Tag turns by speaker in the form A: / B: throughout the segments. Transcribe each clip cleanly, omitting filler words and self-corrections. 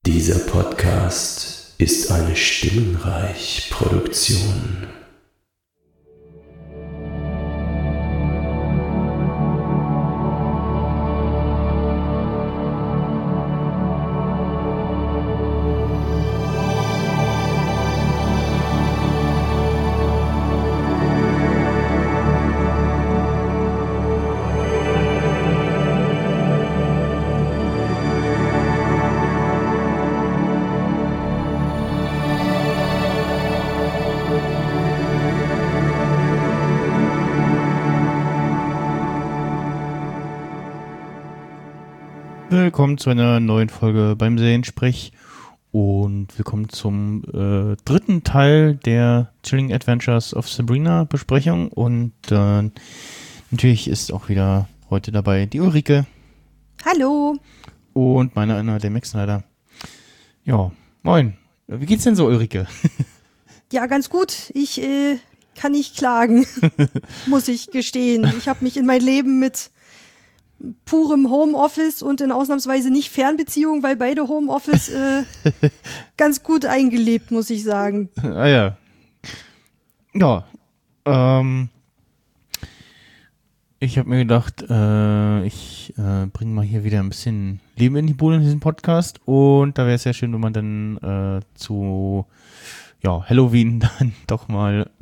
A: Dieser Podcast ist eine Stimmenreich-Produktion.
B: Willkommen zu einer neuen Folge beim Seriensprech und willkommen zum dritten Teil der Chilling Adventures of Sabrina Besprechung und natürlich ist auch wieder heute dabei die Ulrike.
C: Hallo.
B: Und meiner einer, der Max Snyder. Ja, moin. Wie geht's denn so, Ulrike?
C: Ja, ganz gut. Ich kann nicht klagen, muss ich gestehen. Ich habe mich in mein Leben mit purem Homeoffice und in ausnahmsweise nicht Fernbeziehung, weil beide Homeoffice ganz gut eingelebt, muss ich sagen.
B: Ah ja. Ja. Ich habe mir gedacht, ich bringe mal hier wieder ein bisschen Leben in die Bude in diesem Podcast und da wäre es sehr schön, wenn man dann zu Halloween dann doch mal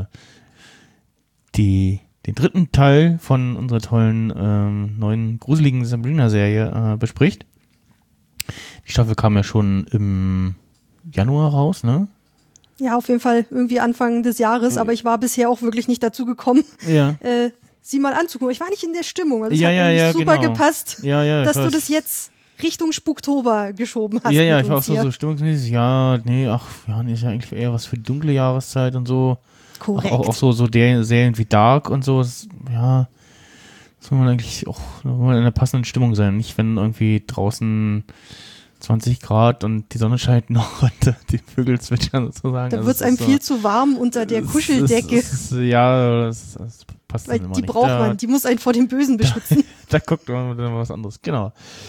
B: den dritten Teil von unserer tollen neuen gruseligen Sabrina-Serie bespricht. Die Staffel kam ja schon im Januar raus, ne?
C: Ja, auf jeden Fall irgendwie Anfang des Jahres, aber ich war bisher auch wirklich nicht dazu gekommen, sie mal anzugucken. Ich war nicht in der Stimmung, also es hat eigentlich super gepasst, dass du das jetzt Richtung Spuktober geschoben hast.
B: Ja, ich war auch so stimmungsmäßig, ist ja eigentlich eher was für die dunkle Jahreszeit und so.
C: Korrekt.
B: Auch so Serien wie Dark und so, soll man eigentlich auch in einer passenden Stimmung sein. Nicht, wenn irgendwie draußen 20 Grad und die Sonne scheint noch und die Vögel zwitschern sozusagen.
C: Da wird es einem viel zu warm unter der Kuscheldecke.
B: Das passt
C: weil
B: dann immer
C: die
B: nicht.
C: Braucht man, die muss einen vor dem Bösen beschützen.
B: Da guckt man dann was anderes, genau.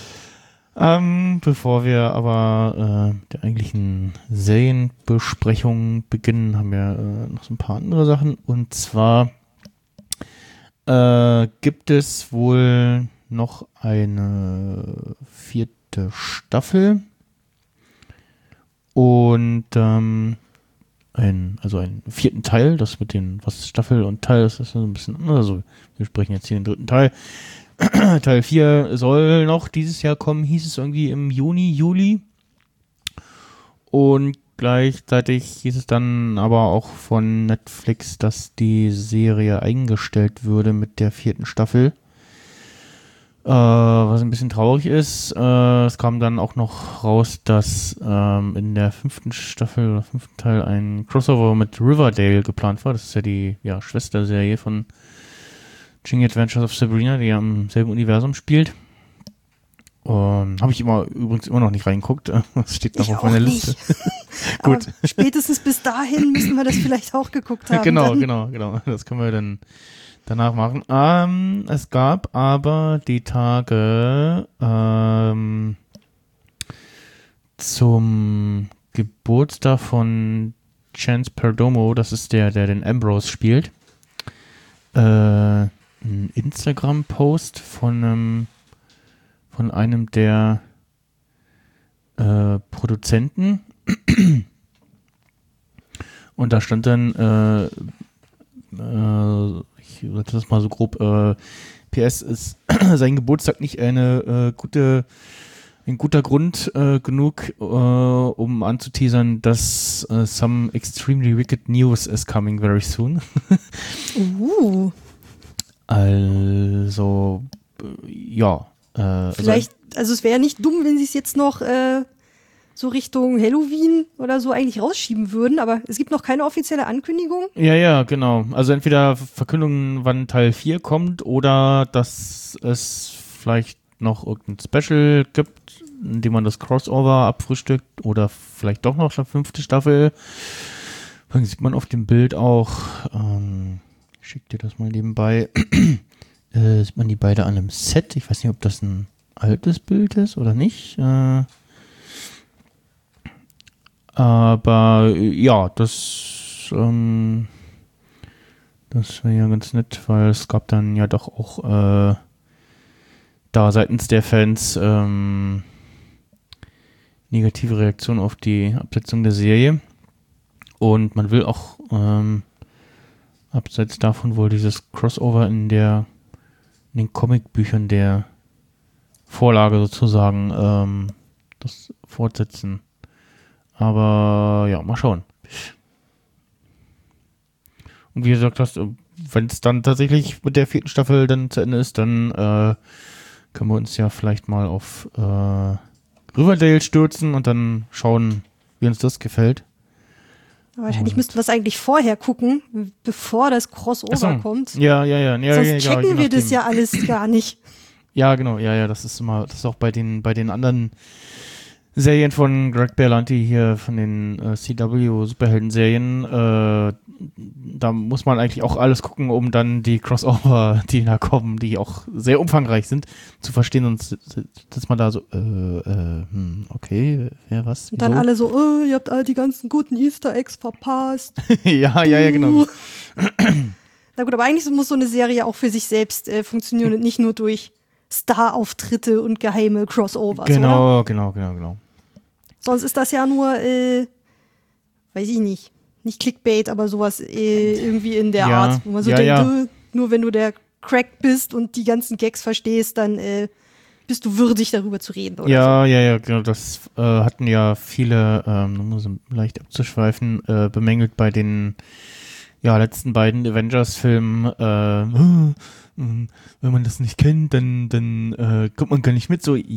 B: Bevor wir aber der eigentlichen Serienbesprechung beginnen, haben wir noch so ein paar andere Sachen. Und zwar gibt es wohl noch eine 4. Staffel und einen 4. Teil. Das mit den, was Staffel und Teil ist so ein bisschen anders. Also wir sprechen jetzt hier den 3. Teil. Teil 4 soll noch dieses Jahr kommen, hieß es irgendwie im Juni, Juli. Und gleichzeitig hieß es dann aber auch von Netflix, dass die Serie eingestellt würde mit der 4. Staffel. Was ein bisschen traurig ist. Es kam dann auch noch raus, dass in der 5. Staffel oder 5. Teil ein Crossover mit Riverdale geplant war. Das ist ja die Schwesterserie von Chilling Adventures of Sabrina, die ja im selben Universum spielt. Habe ich übrigens immer noch nicht reingeguckt. Das steht noch auf meiner Liste. Gut.
C: Aber spätestens bis dahin müssen wir das vielleicht auch geguckt haben.
B: Genau. Das können wir dann danach machen. Es gab aber die Tage zum Geburtstag von Chance Perdomo, das ist der den Ambrose spielt, ein Instagram-Post von einem der Produzenten und da stand dann ich sage das mal so grob, PS ist sein Geburtstag nicht ein guter Grund genug, um anzuteasern, dass some extremely wicked news is coming very soon. Also,
C: vielleicht, also es wäre nicht dumm, wenn sie es jetzt noch so Richtung Halloween oder so eigentlich rausschieben würden, aber es gibt noch keine offizielle Ankündigung.
B: Ja, genau. Also entweder Verkündungen, wann Teil 4 kommt oder dass es vielleicht noch irgendein Special gibt, in dem man das Crossover abfrühstückt oder vielleicht doch noch eine 5. Staffel. Dann sieht man auf dem Bild auch, ich schick dir das mal nebenbei, sieht man die beide an einem Set. Ich weiß nicht, ob das ein altes Bild ist oder nicht. Aber ja, das wäre ja ganz nett, weil es gab dann ja doch auch da seitens der Fans negative Reaktionen auf die Absetzung der Serie. Und man will auch abseits davon wohl dieses Crossover in den Comicbüchern der Vorlage sozusagen das fortsetzen. Aber ja, mal schauen. Und wie gesagt, wenn es dann tatsächlich mit der 4. Staffel dann zu Ende ist, dann können wir uns ja vielleicht mal auf Riverdale stürzen und dann schauen, wie uns das gefällt.
C: Wahrscheinlich müssten wir es eigentlich vorher gucken, bevor das Crossover kommt.
B: Ja.
C: Sonst checken wir das ja alles gar nicht.
B: Ja, genau, ja, das ist auch bei den anderen Serien von Greg Berlanti hier, von den CW-Superhelden-Serien, da muss man eigentlich auch alles gucken, um dann die Crossover, die da kommen, die auch sehr umfangreich sind, zu verstehen, und dass man da so, okay, wer was?
C: Und dann alle so, ihr habt all die ganzen guten Easter Eggs verpasst.
B: ja, genau.
C: Na gut, aber eigentlich muss so eine Serie auch für sich selbst funktionieren und nicht nur durch Star-Auftritte und geheime Crossovers,
B: genau,
C: oder?
B: Genau.
C: Sonst ist das ja nur, weiß ich nicht Clickbait, aber sowas irgendwie in der Art, wo man so denkt, nur wenn du der Crack bist und die ganzen Gags verstehst, dann bist du würdig, darüber zu reden. Oder so.
B: Ja, genau, das hatten ja viele, um so leicht abzuschweifen, bemängelt bei den letzten beiden Avengers-Filmen, wenn man das nicht kennt, dann kommt man gar nicht mit. So,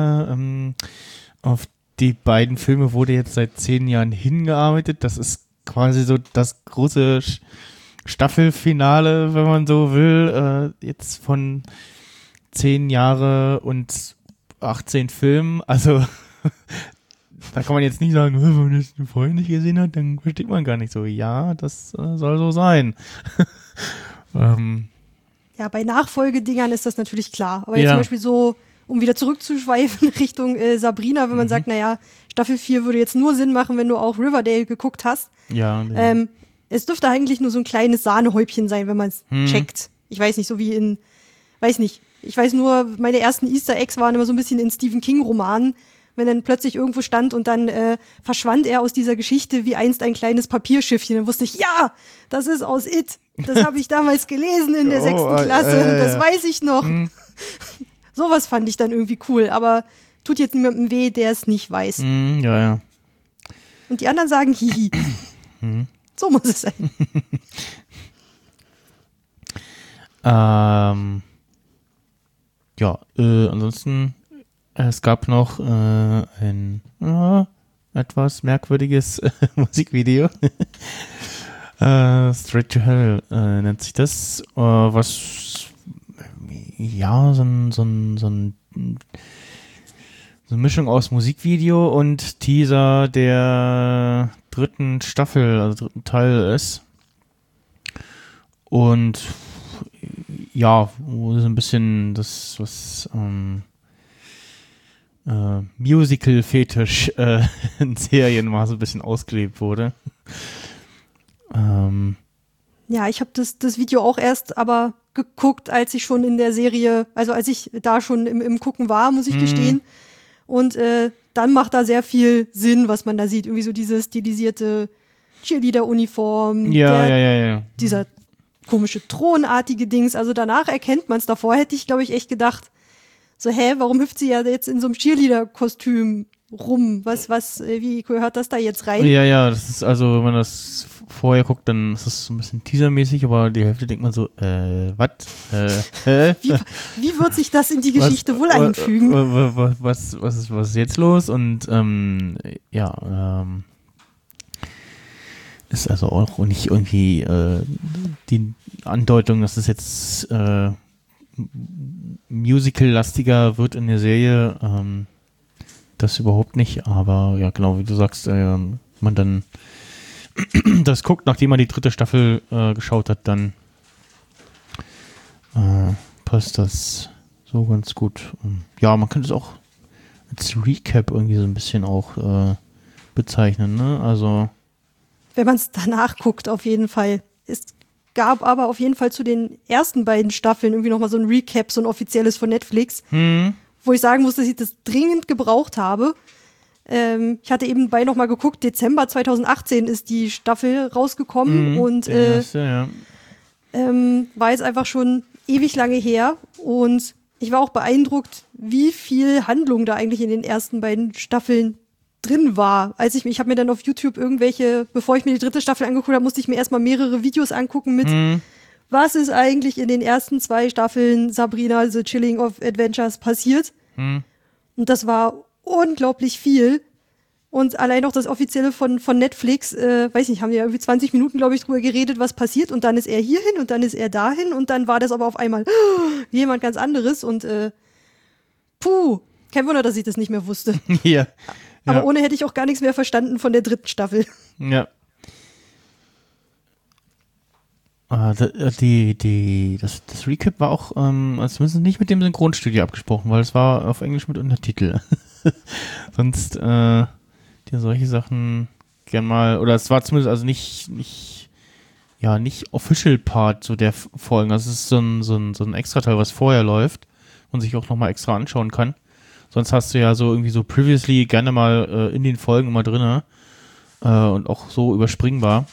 B: auf die beiden Filme wurde jetzt seit 10 Jahren hingearbeitet. Das ist quasi so das große Staffelfinale, wenn man so will, jetzt von 10 Jahre und 18 Filmen. Also da kann man jetzt nicht sagen, wenn man das vorher nicht gesehen hat, dann versteht man gar nicht so. Ja, das soll so sein.
C: Ja, bei Nachfolgedingern ist das natürlich klar. Aber jetzt zum Beispiel so, um wieder zurückzuschweifen Richtung Sabrina, wenn man sagt, naja, Staffel 4 würde jetzt nur Sinn machen, wenn du auch Riverdale geguckt hast.
B: Ja.
C: Es dürfte eigentlich nur so ein kleines Sahnehäubchen sein, wenn man es checkt. Ich weiß nicht, so wie ich weiß nur, meine ersten Easter Eggs waren immer so ein bisschen in Stephen King-Romanen, wenn dann plötzlich irgendwo stand und dann verschwand er aus dieser Geschichte wie einst ein kleines Papierschiffchen. Dann wusste ich, ja, das ist aus It. Das habe ich damals gelesen in der 6. Klasse. Das weiß ich noch. Sowas fand ich dann irgendwie cool, aber tut jetzt niemandem weh, der es nicht weiß.
B: Ja.
C: Und die anderen sagen, hihi. So muss es sein.
B: Ansonsten, es gab noch ein etwas merkwürdiges Musikvideo. Straight to Hell nennt sich das, was so eine Mischung aus Musikvideo und Teaser der 3. Staffel, also 3. Teil ist. Und ja, wo so ein bisschen das, was Musical-Fetisch in Serien mal so ein bisschen ausgelebt wurde.
C: Ja, ich habe das Video auch erst aber geguckt, als ich schon in der Serie, also als ich da schon im Gucken war, muss ich gestehen. Und dann macht da sehr viel Sinn, was man da sieht. Irgendwie so diese stilisierte Cheerleader-Uniform.
B: Ja.
C: Dieser komische thronartige Dings. Also danach erkennt man es. Davor hätte ich, glaube ich, echt gedacht, so, warum hüpft sie ja jetzt in so einem Cheerleader-Kostüm rum? Wie gehört das da jetzt rein?
B: Ja, das ist also, wenn man das vorher guckt, dann ist das so ein bisschen teasermäßig, aber die Hälfte denkt man so, was?
C: Wie wird sich das in die Geschichte wohl einfügen?
B: Was ist jetzt los? Und ist also auch nicht irgendwie die Andeutung, dass es jetzt musical-lastiger wird in der Serie, das überhaupt nicht, aber ja, genau, wie du sagst, man dann das guckt, nachdem man die 3. Staffel geschaut hat, dann passt das so ganz gut. Ja, man könnte es auch als Recap irgendwie so ein bisschen auch bezeichnen, ne? Also.
C: Wenn man es danach guckt, auf jeden Fall. Es gab aber auf jeden Fall zu den ersten beiden Staffeln irgendwie nochmal so ein Recap, so ein offizielles von Netflix, wo ich sagen muss, dass ich das dringend gebraucht habe. Ich hatte eben bei nochmal geguckt, Dezember 2018 ist die Staffel rausgekommen und
B: Ja.
C: war jetzt einfach schon ewig lange her und ich war auch beeindruckt, wie viel Handlung da eigentlich in den ersten beiden Staffeln drin war. Ich habe mir dann auf YouTube bevor ich mir die dritte Staffel angeguckt habe, musste ich mir erstmal mehrere Videos angucken mit was ist eigentlich in den ersten 2 Staffeln Sabrina The Chilling of Adventures passiert. Und das war unglaublich viel. Und allein auch das Offizielle von Netflix, weiß nicht, haben die ja irgendwie 20 Minuten, glaube ich, drüber geredet, was passiert. Und dann ist er hierhin und dann ist er dahin. Und dann war das aber auf einmal jemand ganz anderes. Und kein Wunder, dass ich das nicht mehr wusste.
B: Ja.
C: Aber ohne hätte ich auch gar nichts mehr verstanden von der dritten Staffel.
B: Ja. Das Recap war auch zumindest nicht mit dem Synchronstudio abgesprochen, weil es war auf Englisch mit Untertitel. Sonst dir solche Sachen gern mal, oder es war zumindest also nicht Official Part so der Folgen. Also es ist so ein Extra-Teil, was vorher läuft und sich auch nochmal extra anschauen kann. Sonst hast du ja so irgendwie so previously gerne mal in den Folgen immer drinne und auch so überspringbar.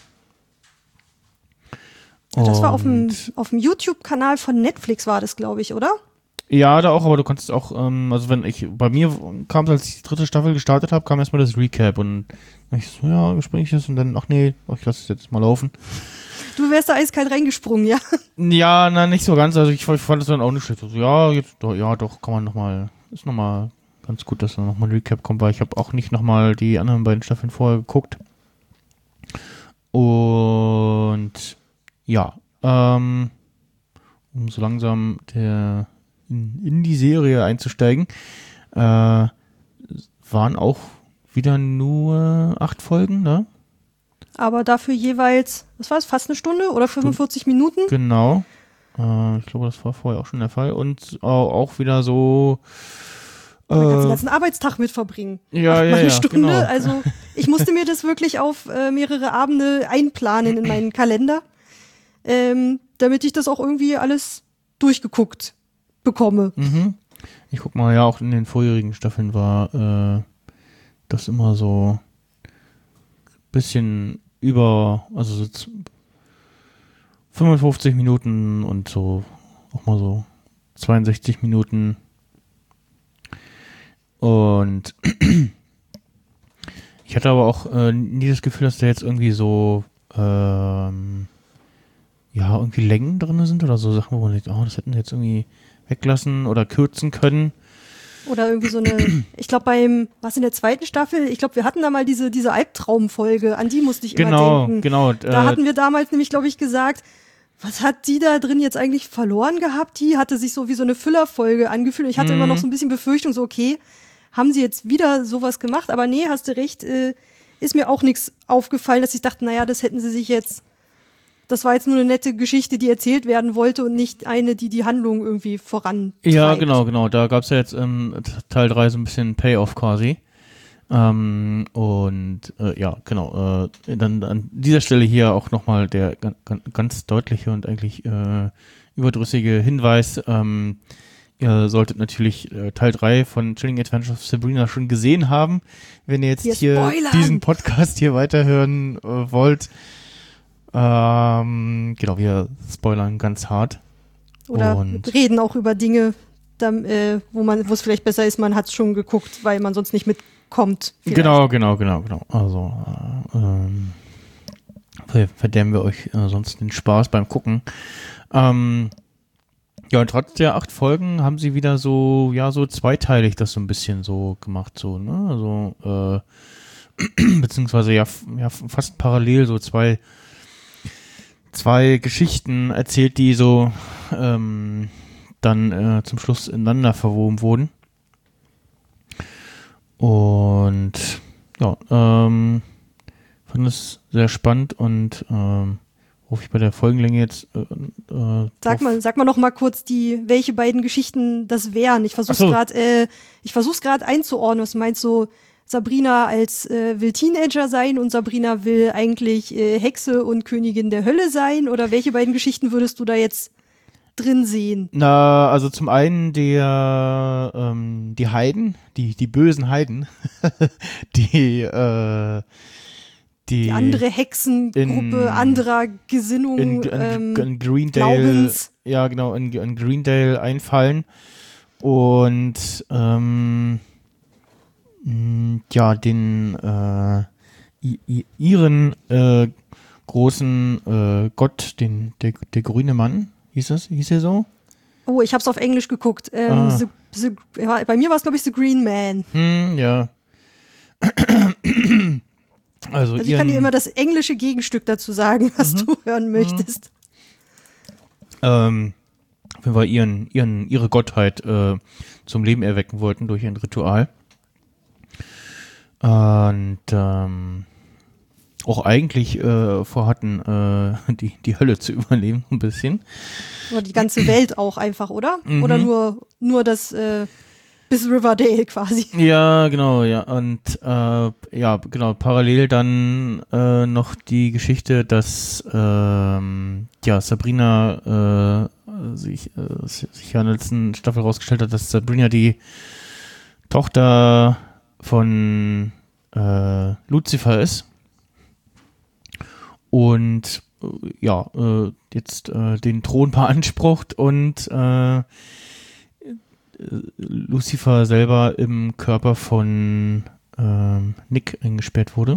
C: Das war auf dem YouTube-Kanal von Netflix war das, glaube ich, oder?
B: Ja, da auch, aber du konntest auch, bei mir kam es, als ich die dritte Staffel gestartet habe, kam erstmal das Recap und ich so, ja, überspringe ich das und dann, ich lasse es jetzt mal laufen.
C: Du wärst da eiskalt reingesprungen, ja?
B: Ja, nein, nicht so ganz, also ich fand es dann auch nicht schlecht. Also, doch, kann man nochmal, ist nochmal ganz gut, dass da nochmal ein Recap kommt, weil ich habe auch nicht nochmal die anderen beiden Staffeln vorher geguckt. Und ja, um so langsam in die Serie einzusteigen, waren auch wieder nur 8 Folgen, ne?
C: Aber dafür jeweils, was war es, fast eine Stunde oder 45 Minuten?
B: Genau. Ich glaube, das war vorher auch schon der Fall. Und auch wieder so
C: Da kannst du den ganzen Arbeitstag mit verbringen.
B: Ja,
C: eine Stunde.
B: Genau.
C: Also ich musste mir das wirklich auf mehrere Abende einplanen in meinen Kalender, damit ich das auch irgendwie alles durchgeguckt bekomme.
B: Mhm. Ich guck mal, ja, auch in den vorherigen Staffeln war das immer so ein bisschen also so 55 Minuten und so auch mal so 62 Minuten. Und ich hatte aber auch nie das Gefühl, dass da jetzt irgendwie so irgendwie Längen drin sind oder so Sachen, wo man denkt, das hätten wir jetzt irgendwie weglassen oder kürzen können.
C: Oder irgendwie so eine, ich glaube was in der zweiten Staffel, ich glaube, wir hatten da mal diese Albtraumfolge, an die musste ich immer denken.
B: Genau.
C: Da hatten wir damals nämlich, glaube ich, gesagt, was hat die da drin jetzt eigentlich verloren gehabt? Die hatte sich so wie so eine Füllerfolge angefühlt. Ich hatte immer noch so ein bisschen Befürchtung, so okay, haben sie jetzt wieder sowas gemacht? Aber nee, hast du recht, ist mir auch nichts aufgefallen, dass ich dachte, naja, das war jetzt nur eine nette Geschichte, die erzählt werden wollte und nicht eine, die Handlung irgendwie vorantreibt.
B: Ja, genau. Da gab es ja jetzt Teil 3 so ein bisschen Payoff quasi. Dann an dieser Stelle hier auch nochmal der ganz deutliche und eigentlich überdrüssige Hinweis. Ihr solltet natürlich Teil 3 von Chilling Adventures of Sabrina schon gesehen haben, wenn ihr jetzt hier diesen Podcast hier weiterhören wollt. Wir spoilern ganz hart.
C: Oder reden auch über Dinge, wo es vielleicht besser ist, man hat es schon geguckt, weil man sonst nicht mitkommt. Vielleicht.
B: Genau. Also verderben wir euch sonst den Spaß beim Gucken. Und trotz der 8 Folgen haben sie wieder so zweiteilig das so ein bisschen so gemacht, so, ne? Also, beziehungsweise fast parallel so zwei Geschichten erzählt, die so dann zum Schluss ineinander verwoben wurden. Und fand es sehr spannend und rufe ich bei der Folgenlänge jetzt
C: Sag mal noch mal kurz welche beiden Geschichten das wären. Ich versuch's gerade einzuordnen. Was meinst du? Sabrina will Teenager sein und Sabrina will eigentlich Hexe und Königin der Hölle sein? Oder welche beiden Geschichten würdest du da jetzt drin sehen?
B: Na, also zum einen die Heiden, die bösen Heiden, die
C: andere Hexengruppe anderer Gesinnung,
B: in Greendale,
C: Glaubens.
B: ja genau, in Greendale einfallen und ihren großen Gott, der grüne Mann, hieß er so?
C: Oh, ich hab's auf Englisch geguckt. Bei mir war es, glaube ich, The Green Man.
B: Ja. Also
C: ich kann dir immer das englische Gegenstück dazu sagen, was du hören möchtest.
B: Wenn wir ihre Gottheit zum Leben erwecken wollten durch ein Ritual. Und auch eigentlich vorhatten, die Hölle zu überleben, ein bisschen.
C: Oder die ganze Welt auch einfach, oder? Oder nur das bis Riverdale quasi.
B: Ja, genau, ja. Und genau, parallel dann noch die Geschichte, dass Sabrina sich ja in der letzten Staffel rausgestellt hat, dass Sabrina die Tochter von Lucifer ist. Und jetzt den Thron beansprucht und Lucifer selber im Körper von Nick eingesperrt wurde.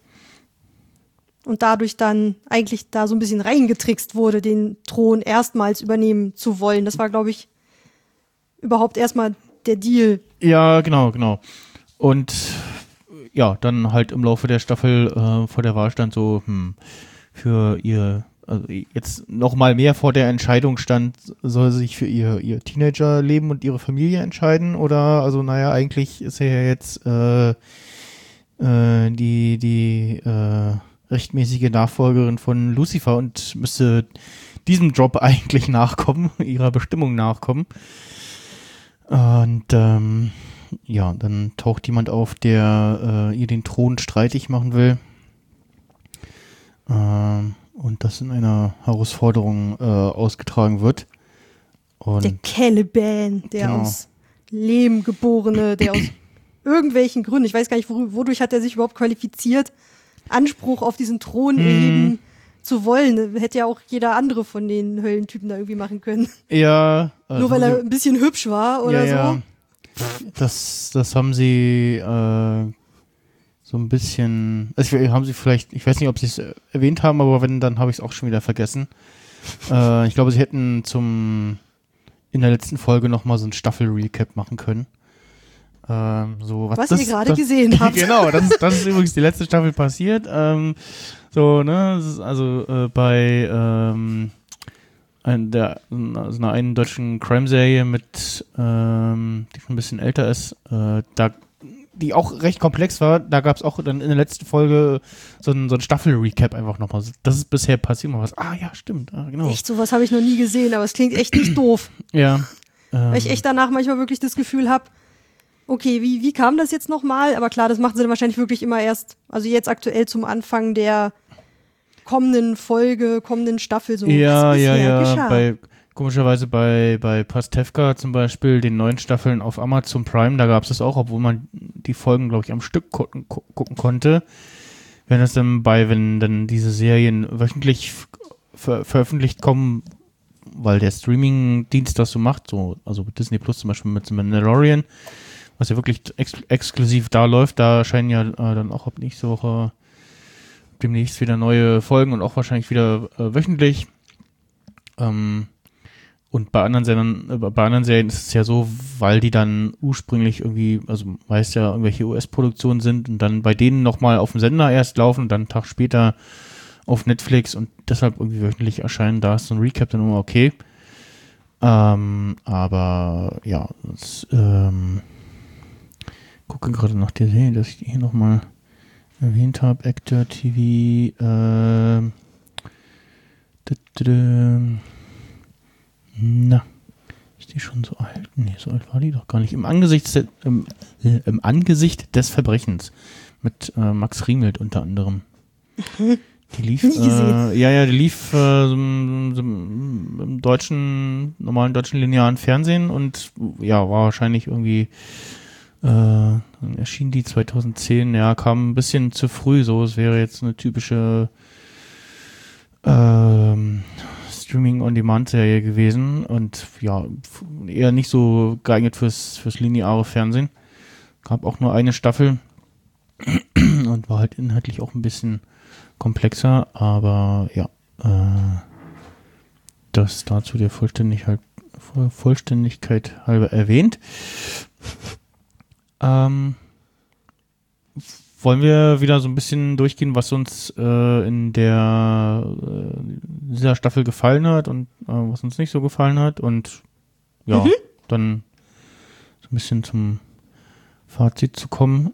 C: Und dadurch dann eigentlich da so ein bisschen reingetrickst wurde, den Thron erstmals übernehmen zu wollen. Das war, glaube ich, überhaupt erstmal der Deal.
B: Ja, genau. Und ja, dann halt im Laufe der Staffel vor der Wahl stand so, für ihr, also jetzt noch mal mehr vor der Entscheidung stand, soll sie sich für ihr Teenagerleben und ihre Familie entscheiden oder, also naja, eigentlich ist er ja jetzt die rechtmäßige Nachfolgerin von Lucifer und müsste diesem Job eigentlich nachkommen, ihrer Bestimmung nachkommen. Und dann taucht jemand auf, der ihr den Thron streitig machen will. Und das in einer Herausforderung ausgetragen wird. Und
C: der Caliban, der aus Lehm geborene, der aus irgendwelchen Gründen, ich weiß gar nicht, wodurch hat er sich überhaupt qualifiziert, Anspruch auf diesen Thron erheben zu wollen. Hätte ja auch jeder andere von den Höllentypen da irgendwie machen können.
B: Ja.
C: Nur weil er ein bisschen hübsch war oder so.
B: Ja. Das haben sie so ein bisschen, also haben sie vielleicht, ich weiß nicht, ob sie es erwähnt haben, aber wenn, dann habe ich es auch schon wieder vergessen. Ich glaube, sie hätten in der letzten Folge nochmal so ein Staffel-Recap machen können.
C: Was ihr gerade gesehen habt.
B: Genau, das ist übrigens die letzte Staffel passiert. Das ist also bei einer deutschen Crime-Serie mit, die schon ein bisschen älter ist, die auch recht komplex war, da gab es auch dann in der letzten Folge so ein Staffel-Recap einfach nochmal. Das ist bisher passiert mal was. Ah ja, stimmt, genau.
C: Echt, sowas habe ich noch nie gesehen, aber es klingt echt nicht doof.
B: Ja.
C: Weil ich echt danach manchmal wirklich das Gefühl habe, okay, wie kam das jetzt nochmal? Aber klar, das machen sie dann wahrscheinlich wirklich immer erst, also jetzt aktuell zum Anfang der kommenden Staffel so.
B: Ja. Komischerweise bei Pastewka zum Beispiel, den neuen Staffeln auf Amazon Prime, da gab es das auch, obwohl man die Folgen, glaube ich, am Stück gucken konnte. Wenn dann diese Serien wöchentlich veröffentlicht kommen, weil der Streaming-Dienst das so macht, so, also Disney Plus zum Beispiel mit The Mandalorian, was ja wirklich exklusiv da läuft, da erscheinen ja dann auch ab nächste Woche demnächst wieder neue Folgen und auch wahrscheinlich wieder wöchentlich. Und bei anderen Serien ist es ja so, weil die dann ursprünglich irgendwie, also meist ja irgendwelche US-Produktionen sind und dann bei denen nochmal auf dem Sender erst laufen und dann einen Tag später auf Netflix und deshalb irgendwie wöchentlich erscheinen, da ist so ein Recap dann immer okay. Aber ja, gucke gerade nach der Serie, dass ich die hier nochmal erwähnt habe. Actor TV, Ist die schon so alt? Nee, so alt war die doch gar nicht. Im Angesicht des Verbrechens. Mit Max Riemelt unter anderem. Die lief,
C: Nie gesehen.
B: die lief im normalen deutschen linearen Fernsehen und ja, war wahrscheinlich irgendwie, dann erschien die 2010, ja, kam ein bisschen zu früh, so, es wäre jetzt eine typische Streaming-on-Demand-Serie gewesen und ja, eher nicht so geeignet fürs lineare Fernsehen. Gab auch nur eine Staffel und war halt inhaltlich auch ein bisschen komplexer, aber ja, das dazu der Vollständigkeit halber erwähnt. Wollen wir wieder so ein bisschen durchgehen, was uns in dieser Staffel gefallen hat und was uns nicht so gefallen hat und ja, dann so ein bisschen zum Fazit zu kommen.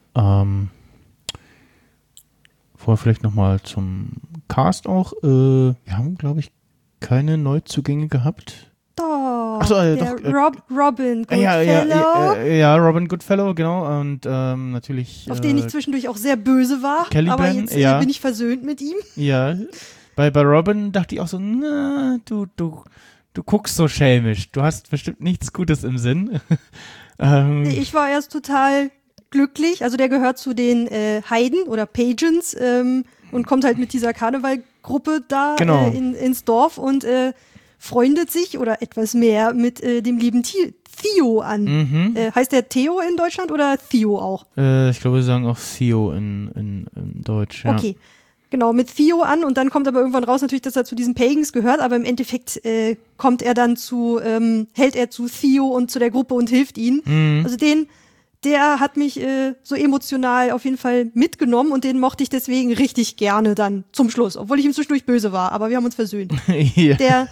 B: Vorher vielleicht nochmal zum Cast auch. Wir haben, glaube ich, keine Neuzugänge gehabt.
C: Doch,
B: Ach so,
C: der
B: doch,
C: Robin Goodfellow,
B: ja, Robin Goodfellow, genau. Und natürlich.
C: auf den ich zwischendurch auch sehr böse war.
B: Caliban,
C: aber jetzt bin ich versöhnt mit ihm.
B: Ja, bei Robin dachte ich auch so, na, du guckst so schelmisch. Du hast bestimmt nichts Gutes im Sinn.
C: Nee, ich war erst total glücklich. Also der gehört zu den Heiden oder Pagans und kommt halt mit dieser Karnevalgruppe da
B: Genau.
C: ins Dorf und freundet sich oder etwas mehr mit dem lieben Theo an. Heißt der Theo in Deutschland oder Theo auch?
B: Ich glaube, wir sagen auch Theo in Deutsch. Ja.
C: Okay, genau, mit Theo an und dann kommt aber irgendwann raus natürlich, dass er zu diesen Pagans gehört, aber im Endeffekt kommt er dann hält er zu Theo und zu der Gruppe und hilft ihnen. Also der hat mich so emotional auf jeden Fall mitgenommen und den mochte ich deswegen richtig gerne dann zum Schluss, obwohl ich ihm zwischendurch böse war, aber wir haben uns versöhnt.
B: Ja.
C: Der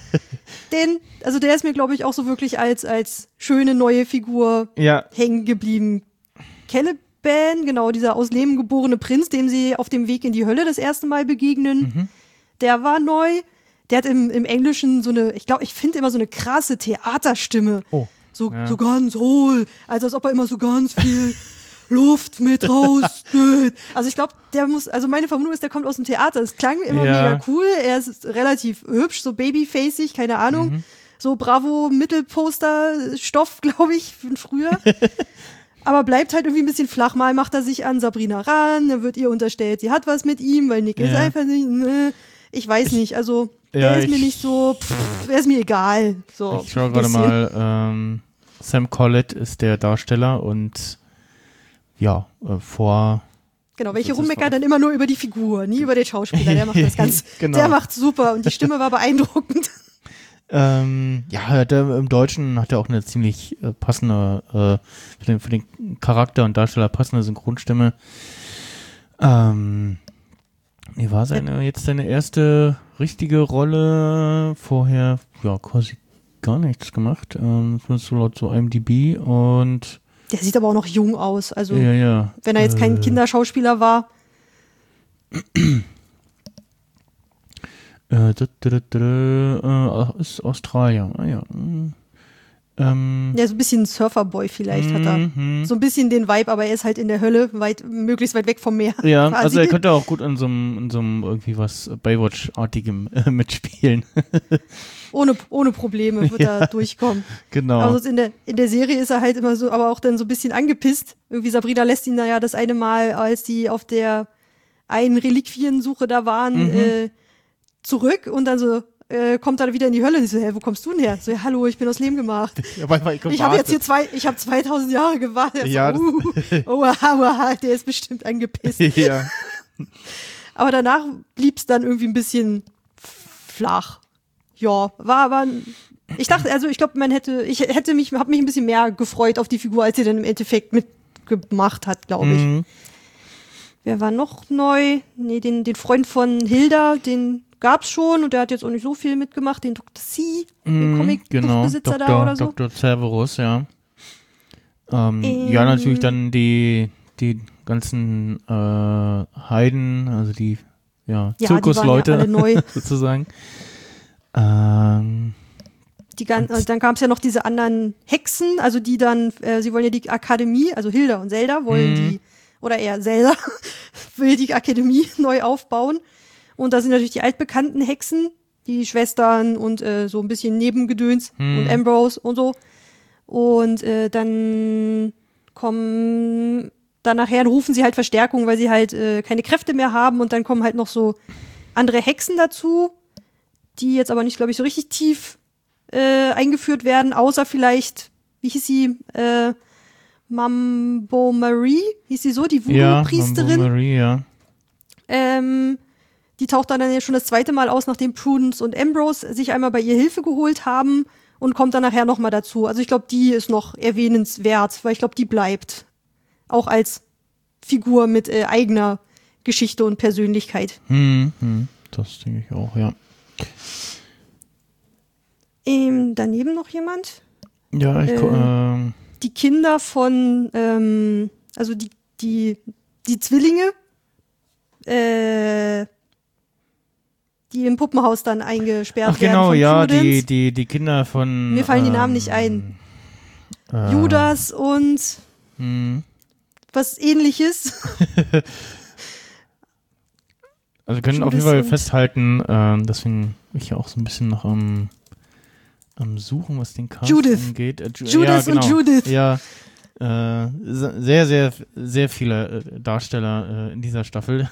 C: ist mir, glaube ich, auch so wirklich als schöne neue Figur hängen geblieben. Caliban, genau, dieser aus Lehm geborene Prinz, dem sie auf dem Weg in die Hölle das erste Mal begegnen, der war neu. Der hat im Englischen ich finde immer so eine krasse Theaterstimme.
B: Oh.
C: So ganz hohl, als ob er immer so ganz viel Luft mit rausnimmt. Also ich glaube, meine Vermutung ist, der kommt aus dem Theater. Es klang immer mega cool. Er ist relativ hübsch, so babyfacig, keine Ahnung. So Bravo-Mittelposter-Stoff, glaube ich, von früher. Aber bleibt halt irgendwie ein bisschen flach. Mal macht er sich an Sabrina ran, dann wird ihr unterstellt, sie hat was mit ihm, weil Nick ist einfach nicht, ich weiß nicht, also der ist mir nicht so, der ist mir egal. So,
B: ich schaue gerade mal, Sam Collett ist der Darsteller und ja,
C: Genau, welche rummeckern dann immer nur über die Figur, nie über den Schauspieler. Der macht das ganz,
B: genau.
C: Der macht super und die Stimme war beeindruckend.
B: Im Deutschen hat er auch eine ziemlich passende, für den Charakter und Darsteller passende Synchronstimme. War jetzt seine erste richtige Rolle, vorher, quasi gar nichts gemacht, so laut so IMDb und
C: der sieht aber auch noch jung aus, also
B: wenn
C: er jetzt kein Kinderschauspieler war.
B: Ist Australier,
C: So ein bisschen Surferboy vielleicht hat er. So ein bisschen den Vibe, aber er ist halt in der Hölle, möglichst weit weg vom Meer.
B: Ja,
C: quasi.
B: also er könnte auch gut in so einem irgendwie was Baywatch-artigem mitspielen.
C: Ohne Probleme wird er durchkommen.
B: Genau.
C: Aber sonst in der Serie ist er halt immer so, aber auch dann so ein bisschen angepisst. Irgendwie Sabrina lässt ihn da ja das eine Mal, als die auf der einen Reliquiensuche da waren, zurück und dann so kommt er wieder in die Hölle und so, wo kommst du denn her? So, ja, hallo, ich bin aus Lehm gemacht.
B: Ja, weil
C: ich habe jetzt hier 2000 Jahre gewartet.
B: Ja,
C: so, wow, der ist bestimmt angepisst.
B: Ja.
C: Aber danach blieb es dann irgendwie ein bisschen flach. Ja, war ich dachte, also ich glaube, ich habe mich ein bisschen mehr gefreut auf die Figur, als sie dann im Endeffekt mitgemacht hat, glaube ich. Wer war noch neu? Nee, den Freund von Hilda, den gab's schon und der hat jetzt auch nicht so viel mitgemacht, den Dr. C, den Comic-Buchbesitzer da oder so.
B: Dr. Cerberus, ja. Natürlich dann die ganzen Heiden, also die Zirkusleute
C: die waren ja alle neu.
B: sozusagen.
C: Dann gab es ja noch diese anderen Hexen, also die dann, sie wollen ja die Akademie, also Hilda und Zelda wollen die, oder eher Zelda, will die Akademie neu aufbauen. Und da sind natürlich die altbekannten Hexen, die Schwestern und so ein bisschen Nebengedöns und Ambrose und so. Und dann nachher rufen sie halt Verstärkung, weil sie halt keine Kräfte mehr haben. Und dann kommen halt noch so andere Hexen dazu, die jetzt aber nicht, glaube ich, so richtig tief eingeführt werden, außer vielleicht, wie hieß sie, Mambo Marie, hieß sie so, die Voodoo-Priesterin.
B: Mambo Marie, ja.
C: Die taucht dann ja schon das zweite Mal aus, nachdem Prudence und Ambrose sich einmal bei ihr Hilfe geholt haben und kommt dann nachher nochmal dazu. Also ich glaube, die ist noch erwähnenswert, weil ich glaube, die bleibt. Auch als Figur mit eigener Geschichte und Persönlichkeit.
B: Das denke ich auch, ja.
C: Daneben noch jemand?
B: Ja,
C: die Kinder von, also die Zwillinge, die im Puppenhaus dann eingesperrt werden.
B: Ach genau, ja,
C: Prudence.
B: die Kinder von...
C: Mir fallen die Namen nicht ein. Judas und was Ähnliches.
B: Also wir können auf jeden Fall festhalten, deswegen bin ich ja auch so ein bisschen noch am Suchen, was den Cast angeht.
C: Judas und Judith.
B: Ja, sehr, sehr, sehr viele Darsteller in dieser Staffel.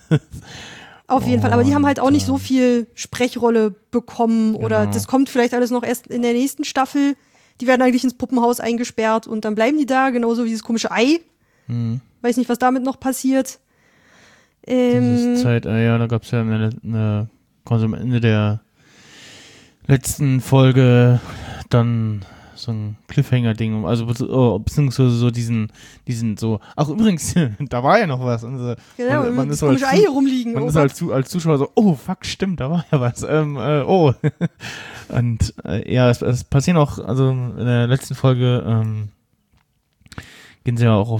C: Auf jeden Fall, aber die haben halt auch nicht so viel Sprechrolle bekommen oder das kommt vielleicht alles noch erst in der nächsten Staffel. Die werden eigentlich ins Puppenhaus eingesperrt und dann bleiben die da, genauso wie dieses komische Ei. Weiß nicht, was damit noch passiert.
B: Dieses Zeit-Ei, ja, da gab es ja quasi am Ende der letzten Folge dann so ein Cliffhanger-Ding, also beziehungsweise so diesen so, ach übrigens, da war ja noch was. Und
C: genau,
B: man
C: das komische Ei hier rumliegen.
B: Man ist als Zuschauer so, oh fuck, stimmt, da war ja was. Oh. Und ja, es passieren auch, also in der letzten Folge gehen sie ja auch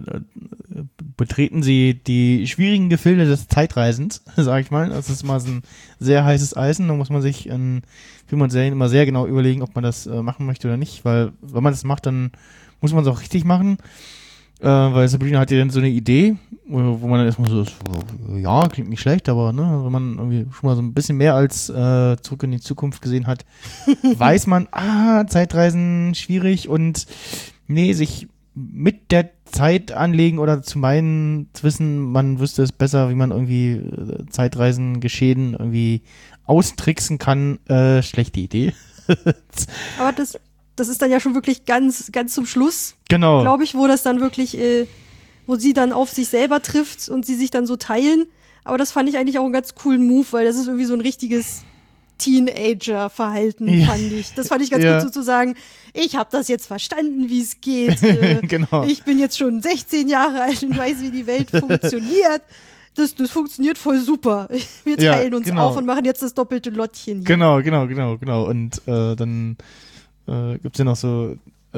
B: betreten sie die schwierigen Gefilde des Zeitreisens, sag ich mal. Das ist mal so ein sehr heißes Eisen, da muss man sich in Filmen immer sehr genau überlegen, ob man das machen möchte oder nicht, weil wenn man das macht, dann muss man es auch richtig machen, weil Sabrina hat ja dann so eine Idee, wo man dann erstmal so, ja, klingt nicht schlecht, aber ne, wenn man irgendwie schon mal so ein bisschen mehr als Zurück in die Zukunft gesehen hat, weiß man, Zeitreisen schwierig und nee, sich mit der Zeit anlegen oder zu meinen, zu wissen, man wüsste es besser, wie man irgendwie Zeitreisen geschehen irgendwie austricksen kann, schlechte Idee.
C: Aber das ist dann ja schon wirklich ganz, ganz zum Schluss,
B: genau,
C: glaube ich, wo das dann wirklich, wo sie dann auf sich selber trifft und sie sich dann so teilen. Aber das fand ich eigentlich auch einen ganz coolen Move, weil das ist irgendwie so ein richtiges Teenager-Verhalten, fand ich. Das fand ich ganz gut, so zu sagen, ich habe das jetzt verstanden, wie es geht.
B: Genau.
C: Ich bin jetzt schon 16 Jahre alt und weiß, wie die Welt funktioniert. Das funktioniert voll super. Wir teilen uns auf und machen jetzt das doppelte Lottchen hier.
B: Genau. Und dann gibt's ja noch so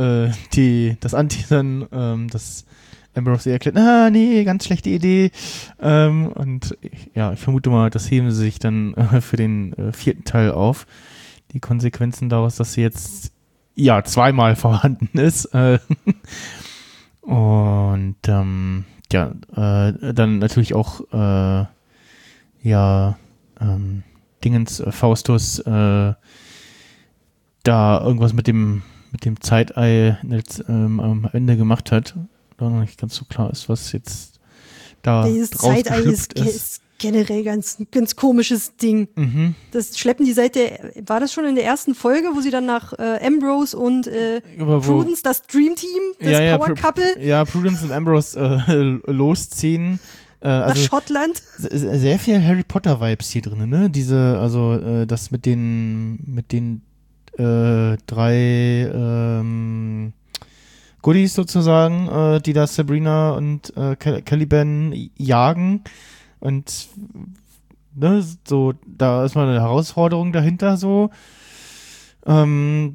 B: das Anteasern, das Ambrose erklärt, nee, ganz schlechte Idee. Und ja, ich vermute mal, das heben sie sich dann für den 4. Teil auf. Die Konsequenzen daraus, dass sie jetzt zweimal vorhanden ist. Und dann natürlich auch Dingens Faustus da irgendwas mit dem Zeitei am Ende gemacht hat. Da noch nicht ganz so klar ist, was jetzt da
C: dieses Zeitei ist generell ganz komisches Ding. Das schleppen die war das schon in der ersten Folge, wo sie dann nach Ambrose und Prudence, das Dream Team, das Power Couple.
B: Prudence und Ambrose losziehen.
C: Nach Schottland.
B: Sehr viel Harry Potter Vibes hier drin, ne? Das mit den 3 Goodies sozusagen, die da Sabrina und Caliban jagen. Und ne, so, da ist mal eine Herausforderung dahinter so. Dann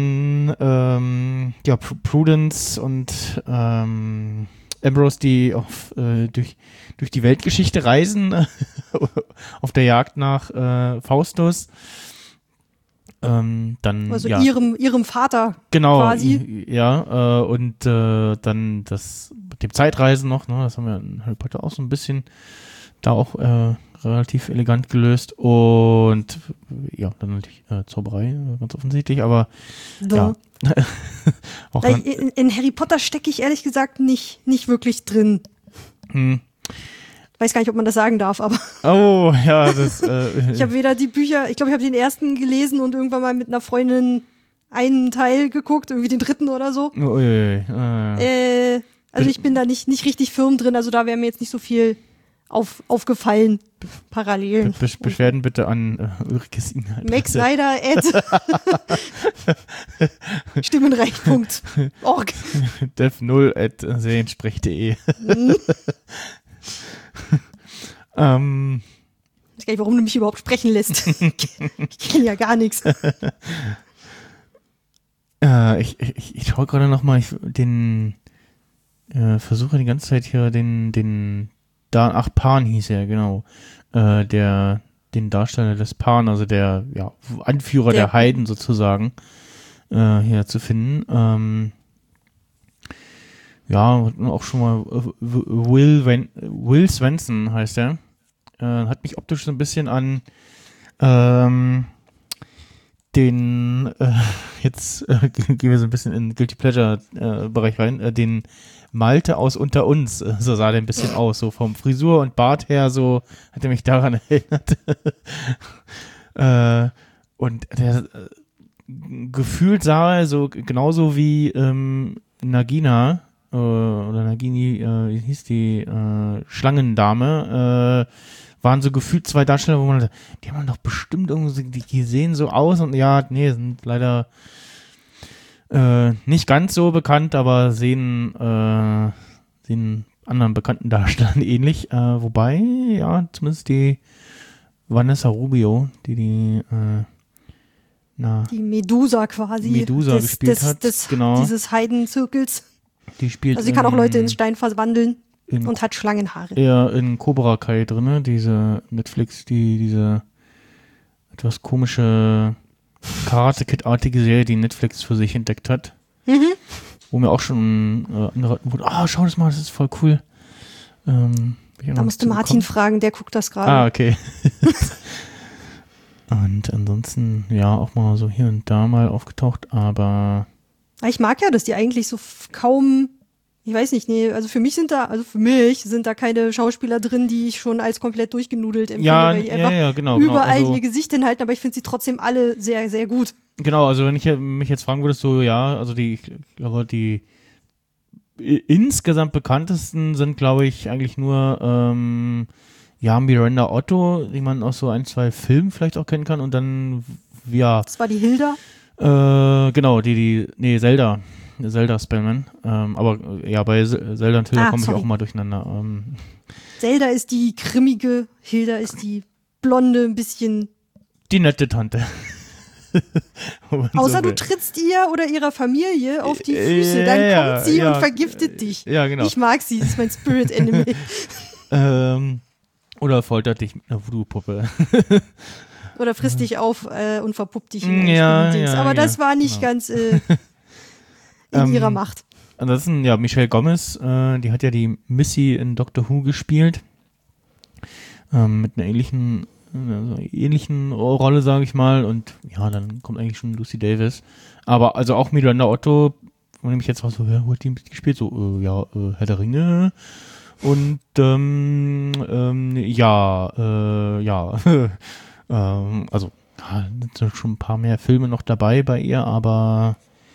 B: Prudence und Ambrose, die durch die Weltgeschichte reisen, auf der Jagd nach Faustus. Dann,
C: Also
B: ja.
C: ihrem Vater
B: Genau,
C: quasi.
B: ja, und dann das mit dem Zeitreisen noch, ne, das haben wir in Harry Potter auch so ein bisschen da auch relativ elegant gelöst und ja, dann natürlich Zauberei, ganz offensichtlich, aber ja. Auch
C: In Harry Potter stecke ich ehrlich gesagt nicht wirklich drin. Weiß gar nicht, ob man das sagen darf, aber
B: oh, ja, das
C: ich habe weder die Bücher, ich glaube, ich habe den ersten gelesen und irgendwann mal mit einer Freundin einen Teil geguckt, irgendwie den dritten oder so. Also ich bin da nicht richtig firm drin, also da wäre mir jetzt nicht so viel aufgefallen, parallel.
B: Beschwerden bitte an Ulrikes Inhalt.
C: Max Snyder @stimmenreich.org
B: dev0@seriensprech.de
C: Ich weiß gar nicht, warum du mich überhaupt sprechen lässt. Ich kenne ja gar nichts.
B: Ich schaue gerade nochmal, versuche die ganze Zeit hier Pan hieß er, genau. Den Darsteller des Pan, also der Anführer der Heiden sozusagen, hier zu finden. Auch schon mal Will Swenson heißt er. Hat mich optisch so ein bisschen an jetzt gehen wir so ein bisschen in Guilty Pleasure Bereich rein, den Malte aus Unter uns, so sah der ein bisschen aus, so vom Frisur und Bart her, so hat er mich daran erinnert. Und der gefühlt sah er so genauso wie Nagina oder Nagini, wie hieß die Schlangendame, waren so gefühlt zwei Darsteller, wo man die haben doch bestimmt irgendwie, die sehen so aus und ja, nee, sind leider nicht ganz so bekannt, aber sehen anderen bekannten Darstellern ähnlich. Wobei, ja, zumindest die Vanessa Rubio, die
C: Medusa quasi.
B: Medusa gespielt hat. Genau.
C: Dieses Heidenzirkels.
B: Die spielt
C: also sie kann auch Leute in Stein verwandeln und hat Schlangenhaare.
B: Ja, in Cobra Kai drin, diese Netflix, diese etwas komische Karate-Kid-artige Serie, die Netflix für sich entdeckt hat. Wo mir auch schon angeraten wurde, schau das mal, das ist voll cool.
C: Da musst du Martin fragen, der guckt das gerade.
B: Okay. Und ansonsten, ja, auch mal so hier und da mal aufgetaucht, aber
C: ich mag ja, dass die eigentlich so kaum, ich weiß nicht, nee, also für mich sind da keine Schauspieler drin, die ich schon als komplett durchgenudelt empfinde, weil die einfach überall
B: also,
C: ihr Gesicht hinhalten, aber ich finde sie trotzdem alle sehr, sehr gut.
B: Genau, also wenn ich mich jetzt fragen würde, so, ja, also ich glaube, die insgesamt bekanntesten sind, glaube ich, eigentlich nur Miranda Otto, die man aus so ein, zwei Filmen vielleicht auch kennen kann und dann, ja.
C: Das war die Hilda?
B: Genau, Zelda Spellman. Aber ja, bei Zelda und Hilda komme ich auch mal durcheinander.
C: Zelda ist die grimmige, Hilda ist die blonde, ein bisschen
B: die nette Tante.
C: Außer du trittst ihr oder ihrer Familie auf die Füße, dann kommt sie und vergiftet dich.
B: Ja, genau.
C: Ich mag sie, das ist mein Spirit Enemy.
B: Oder foltert dich mit einer Voodoo-Puppe.
C: Oder frisst dich auf und verpuppt dich in Dings. Aber das war nicht ganz in ihrer Macht.
B: Ansonsten, ja, Michelle Gomez, die hat ja die Missy in Doctor Who gespielt. Mit einer ähnlichen Rolle, sage ich mal. Und ja, dann kommt eigentlich schon Lucy Davis. Aber also auch Miranda Otto, wo nämlich jetzt auch so, wo hat die mitgespielt? So, Herr der Ringe. Und also sind schon ein paar mehr Filme noch dabei bei ihr, aber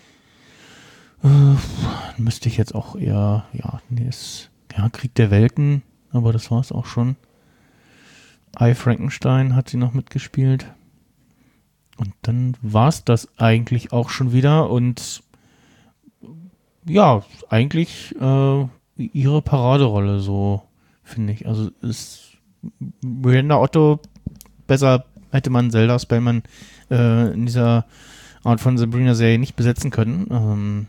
B: müsste ich jetzt auch eher, Krieg der Welten, aber das war es auch schon. I, Frankenstein hat sie noch mitgespielt. Und dann war es das eigentlich auch schon wieder und ja, eigentlich ihre Paraderolle so, finde ich. Also ist Miranda Otto besser hätte man Zelda Spellman in dieser Art von Sabrina-Serie nicht besetzen können.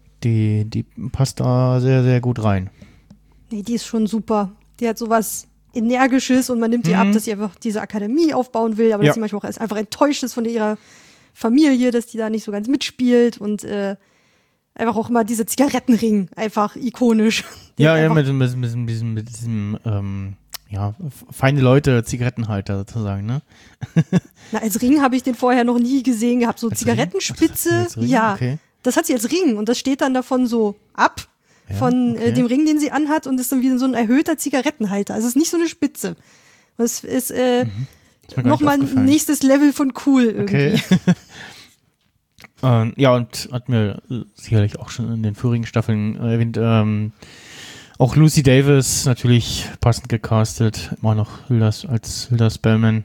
B: Die passt da sehr, sehr gut rein.
C: Nee, die ist schon super. Die hat sowas Energisches und man nimmt ihr ab, dass sie einfach diese Akademie aufbauen will, aber dass sie manchmal auch einfach enttäuscht ist von ihrer Familie, dass die da nicht so ganz mitspielt und einfach auch immer diese Zigarettenring, einfach ikonisch.
B: Mit diesem feine Leute, Zigarettenhalter sozusagen, ne?
C: Na, als Ring habe ich den vorher noch nie gesehen gehabt, so
B: als
C: Zigarettenspitze,
B: Ring?
C: ja,
B: okay.
C: Das hat sie als Ring und das steht dann davon so ab von dem Ring, den sie anhat und ist dann wieder so ein erhöhter Zigarettenhalter, also es ist nicht so eine Spitze. Das ist nochmal ein nächstes Level von cool irgendwie.
B: Okay. Und hat mir sicherlich auch schon in den vorigen Staffeln erwähnt, auch Lucy Davis natürlich passend gecastet, immer noch Hilda Spellman.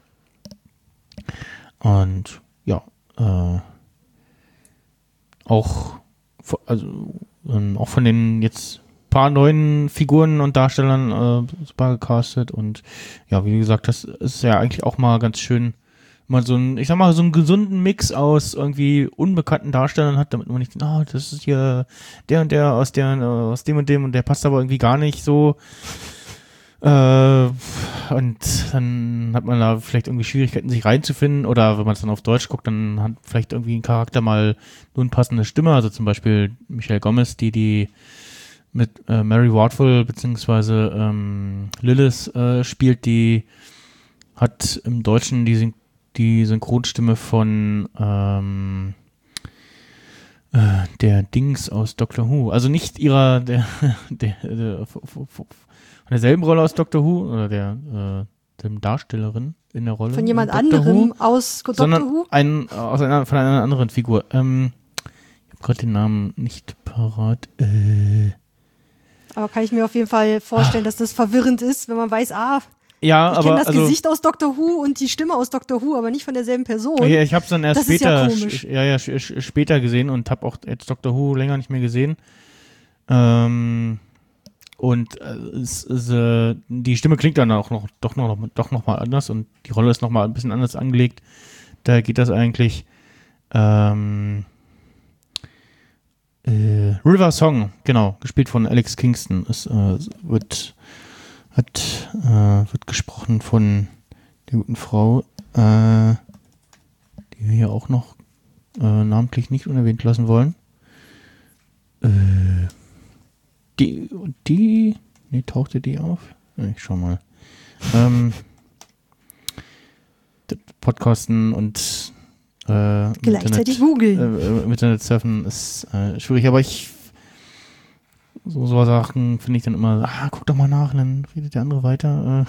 B: Und auch von den jetzt paar neuen Figuren und Darstellern super gecastet und ja, wie gesagt, das ist ja eigentlich auch mal ganz schön, mal so einen gesunden Mix aus irgendwie unbekannten Darstellern hat, damit man nicht, das ist hier der und der aus dem und der passt aber irgendwie gar nicht so. Und dann hat man da vielleicht irgendwie Schwierigkeiten, sich reinzufinden, oder wenn man es dann auf Deutsch guckt, dann hat vielleicht irgendwie ein Charakter mal nur eine passende Stimme, also zum Beispiel Michelle Gomez, die mit Mary Wardful beziehungsweise Lilith spielt, die hat im Deutschen die Synchronstimme von der Dings aus Doctor Who, also nicht von derselben Rolle aus Doctor Who oder der Darstellerin in der Rolle
C: von jemand
B: Doctor
C: anderem
B: Who,
C: aus Doctor
B: sondern
C: Who?
B: Von einer anderen Figur. Ich habe gerade den Namen nicht parat.
C: Aber kann ich mir auf jeden Fall vorstellen, dass das verwirrend ist, wenn man weiß, ich kenne das Gesicht aus Doctor Who und die Stimme aus Doctor Who, aber nicht von derselben Person.
B: Ja, ich habe es dann erst
C: das
B: später,
C: ist ja komisch.
B: Später gesehen und habe auch jetzt Doctor Who länger nicht mehr gesehen. Die Stimme klingt dann auch doch noch mal anders und die Rolle ist noch mal ein bisschen anders angelegt. Da geht das eigentlich. River Song, genau, gespielt von Alex Kingston. Es wird gesprochen von der guten Frau, die wir hier auch noch namentlich nicht unerwähnt lassen wollen. Tauchte die auf? Ich schau mal. Podcasten und
C: gleichzeitig googeln.
B: Im Internet surfen ist schwierig, aber so Sachen finde ich dann immer, guck doch mal nach, und dann redet der andere weiter.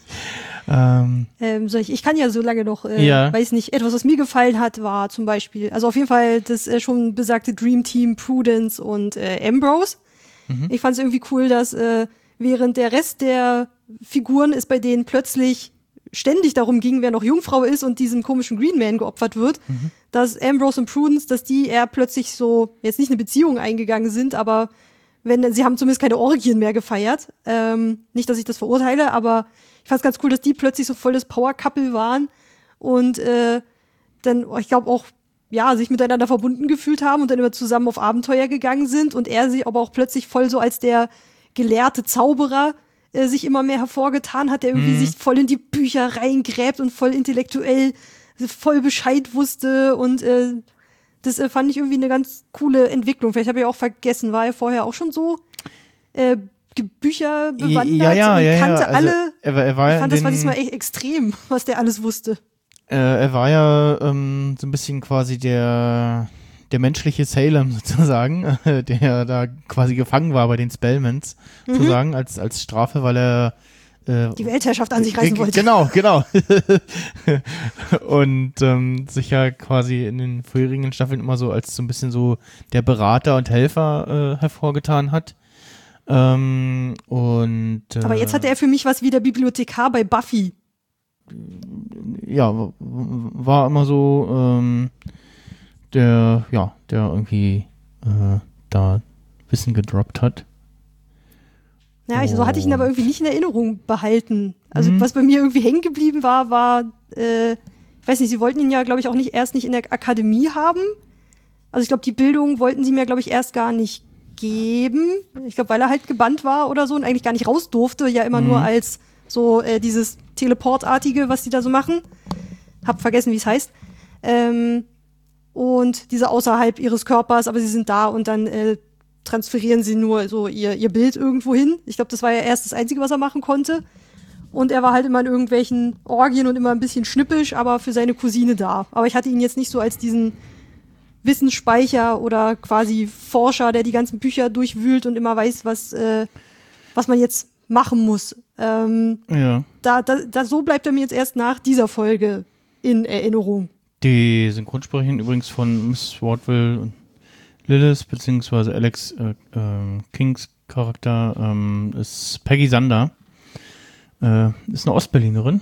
C: Ich kann ja so lange noch, weiß nicht, etwas, was mir gefallen hat, war zum Beispiel, also auf jeden Fall das schon besagte Dream Team, Prudence und Ambrose. Ich fand es irgendwie cool, dass während der Rest der Figuren es bei denen plötzlich ständig darum ging, wer noch Jungfrau ist und diesem komischen Green Man geopfert wird, dass Ambrose und Prudence, dass die eher plötzlich so, jetzt nicht eine Beziehung eingegangen sind, aber sie haben zumindest keine Orgien mehr gefeiert. Nicht, dass ich das verurteile, aber ich fand es ganz cool, dass die plötzlich so voll das Power-Couple waren und dann, ich glaube auch, sich miteinander verbunden gefühlt haben und dann immer zusammen auf Abenteuer gegangen sind und er sich aber auch plötzlich voll so als der gelehrte Zauberer sich immer mehr hervorgetan hat, der irgendwie sich voll in die Bücher reingräbt und voll intellektuell voll Bescheid wusste und das fand ich irgendwie eine ganz coole Entwicklung. Vielleicht habe ich auch vergessen, war er vorher auch schon so Bücher bewandert und kannte
B: also
C: alle.
B: Er war
C: ich fand, das war diesmal echt extrem, was der alles wusste.
B: Er war ja so ein bisschen quasi der menschliche Salem sozusagen, der da quasi gefangen war bei den Spellmans, sozusagen, als Strafe, weil er
C: die Weltherrschaft an sich reißen wollte.
B: Genau. Und sich ja quasi in den vorherigen Staffeln immer so als so ein bisschen so der Berater und Helfer hervorgetan hat. Aber
C: jetzt hatte er für mich was wie der Bibliothekar bei Buffy.
B: Ja, war immer so der irgendwie da Wissen gedroppt hat.
C: Ja, so hatte ich ihn aber irgendwie nicht in Erinnerung behalten. Also was bei mir irgendwie hängen geblieben war, ich weiß nicht, sie wollten ihn ja, glaube ich, auch erst nicht in der Akademie haben. Also ich glaube, die Bildung wollten sie mir, glaube ich, erst gar nicht geben. Ich glaube, weil er halt gebannt war oder so und eigentlich gar nicht raus durfte, ja immer nur als So dieses Teleportartige, was die da so machen. Hab vergessen, wie es heißt. Und diese außerhalb ihres Körpers, aber sie sind da und dann transferieren sie nur so ihr Bild irgendwo hin. Ich glaube, das war ja erst das Einzige, was er machen konnte. Und er war halt immer in irgendwelchen Orgien und immer ein bisschen schnippisch, aber für seine Cousine da. Aber ich hatte ihn jetzt nicht so als diesen Wissensspeicher oder quasi Forscher, der die ganzen Bücher durchwühlt und immer weiß, was man jetzt machen muss.
B: Ja.
C: So bleibt er mir jetzt erst nach dieser Folge in Erinnerung.
B: Die Synchronsprecherin übrigens von Miss Wardville und Lilith, beziehungsweise Alex Kings Charakter, ist Peggy Sander. Ist eine Ostberlinerin.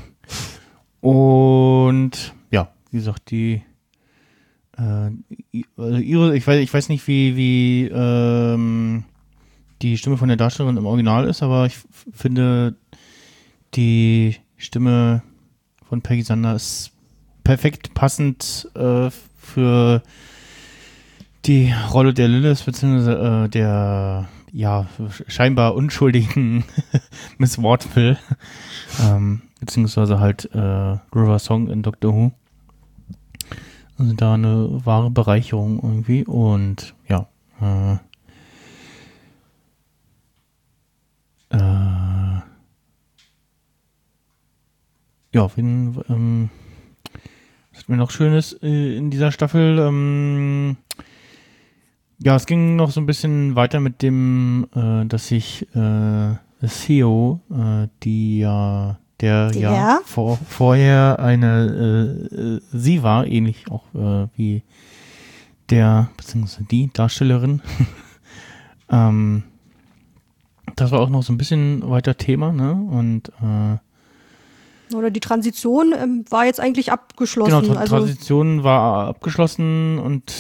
B: Und ja, wie gesagt, ich weiß nicht, wie die Stimme von der Darstellerin im Original ist, aber ich finde, die Stimme von Peggy Sander ist perfekt passend für die Rolle der Lilith, beziehungsweise der scheinbar unschuldigen Miss Wardville, beziehungsweise halt River Song in Doctor Who. Also da eine wahre Bereicherung irgendwie und ja, was hatten wir noch Schönes in dieser Staffel? Ja, es ging noch so ein bisschen weiter mit dem, dass sich Theo, vorher eine sie war, ähnlich auch wie beziehungsweise die Darstellerin. Das war auch noch so ein bisschen weiter Thema, ne? Und
C: oder die Transition war jetzt eigentlich abgeschlossen.
B: Genau, Transition war abgeschlossen und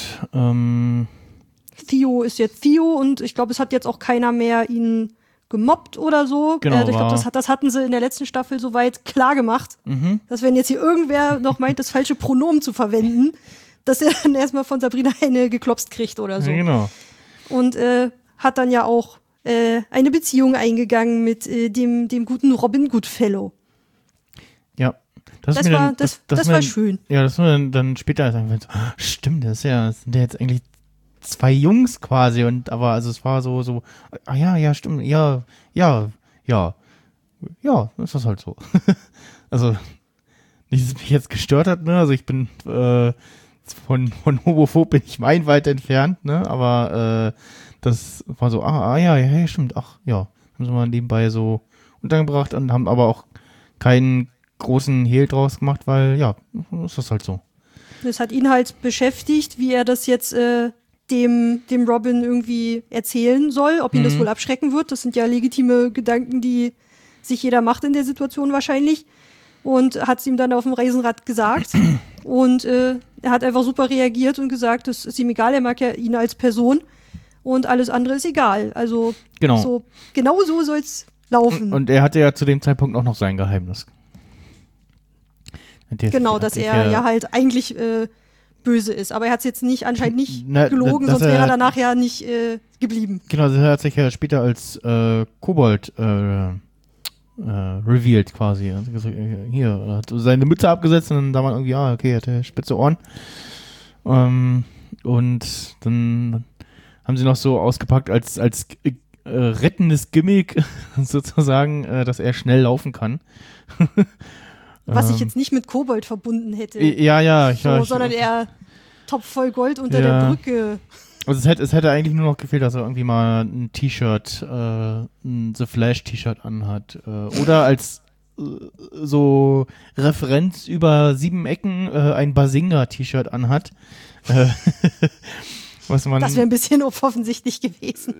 C: Theo ist jetzt Theo und ich glaube, es hat jetzt auch keiner mehr ihn gemobbt oder so.
B: Genau,
C: ich glaube, das hatten sie in der letzten Staffel soweit klar gemacht, dass wenn jetzt hier irgendwer noch meint, das falsche Pronomen zu verwenden, dass er dann erstmal von Sabrina eine geklopst kriegt oder so.
B: Ja, genau.
C: Und hat dann ja auch eine Beziehung eingegangen mit dem guten Robin Goodfellow.
B: Ja.
C: Das war schön.
B: Ja, das war dann später sagen, stimmt, das sind ja jetzt eigentlich 2 Jungs quasi aber es war so, ja, stimmt, ja, ist das halt so. Also, nicht, dass es mich jetzt gestört hat, ne, also ich bin, von homophob bin ich meilenweit entfernt, ne, aber, das war so, ja, stimmt, haben sie mal nebenbei so untergebracht und haben aber auch keinen großen Hehl draus gemacht, weil, ja, ist das halt so.
C: Das hat ihn halt beschäftigt, wie er das jetzt, dem Robin irgendwie erzählen soll, ob ihn das wohl abschrecken wird. Das sind ja legitime Gedanken, die sich jeder macht in der Situation wahrscheinlich. Und hat es ihm dann auf dem Riesenrad gesagt. Und er hat einfach super reagiert und gesagt, das ist ihm egal, er mag ja ihn als Person. Und alles andere ist egal. Also genau so soll es laufen.
B: Und er hatte ja zu dem Zeitpunkt auch noch sein Geheimnis.
C: Genau, dass er ja halt eigentlich böse ist. Aber er hat es jetzt anscheinend nicht gelogen, sonst wäre er danach ja nicht geblieben.
B: Genau, das hat sich ja später als Kobold revealed quasi. Also, hier, er hat seine Mütze abgesetzt und dann da man irgendwie, okay, er hatte spitze Ohren. Und dann haben sie noch so ausgepackt als rettendes Gimmick sozusagen, dass er schnell laufen kann.
C: Was ich jetzt nicht mit Kobold verbunden hätte.
B: Ja.
C: Sondern eher Topf voll Gold unter der Brücke.
B: Also es hätte eigentlich nur noch gefehlt, dass er irgendwie mal ein T-Shirt, ein The Flash T-Shirt anhat. Oder als so Referenz über 7 Ecken ein Bazinga T-Shirt anhat. Das wäre
C: ein bisschen offensichtlich gewesen.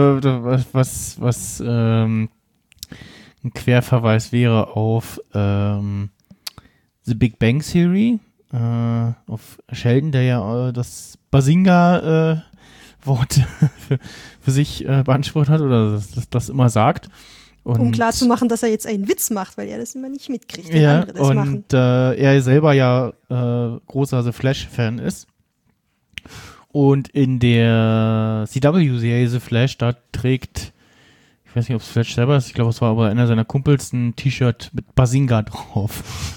B: Was ein Querverweis wäre auf The Big Bang Theory, auf Sheldon, der ja das Bazinga-Wort für sich beansprucht hat oder das immer sagt.
C: Um klarzumachen, dass er jetzt einen Witz macht, weil er das immer nicht mitkriegt, wenn andere das machen.
B: Und er selber ja großer The Flash-Fan ist. Und in der CW-Serie The Flash, da trägt, ich weiß nicht, ob es Fletch selber ist, ich glaube, es war aber einer seiner Kumpels, ein T-Shirt mit Bazinga drauf.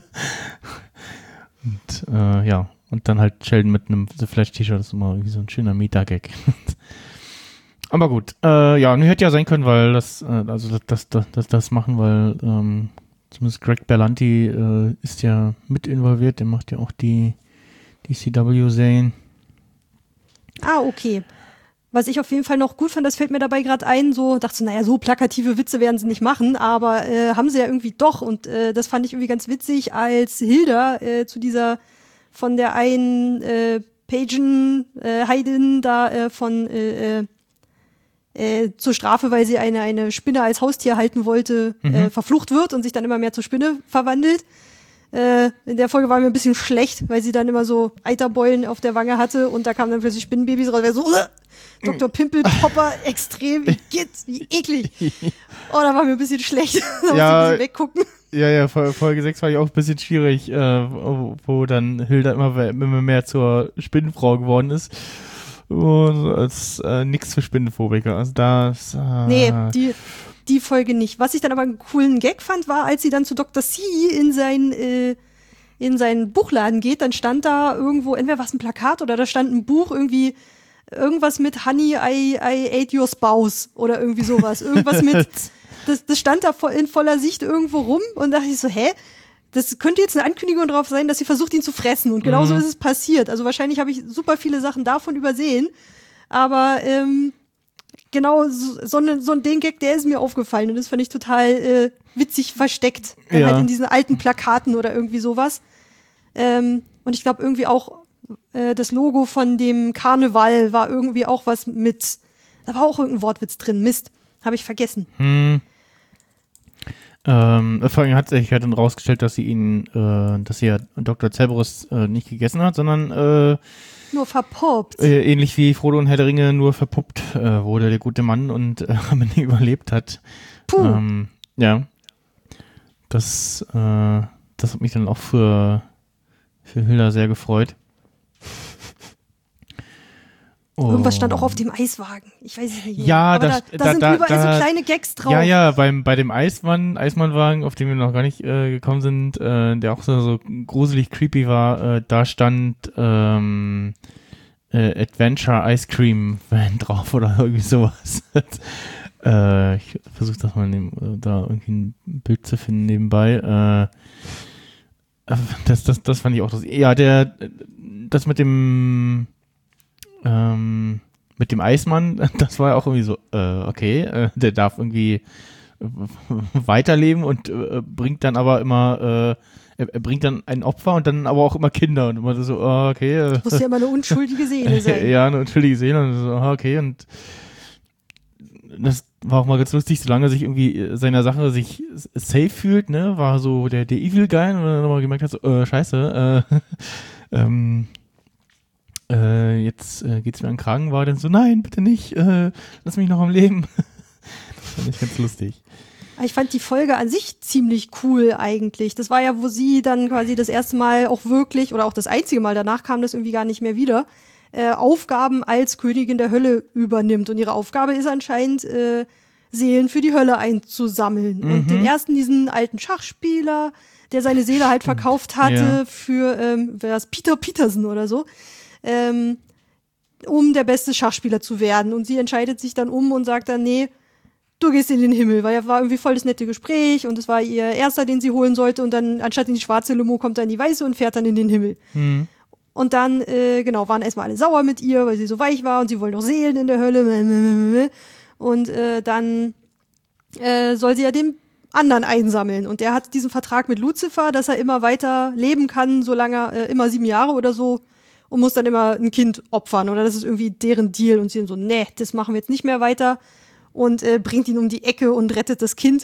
B: Und und dann halt Sheldon mit einem The Flash-T-Shirt, das ist immer irgendwie so ein schöner Meta-Gag. Aber gut, und hätte ja sein können, weil das machen, weil zumindest Greg Berlanti ist ja mit involviert, der macht ja auch die CW-Serien.
C: Ah, okay. Was ich auf jeden Fall noch gut fand, das fällt mir dabei gerade ein, dachte so, naja, so plakative Witze werden sie nicht machen, aber haben sie ja irgendwie doch, und das fand ich irgendwie ganz witzig, als Hilda zu dieser von der einen Pagen Heidin da zur Strafe, weil sie eine Spinne als Haustier halten wollte, verflucht wird und sich dann immer mehr zur Spinne verwandelt. In der Folge war mir ein bisschen schlecht, weil sie dann immer so Eiterbeulen auf der Wange hatte und da kamen dann plötzlich Spinnenbabys raus. So, Dr. Pimpelpopper, extrem, wie eklig. Oh, da war mir ein bisschen schlecht. Da musste ich ein bisschen weggucken.
B: Ja, Folge 6 war ja auch ein bisschen schwierig, wo dann Hilda immer mehr zur Spinnenfrau geworden ist. Und als nix für Spinnenphobiker. Also das.
C: Nee, die Folge nicht. Was ich dann aber einen coolen Gag fand, war, als sie dann zu Dr. C in seinen Buchladen geht, dann stand da irgendwo, entweder war es ein Plakat oder da stand ein Buch, irgendwas mit Honey, I ate your spouse oder irgendwie sowas. Irgendwas mit, das stand da in voller Sicht irgendwo rum und dachte ich so, das könnte jetzt eine Ankündigung darauf sein, dass sie versucht, ihn zu fressen. Und genauso ist es passiert. Also wahrscheinlich habe ich super viele Sachen davon übersehen. Aber genau so ein Gag, der ist mir aufgefallen. Und das fand ich total witzig versteckt. Halt in diesen alten Plakaten oder irgendwie sowas. Und ich glaube irgendwie auch das Logo von dem Karneval war irgendwie auch was mit, da war auch irgendein Wortwitz drin. Mist, habe ich vergessen.
B: Vor allem hat sich dann rausgestellt, dass sie Dr. Cerberus nicht gegessen hat, sondern
C: nur verpuppt.
B: Ähnlich wie Frodo und Herr der Ringe nur verpuppt wurde, der gute Mann, und am Ende überlebt hat.
C: Puh.
B: Das hat mich dann auch für Hilda sehr gefreut.
C: Irgendwas stand auch auf dem Eiswagen. Ich weiß es nicht mehr.
B: Ja,
C: aber da sind überall so kleine Gags drauf.
B: Ja, bei dem Eismannwagen, auf den wir noch gar nicht gekommen sind, der auch so gruselig creepy war, da stand Adventure Ice Cream Van drauf oder irgendwie sowas. Ich versuche das mal da irgendwie ein Bild zu finden nebenbei. Das fand ich auch. Das mit dem Eismann, das war ja auch irgendwie so, okay, der darf irgendwie weiterleben und bringt dann aber immer, er bringt dann ein Opfer und dann aber auch immer Kinder und immer so, okay.
C: Das muss ja immer eine unschuldige Seele sein.
B: Ja, eine unschuldige Seele und so, okay, und das war auch mal ganz lustig, solange er sich irgendwie seiner Sache sich safe fühlt, ne, war so der Evil Guy, und dann nochmal gemerkt hat, so, scheiße, jetzt geht's mir an den Kragen, war dann so, nein, bitte nicht, lass mich noch am Leben. Das fand ich ganz lustig.
C: Ich fand die Folge an sich ziemlich cool eigentlich. Das war ja, wo sie dann quasi das erste Mal auch wirklich, oder auch das einzige Mal, danach kam das irgendwie gar nicht mehr wieder, Aufgaben als Königin der Hölle übernimmt. Und ihre Aufgabe ist anscheinend, Seelen für die Hölle einzusammeln. Und den ersten, diesen alten Schachspieler, der seine Seele halt verkauft hatte für, Peter Peterson oder so, um der beste Schachspieler zu werden. Und sie entscheidet sich dann und sagt dann, nee, du gehst in den Himmel, weil er war irgendwie voll das nette Gespräch und es war ihr erster, den sie holen sollte, und dann anstatt in die schwarze Limo kommt er in die weiße und fährt dann in den Himmel. Und dann, waren erstmal alle sauer mit ihr, weil sie so weich war und sie wollen doch Seelen in der Hölle. Und dann soll sie ja den anderen einsammeln. Und der hat diesen Vertrag mit Lucifer, dass er immer weiter leben kann, solange er immer 7 Jahre oder so, und muss dann immer ein Kind opfern. Oder das ist irgendwie deren Deal. Und sie sind so, nee, das machen wir jetzt nicht mehr weiter. Und bringt ihn um die Ecke und rettet das Kind.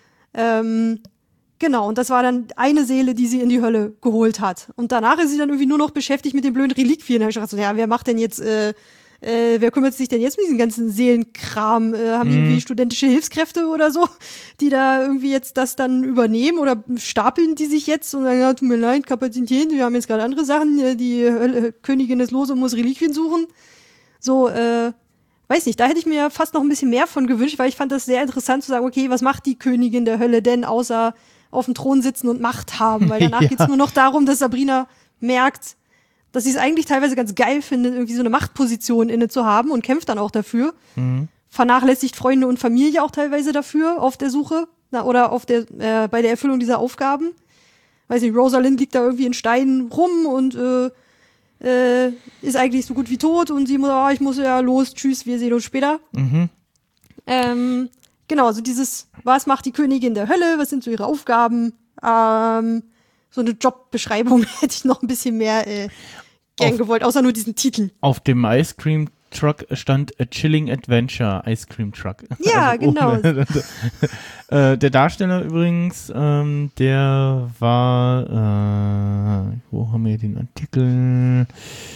C: Genau, und das war dann eine Seele, die sie in die Hölle geholt hat. Und danach ist sie dann irgendwie nur noch beschäftigt mit den blöden Reliquien. Da hab ich gedacht, so, ja, wer macht denn jetzt, wer kümmert sich denn jetzt mit diesem ganzen Seelenkram? Haben die irgendwie studentische Hilfskräfte oder so, die da irgendwie jetzt das dann übernehmen, oder stapeln die sich jetzt und sagen, ja, tut mir leid, Kapazität, wir haben jetzt gerade andere Sachen, die Königin ist los und muss Reliquien suchen. So, weiß nicht, da hätte ich mir fast noch ein bisschen mehr von gewünscht, weil ich fand das sehr interessant zu sagen, okay, was macht die Königin der Hölle denn, außer auf dem Thron sitzen und Macht haben? Weil danach geht's nur noch darum, dass Sabrina merkt, dass sie es eigentlich teilweise ganz geil findet, irgendwie so eine Machtposition inne zu haben und kämpft dann auch dafür. Vernachlässigt Freunde und Familie auch teilweise dafür auf der Suche oder bei der Erfüllung dieser Aufgaben. Weiß nicht, Rosalind liegt da irgendwie in Steinen rum und ist eigentlich so gut wie tot und sie muss, ich muss ja los, tschüss, wir sehen uns später. Genau, so dieses, was macht die Königin der Hölle, was sind so ihre Aufgaben, so eine Jobbeschreibung hätte ich noch ein bisschen mehr gern gewollt, außer nur diesen Titel.
B: Auf dem Ice Cream Truck stand A Chilling Adventure Ice Cream Truck.
C: Ja, also genau.
B: Der Darsteller übrigens, der war, wo haben wir den Artikel?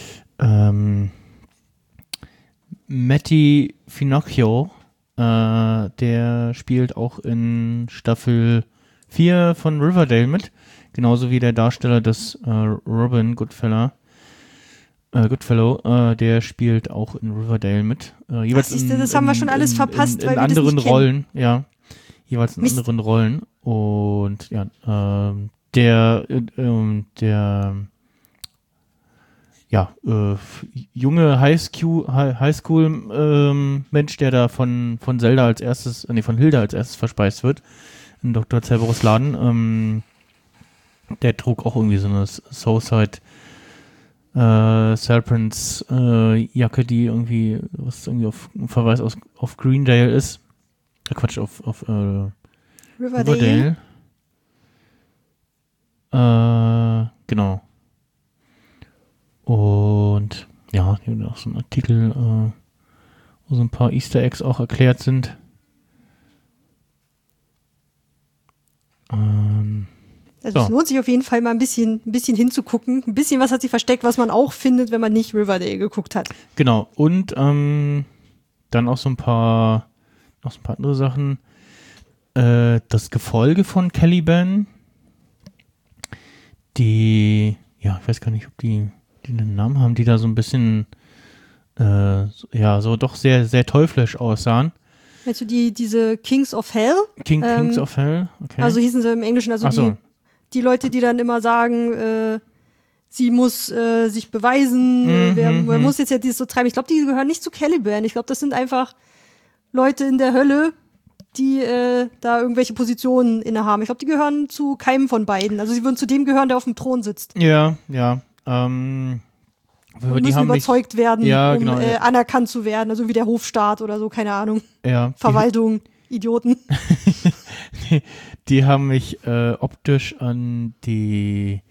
B: Matty Finocchio, der spielt auch in Staffel 4 von Riverdale mit, genauso wie der Darsteller des Robin Goodfellow, der spielt auch in Riverdale mit. Jeweils
C: das haben wir schon alles verpasst, weil wir
B: anderen
C: das nicht
B: Rollen, ja. Jeweils in anderen Rollen. Und ja, der junge Highschool Mensch, der da von Zelda als erstes, von Hilda als erstes verspeist wird, in Dr. Cerberus Laden, der trug auch irgendwie so eine Suicide Serpents Jacke, die irgendwie auf Verweis auf Greendale ist. Quatsch, auf Riverdale. Genau. Und ja, hier haben wir auch so einen Artikel, wo so ein paar Easter Eggs auch erklärt sind.
C: Also es lohnt sich auf jeden Fall mal ein bisschen hinzugucken. Ein bisschen was hat sie versteckt, was man auch findet, wenn man nicht Riverdale geguckt hat.
B: Genau. Und dann auch so ein paar andere Sachen. Das Gefolge von Caliban, die, ja, ich weiß gar nicht, ob die einen Namen haben, die da so ein bisschen so doch sehr, sehr teuflisch aussahen.
C: Meinst du diese Kings of Hell?
B: Kings of Hell, okay.
C: Also hießen sie im Englischen, also die Leute, die dann immer sagen, sie muss sich beweisen, wer muss jetzt ja dieses so treiben. Ich glaube, die gehören nicht zu Caliban. Ich glaube, das sind einfach Leute in der Hölle, die da irgendwelche Positionen innehaben. Ich glaube, die gehören zu keinem von beiden. Also sie würden zu dem gehören, der auf dem Thron sitzt.
B: Ja.
C: Und müssen überzeugt werden, um anerkannt zu werden. Also wie der Hofstaat oder so, keine Ahnung.
B: Ja.
C: Verwaltung, Idioten.
B: Die haben mich optisch an die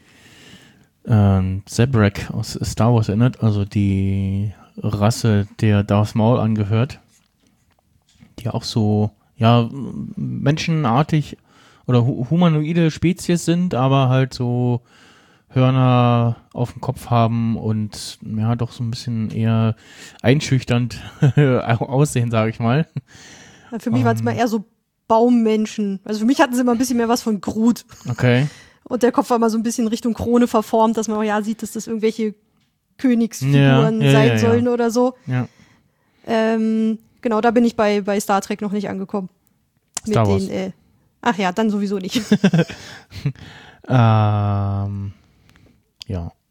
B: Zabrak aus Star Wars erinnert, also die Rasse, der Darth Maul angehört, die auch so, ja, menschenartig oder humanoide Spezies sind, aber halt so Hörner auf dem Kopf haben und ja, doch so ein bisschen eher einschüchternd aussehen, sage ich mal.
C: Ja, für mich waren es mal eher so Baummenschen. Also für mich hatten sie immer ein bisschen mehr was von Groot.
B: Okay.
C: Und der Kopf war mal so ein bisschen Richtung Krone verformt, dass man auch sieht, dass das irgendwelche Königsfiguren sein sollen oder so.
B: Ja.
C: Genau, da bin ich bei Star Trek noch nicht angekommen.
B: Star Wars.
C: Ach ja, dann sowieso nicht.
B: Ja.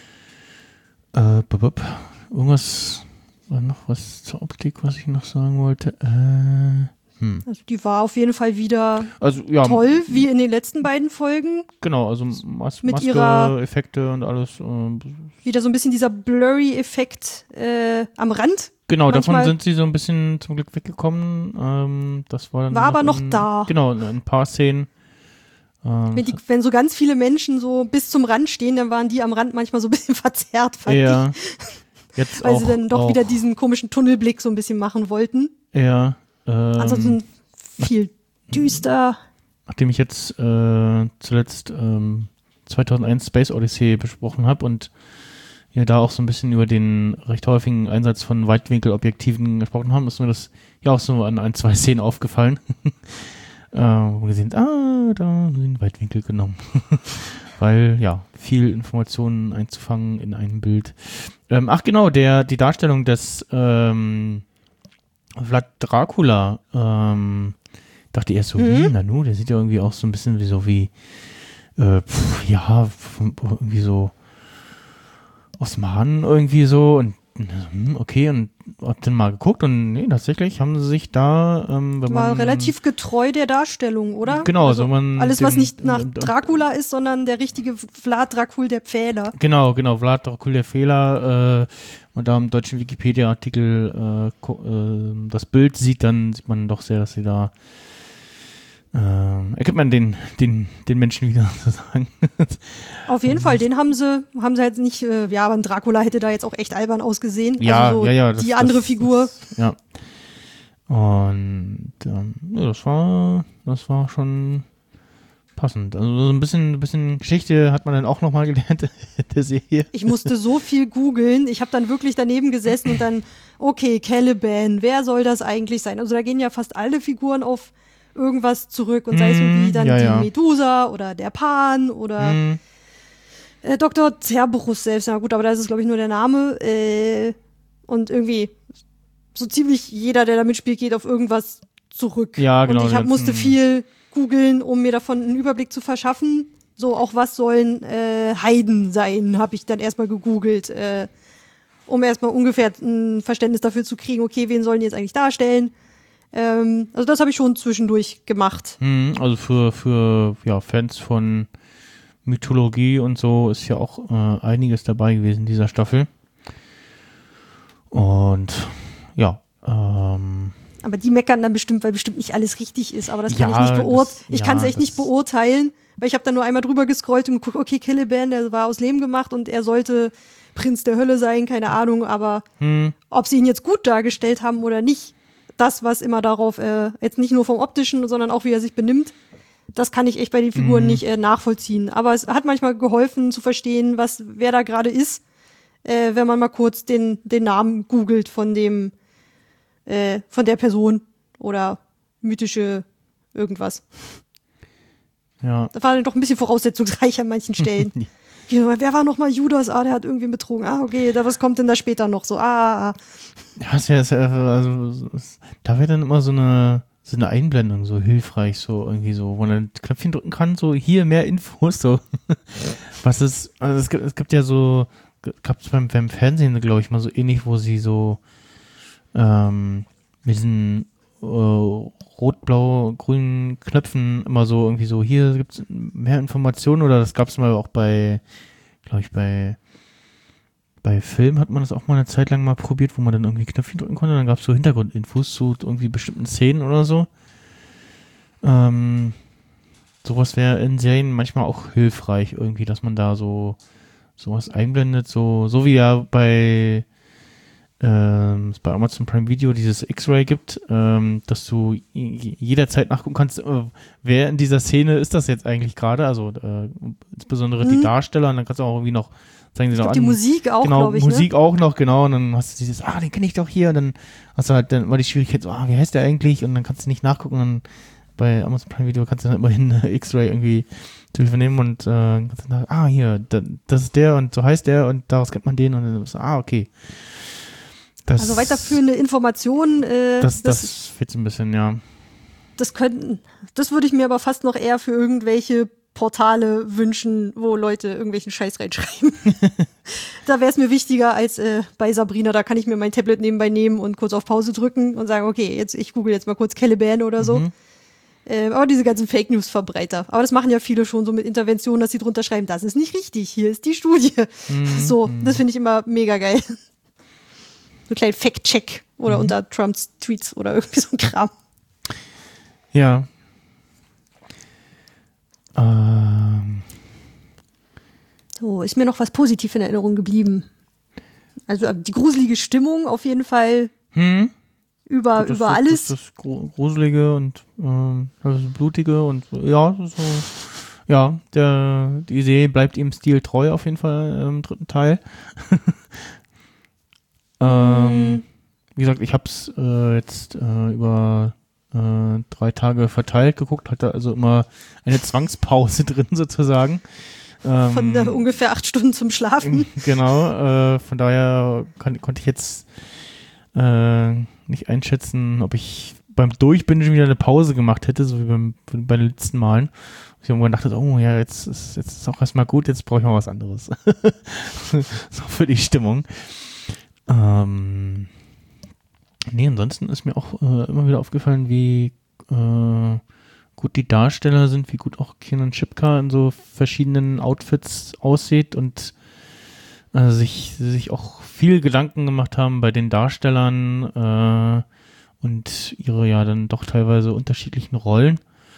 B: Irgendwas war noch was zur Optik, was ich noch sagen wollte.
C: Also die war auf jeden Fall wieder toll, wie in den letzten beiden Folgen.
B: Genau, also
C: mit
B: Maske, Effekte und alles.
C: Wieder so ein bisschen dieser Blurry-Effekt am Rand.
B: Genau, manchmal, davon sind sie so ein bisschen zum Glück weggekommen. Das war dann
C: aber noch da.
B: Genau, in ein paar Szenen.
C: Wenn so ganz viele Menschen so bis zum Rand stehen, dann waren die am Rand manchmal so ein bisschen verzerrt, fand ich.
B: Jetzt
C: weil sie dann doch wieder diesen komischen Tunnelblick so ein bisschen machen wollten.
B: Ja.
C: Ansonsten viel düster.
B: Nachdem ich jetzt zuletzt 2001 Space Odyssey besprochen habe und ja da auch so ein bisschen über den recht häufigen Einsatz von Weitwinkelobjektiven gesprochen haben, ist mir das ja auch so an 2 Szenen aufgefallen. Wo wir sehen, da den Weitwinkel genommen. Weil, ja, viel Informationen einzufangen in einem Bild. Die Darstellung des Vlad Dracula, dachte erst so, Nanu, der sieht ja irgendwie auch so ein bisschen irgendwie irgendwie so aus dem Hahn irgendwie so und okay, und hab dann mal geguckt und nee, tatsächlich haben sie sich da,
C: war relativ getreu der Darstellung, oder?
B: Genau,
C: also
B: man
C: alles, was nicht nach Dracula ist, sondern der richtige Vlad Dracul der Pfähler.
B: Genau, Vlad Dracul der Pfähler, und da im deutschen Wikipedia-Artikel das Bild sieht man doch sehr, dass sie da erkennt man den Menschen wieder sozusagen.
C: Auf jeden Fall, den haben sie jetzt nicht, aber ein Dracula hätte da jetzt auch echt albern ausgesehen.
B: Ja,
C: also so die andere Figur.
B: Ja. Und das war schon passend. Also so ein bisschen Geschichte hat man dann auch nochmal gelernt in der Serie.
C: Ich musste so viel googeln. Ich habe dann wirklich daneben gesessen und dann, okay, Caliban, wer soll das eigentlich sein? Also da gehen ja fast alle Figuren auf irgendwas zurück und sei es irgendwie dann die Medusa oder der Pan oder Dr. Cerberus selbst. Na gut, aber da ist es, glaube ich, nur der Name. Und irgendwie so ziemlich jeder, der da mitspielt, geht auf irgendwas zurück.
B: Ja, genau.
C: Und ich musste viel googeln, um mir davon einen Überblick zu verschaffen. So, auch was sollen Heiden sein, habe ich dann erstmal gegoogelt, um erstmal ungefähr ein Verständnis dafür zu kriegen, okay, wen sollen die jetzt eigentlich darstellen? Also das habe ich schon zwischendurch gemacht.
B: Also für Fans von Mythologie und so ist ja auch einiges dabei gewesen in dieser Staffel. Und ja.
C: Aber die meckern dann bestimmt, weil bestimmt nicht alles richtig ist. Aber das kann ich nicht beurteilen. Ich kann es echt nicht beurteilen, weil ich habe dann nur einmal drüber gescrollt und geguckt, okay, Caliban, der war aus Lehm gemacht und er sollte Prinz der Hölle sein, keine Ahnung. Aber ob sie ihn jetzt gut dargestellt haben oder nicht, das, was immer darauf, jetzt nicht nur vom Optischen, sondern auch wie er sich benimmt, das kann ich echt bei den Figuren nicht nachvollziehen. Aber es hat manchmal geholfen zu verstehen, wer da gerade ist, wenn man mal kurz den Namen googelt von der Person oder mythische irgendwas.
B: Ja.
C: Das war dann doch ein bisschen voraussetzungsreich an manchen Stellen. Wer war nochmal Judas? Der hat irgendwie betrogen. Okay, was kommt denn da später noch? So,
B: Ja, da wäre dann immer so eine Einblendung so hilfreich, so irgendwie so, wo man ein Knöpfchen drücken kann, so hier mehr Infos, so. Es gibt ja so, gab es beim Fernsehen, glaube ich, mal so ähnlich, wo sie so mit diesen rot-blau-grünen Knöpfen immer so irgendwie so, hier gibt es mehr Informationen, oder das gab es mal auch bei Film hat man das auch mal eine Zeit lang mal probiert, wo man dann irgendwie Knöpfchen drücken konnte, dann gab es so Hintergrundinfos zu irgendwie bestimmten Szenen oder so. Sowas wäre in Serien manchmal auch hilfreich irgendwie, dass man da so sowas einblendet, so wie ja bei Amazon Prime Video dieses X-Ray gibt, dass du jederzeit nachgucken kannst, wer in dieser Szene ist das jetzt eigentlich gerade, also insbesondere die Darsteller, und dann kannst du auch irgendwie noch zeigen sie noch an.
C: Die Musik auch,
B: genau,
C: glaube ich.
B: Musik auch noch, genau, und dann hast du dieses, den kenne ich doch hier, und dann hast du halt dann immer die Schwierigkeit, so, wie heißt der eigentlich, und dann kannst du nicht nachgucken, und bei Amazon Prime Video kannst du dann immerhin X-Ray irgendwie zu vernehmen und kannst dann sagen, hier, das ist der und so heißt der und daraus kennt man den, und dann so, okay.
C: Also weiterführende Informationen.
B: Das fehlt so ein bisschen, ja.
C: Das würde ich mir aber fast noch eher für irgendwelche Portale wünschen, wo Leute irgendwelchen Scheiß reinschreiben. Da wäre es mir wichtiger als bei Sabrina. Da kann ich mir mein Tablet nebenbei nehmen und kurz auf Pause drücken und sagen, okay, ich google jetzt mal kurz Caliban oder so. Aber diese ganzen Fake News Verbreiter. Aber das machen ja viele schon so mit Interventionen, dass sie drunter schreiben, das ist nicht richtig, hier ist die Studie. So, das finde ich immer mega geil. So einen kleinen Fact-Check oder unter Trumps Tweets oder irgendwie so ein Kram.
B: Ja.
C: So, ist mir noch was positiv in Erinnerung geblieben. Also die gruselige Stimmung auf jeden Fall über alles.
B: Das Gruselige und das Blutige und ja, so, ja, die Serie bleibt ihrem Stil treu auf jeden Fall im dritten Teil. Wie gesagt, ich habe es jetzt über 3 Tage verteilt geguckt, hatte also immer eine Zwangspause drin sozusagen.
C: Von ungefähr 8 Stunden zum Schlafen.
B: Genau, von daher konnte ich jetzt nicht einschätzen, ob ich beim Durchbingen wieder eine Pause gemacht hätte, so wie bei den letzten Malen. Ich irgendwann dachte, oh ja, jetzt ist auch erstmal gut, jetzt brauche ich mal was anderes. So für die Stimmung. Nee, ansonsten ist mir auch immer wieder aufgefallen, wie gut die Darsteller sind, wie gut auch Kiernan Shipka in so verschiedenen Outfits aussieht und sich auch viel Gedanken gemacht haben bei den Darstellern und ihre ja dann doch teilweise unterschiedlichen Rollen.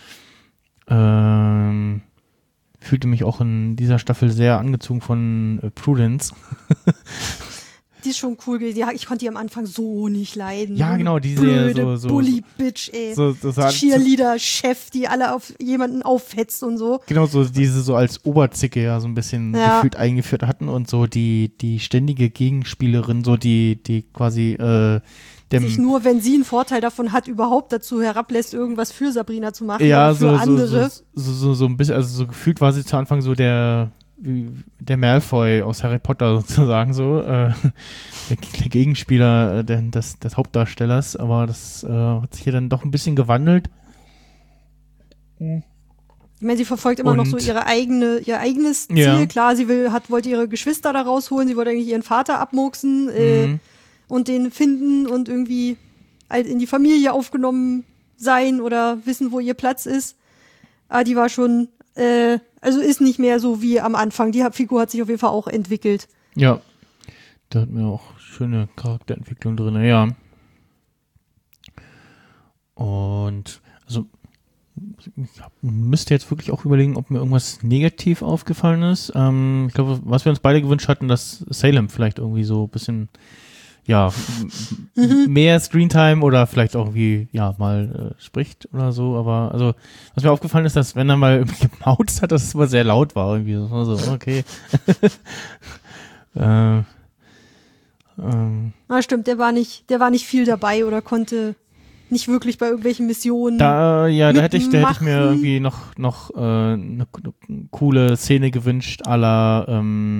B: Fühlte mich auch in dieser Staffel sehr angezogen von Prudence.
C: Die ist schon cool. Ich konnte die am Anfang so nicht leiden.
B: Ja, genau, diese
C: blöde
B: so
C: Bully-Bitch, ey.
B: So
C: Cheerleader-Chef, die alle auf jemanden auffetzt und so.
B: Genau, so diese so als Oberzicke ja so ein bisschen gefühlt eingeführt hatten und so die ständige Gegenspielerin, so die quasi
C: sich nur, wenn sie einen Vorteil davon hat, überhaupt dazu herablässt, irgendwas für Sabrina zu machen
B: ja,
C: oder für andere.
B: So ein bisschen, also so gefühlt war sie zu Anfang so der Malfoy aus Harry Potter sozusagen so, der Gegenspieler des Hauptdarstellers, aber das hat sich hier dann doch ein bisschen gewandelt.
C: Ich meine, sie verfolgt immer noch so ihr eigenes Ziel.
B: Ja.
C: Klar, sie wollte ihre Geschwister da rausholen, sie wollte eigentlich ihren Vater abmurksen und den finden und irgendwie halt in die Familie aufgenommen sein oder wissen, wo ihr Platz ist. Aber die war schon, also ist nicht mehr so wie am Anfang. Die Figur hat sich auf jeden Fall auch entwickelt.
B: Ja, da hat mir auch schöne Charakterentwicklung drin, ja. Und also ich müsste jetzt wirklich auch überlegen, ob mir irgendwas negativ aufgefallen ist. Ich glaube, was wir uns beide gewünscht hatten, dass Salem vielleicht irgendwie so ein bisschen mehr Screentime oder vielleicht auch irgendwie mal spricht oder so, aber also was mir aufgefallen ist, dass wenn er mal irgendwie gemauzt hat, dass es immer sehr laut war irgendwie, das war so, okay.
C: Na stimmt, der war nicht viel dabei oder konnte nicht wirklich bei irgendwelchen Missionen
B: da hätte ich mir
C: mitmachen.
B: irgendwie noch eine coole Szene gewünscht, à la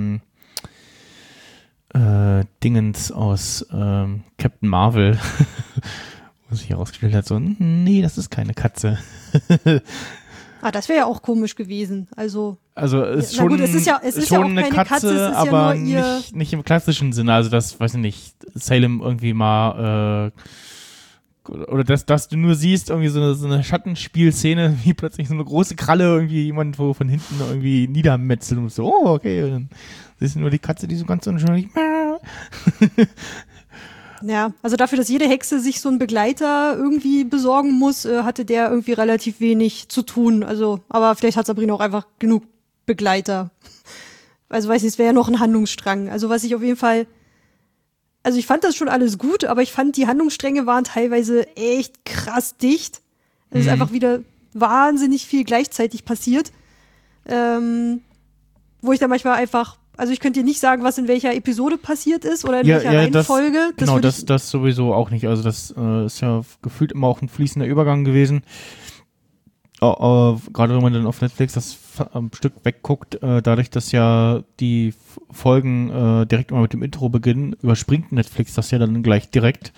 B: Dingens aus Captain Marvel, wo sich herausgestellt hat, so, nee, das ist keine Katze.
C: Das wäre ja auch komisch gewesen. Also
B: ist
C: na
B: schon,
C: gut, es ist ja auch
B: eine
C: keine
B: Katze,
C: es ist
B: aber
C: ja nur ihr
B: nicht im klassischen Sinne. Also das, weiß ich nicht, Salem irgendwie mal oder dass du nur siehst, irgendwie so eine Schattenspielszene, wie plötzlich so eine große Kralle irgendwie jemand wo von hinten irgendwie niedermetzelt und so, oh, okay, und dann siehst du nur die Katze, die so ganz unschuldig
C: Ja, also dafür, dass jede Hexe sich so einen Begleiter irgendwie besorgen muss, hatte der irgendwie relativ wenig zu tun. Also, aber vielleicht hat Sabrina auch einfach genug Begleiter. Also weiß nicht, es wäre ja noch ein Handlungsstrang. Also was ich auf jeden Fall, also ich fand das schon alles gut, aber ich fand, die Handlungsstränge waren teilweise echt krass dicht. Es ist einfach wieder wahnsinnig viel gleichzeitig passiert. Wo ich dann manchmal einfach, also ich könnte dir nicht sagen, was in welcher Episode passiert ist oder in welcher Reihenfolge.
B: Das sowieso auch nicht. Also das ist ja gefühlt immer auch ein fließender Übergang gewesen. Gerade wenn man dann auf Netflix das Stück wegguckt, dadurch, dass ja die Folgen direkt immer mit dem Intro beginnen, überspringt Netflix das ja dann gleich direkt.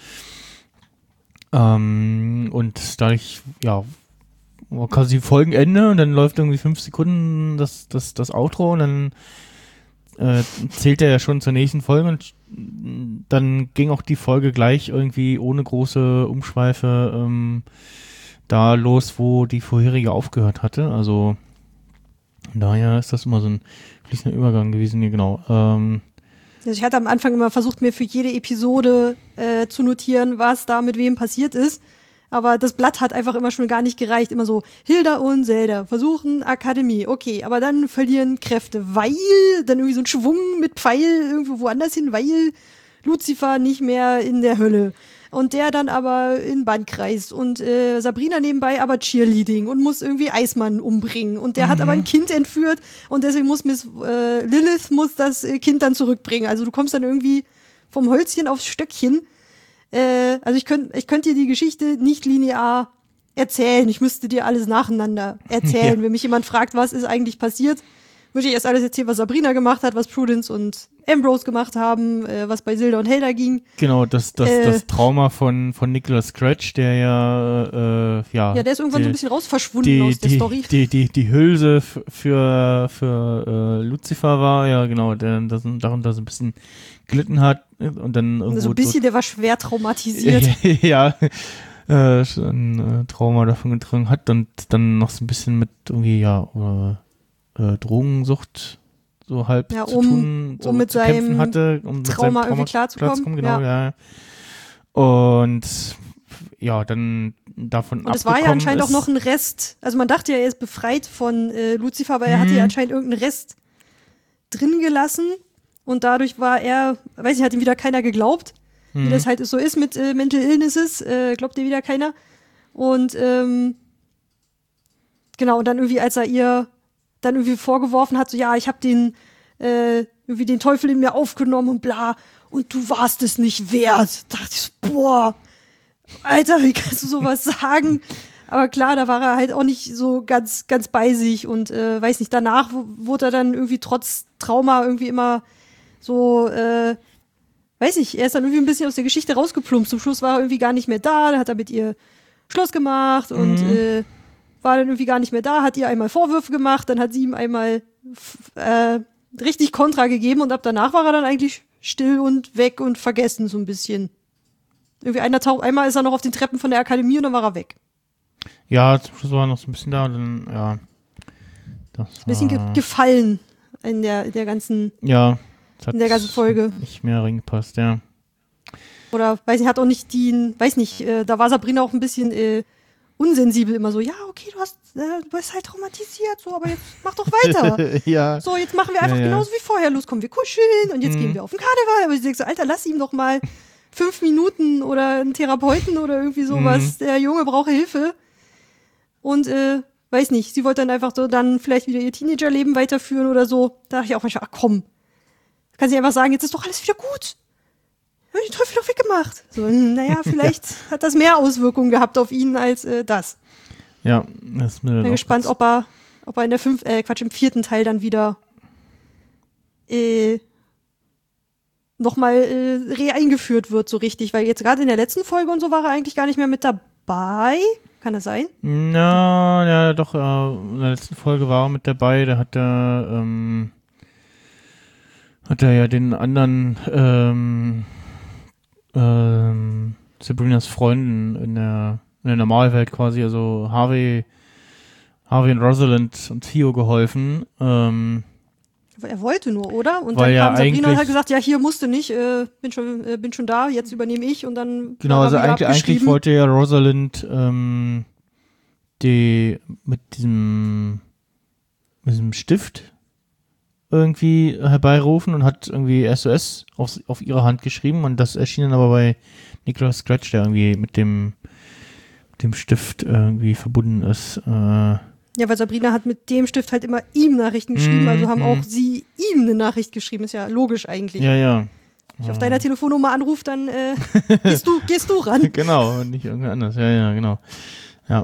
B: Und dadurch, quasi Folgenende und dann läuft irgendwie 5 Sekunden das Outro und dann zählt er ja schon zur nächsten Folge und dann ging auch die Folge gleich irgendwie ohne große Umschweife da los, wo die vorherige aufgehört hatte. Also daher ist das immer so ein fließender Übergang gewesen, hier genau.
C: Also ich hatte am Anfang immer versucht, mir für jede Episode zu notieren, was da mit wem passiert ist. Aber das Blatt hat einfach immer schon gar nicht gereicht. Immer so, Hilda und Zelda versuchen Akademie. Okay, aber dann verlieren Kräfte, weil dann irgendwie so ein Schwung mit Pfeil irgendwo woanders hin, weil Lucifer nicht mehr in der Hölle. Und der dann aber in Bandkreis. Und Sabrina nebenbei aber Cheerleading und muss irgendwie Eismann umbringen. Und der hat aber ein Kind entführt und deswegen muss Miss Lilith muss das Kind dann zurückbringen. Also du kommst dann irgendwie vom Holzchen aufs Stöckchen. Also ich könnte dir die Geschichte nicht linear erzählen. Ich müsste dir alles nacheinander erzählen. Ja. Wenn mich jemand fragt, was ist eigentlich passiert, würde ich erst alles erzählen, was Sabrina gemacht hat, was Prudence und Ambrose gemacht haben, was bei Silda und Helda ging.
B: Genau, das Trauma von Nicholas Scratch, der ja
C: der ist irgendwann so ein bisschen rausverschwunden aus der Story.
B: Die Hülse für Lucifer war, ja genau, der darunter so ein bisschen gelitten hat und dann irgendwo
C: so ein bisschen, der war schwer traumatisiert.
B: Ja, ein Trauma davon getragen hat und dann noch so ein bisschen mit irgendwie, Drogensucht so halb zu tun, so
C: mit
B: zu
C: seinem
B: kämpfen hatte,
C: um Trauma irgendwie klarzukommen.
B: Genau, ja. Und ja, dann davon
C: und es war ja anscheinend auch noch ein Rest, also man dachte ja, er ist befreit von Lucifer, aber er hatte ja anscheinend irgendeinen Rest drin gelassen und dadurch war er, weiß ich, hat ihm wieder keiner geglaubt, wie das halt so ist mit Mental Illnesses, glaubt dir wieder keiner. Und genau, und dann irgendwie, als er ihr dann irgendwie vorgeworfen hat, so ja, ich habe irgendwie den Teufel in mir aufgenommen und bla, und du warst es nicht wert. Da dachte ich so, boah, Alter, wie kannst du sowas sagen? Aber klar, da war er halt auch nicht so ganz bei sich und weiß nicht, danach wurde er dann irgendwie trotz Trauma irgendwie immer so, weiß nicht, er ist dann irgendwie ein bisschen aus der Geschichte rausgeplumpst. Zum Schluss war er irgendwie gar nicht mehr da, da hat er mit ihr Schluss gemacht und war dann irgendwie gar nicht mehr da, hat ihr einmal Vorwürfe gemacht, dann hat sie ihm einmal richtig Kontra gegeben und ab danach war er dann eigentlich still und weg und vergessen so ein bisschen. Irgendwie einmal ist er noch auf den Treppen von der Akademie und dann war er weg.
B: Ja, zum Schluss war er noch so ein bisschen da, dann, ja. Das
C: ein bisschen gefallen in der ganzen in der ganzen Folge.
B: Nicht mehr reingepasst, ja.
C: Oder, weiß nicht, hat auch nicht da war Sabrina auch ein bisschen unsensibel immer so, ja, okay, du bist halt traumatisiert, so, aber jetzt mach doch weiter.
B: Ja.
C: So, jetzt machen wir einfach genauso wie vorher, los, kommen wir kuscheln und jetzt gehen wir auf den Karneval. Aber ich denke so, Alter, lass ihm doch mal 5 Minuten oder einen Therapeuten oder irgendwie sowas. Der Junge braucht Hilfe. Und, weiß nicht, sie wollte dann einfach so dann vielleicht wieder ihr Teenagerleben weiterführen oder so. Da dachte ich auch manchmal, ach komm, kann sie einfach sagen, jetzt ist doch alles wieder gut. Wir haben den Teufel doch weggemacht. So, naja, vielleicht hat das mehr Auswirkungen gehabt auf ihn als das.
B: Ja, das ist mir
C: bin gespannt, ob er in der im 4. Teil dann wieder nochmal re-eingeführt wird, so richtig. Weil jetzt gerade in der letzten Folge und so war er eigentlich gar nicht mehr mit dabei. Kann das sein?
B: Ja, doch, in der letzten Folge war er mit dabei, da hat er ja den anderen Sabrinas Freunden in der Normalwelt quasi, also Harvey und Rosalind und Theo geholfen.
C: Er wollte nur, oder? Und
B: dann
C: kam Sabrina und hat gesagt, ja, hier musste nicht, bin schon da, jetzt übernehme ich und dann
B: genau, also eigentlich wollte ja Rosalind mit diesem Stift irgendwie herbeirufen und hat irgendwie SOS auf ihre Hand geschrieben und das erschien dann aber bei Nicholas Scratch, der irgendwie mit dem Stift irgendwie verbunden ist.
C: Ja, weil Sabrina hat mit dem Stift halt immer ihm Nachrichten geschrieben, also haben auch sie ihm eine Nachricht geschrieben, ist ja logisch eigentlich.
B: Ja.
C: Wenn ich auf deiner Telefonnummer anrufe, dann gehst du ran.
B: Genau, nicht irgendwer anders. Ja, genau. Ja.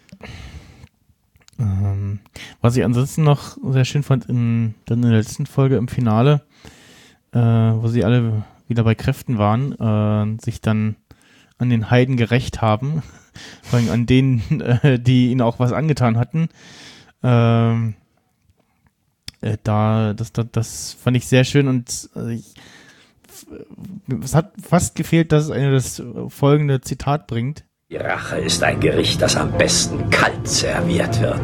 B: Was ich ansonsten noch sehr schön fand, dann in der letzten Folge im Finale, wo sie alle wieder bei Kräften waren, sich dann an den Heiden gerächt haben, vor allem an denen, die ihnen auch was angetan hatten. Das fand ich sehr schön und es hat fast gefehlt, dass einer das folgende Zitat bringt.
A: Die Rache ist ein Gericht, das am besten kalt serviert wird.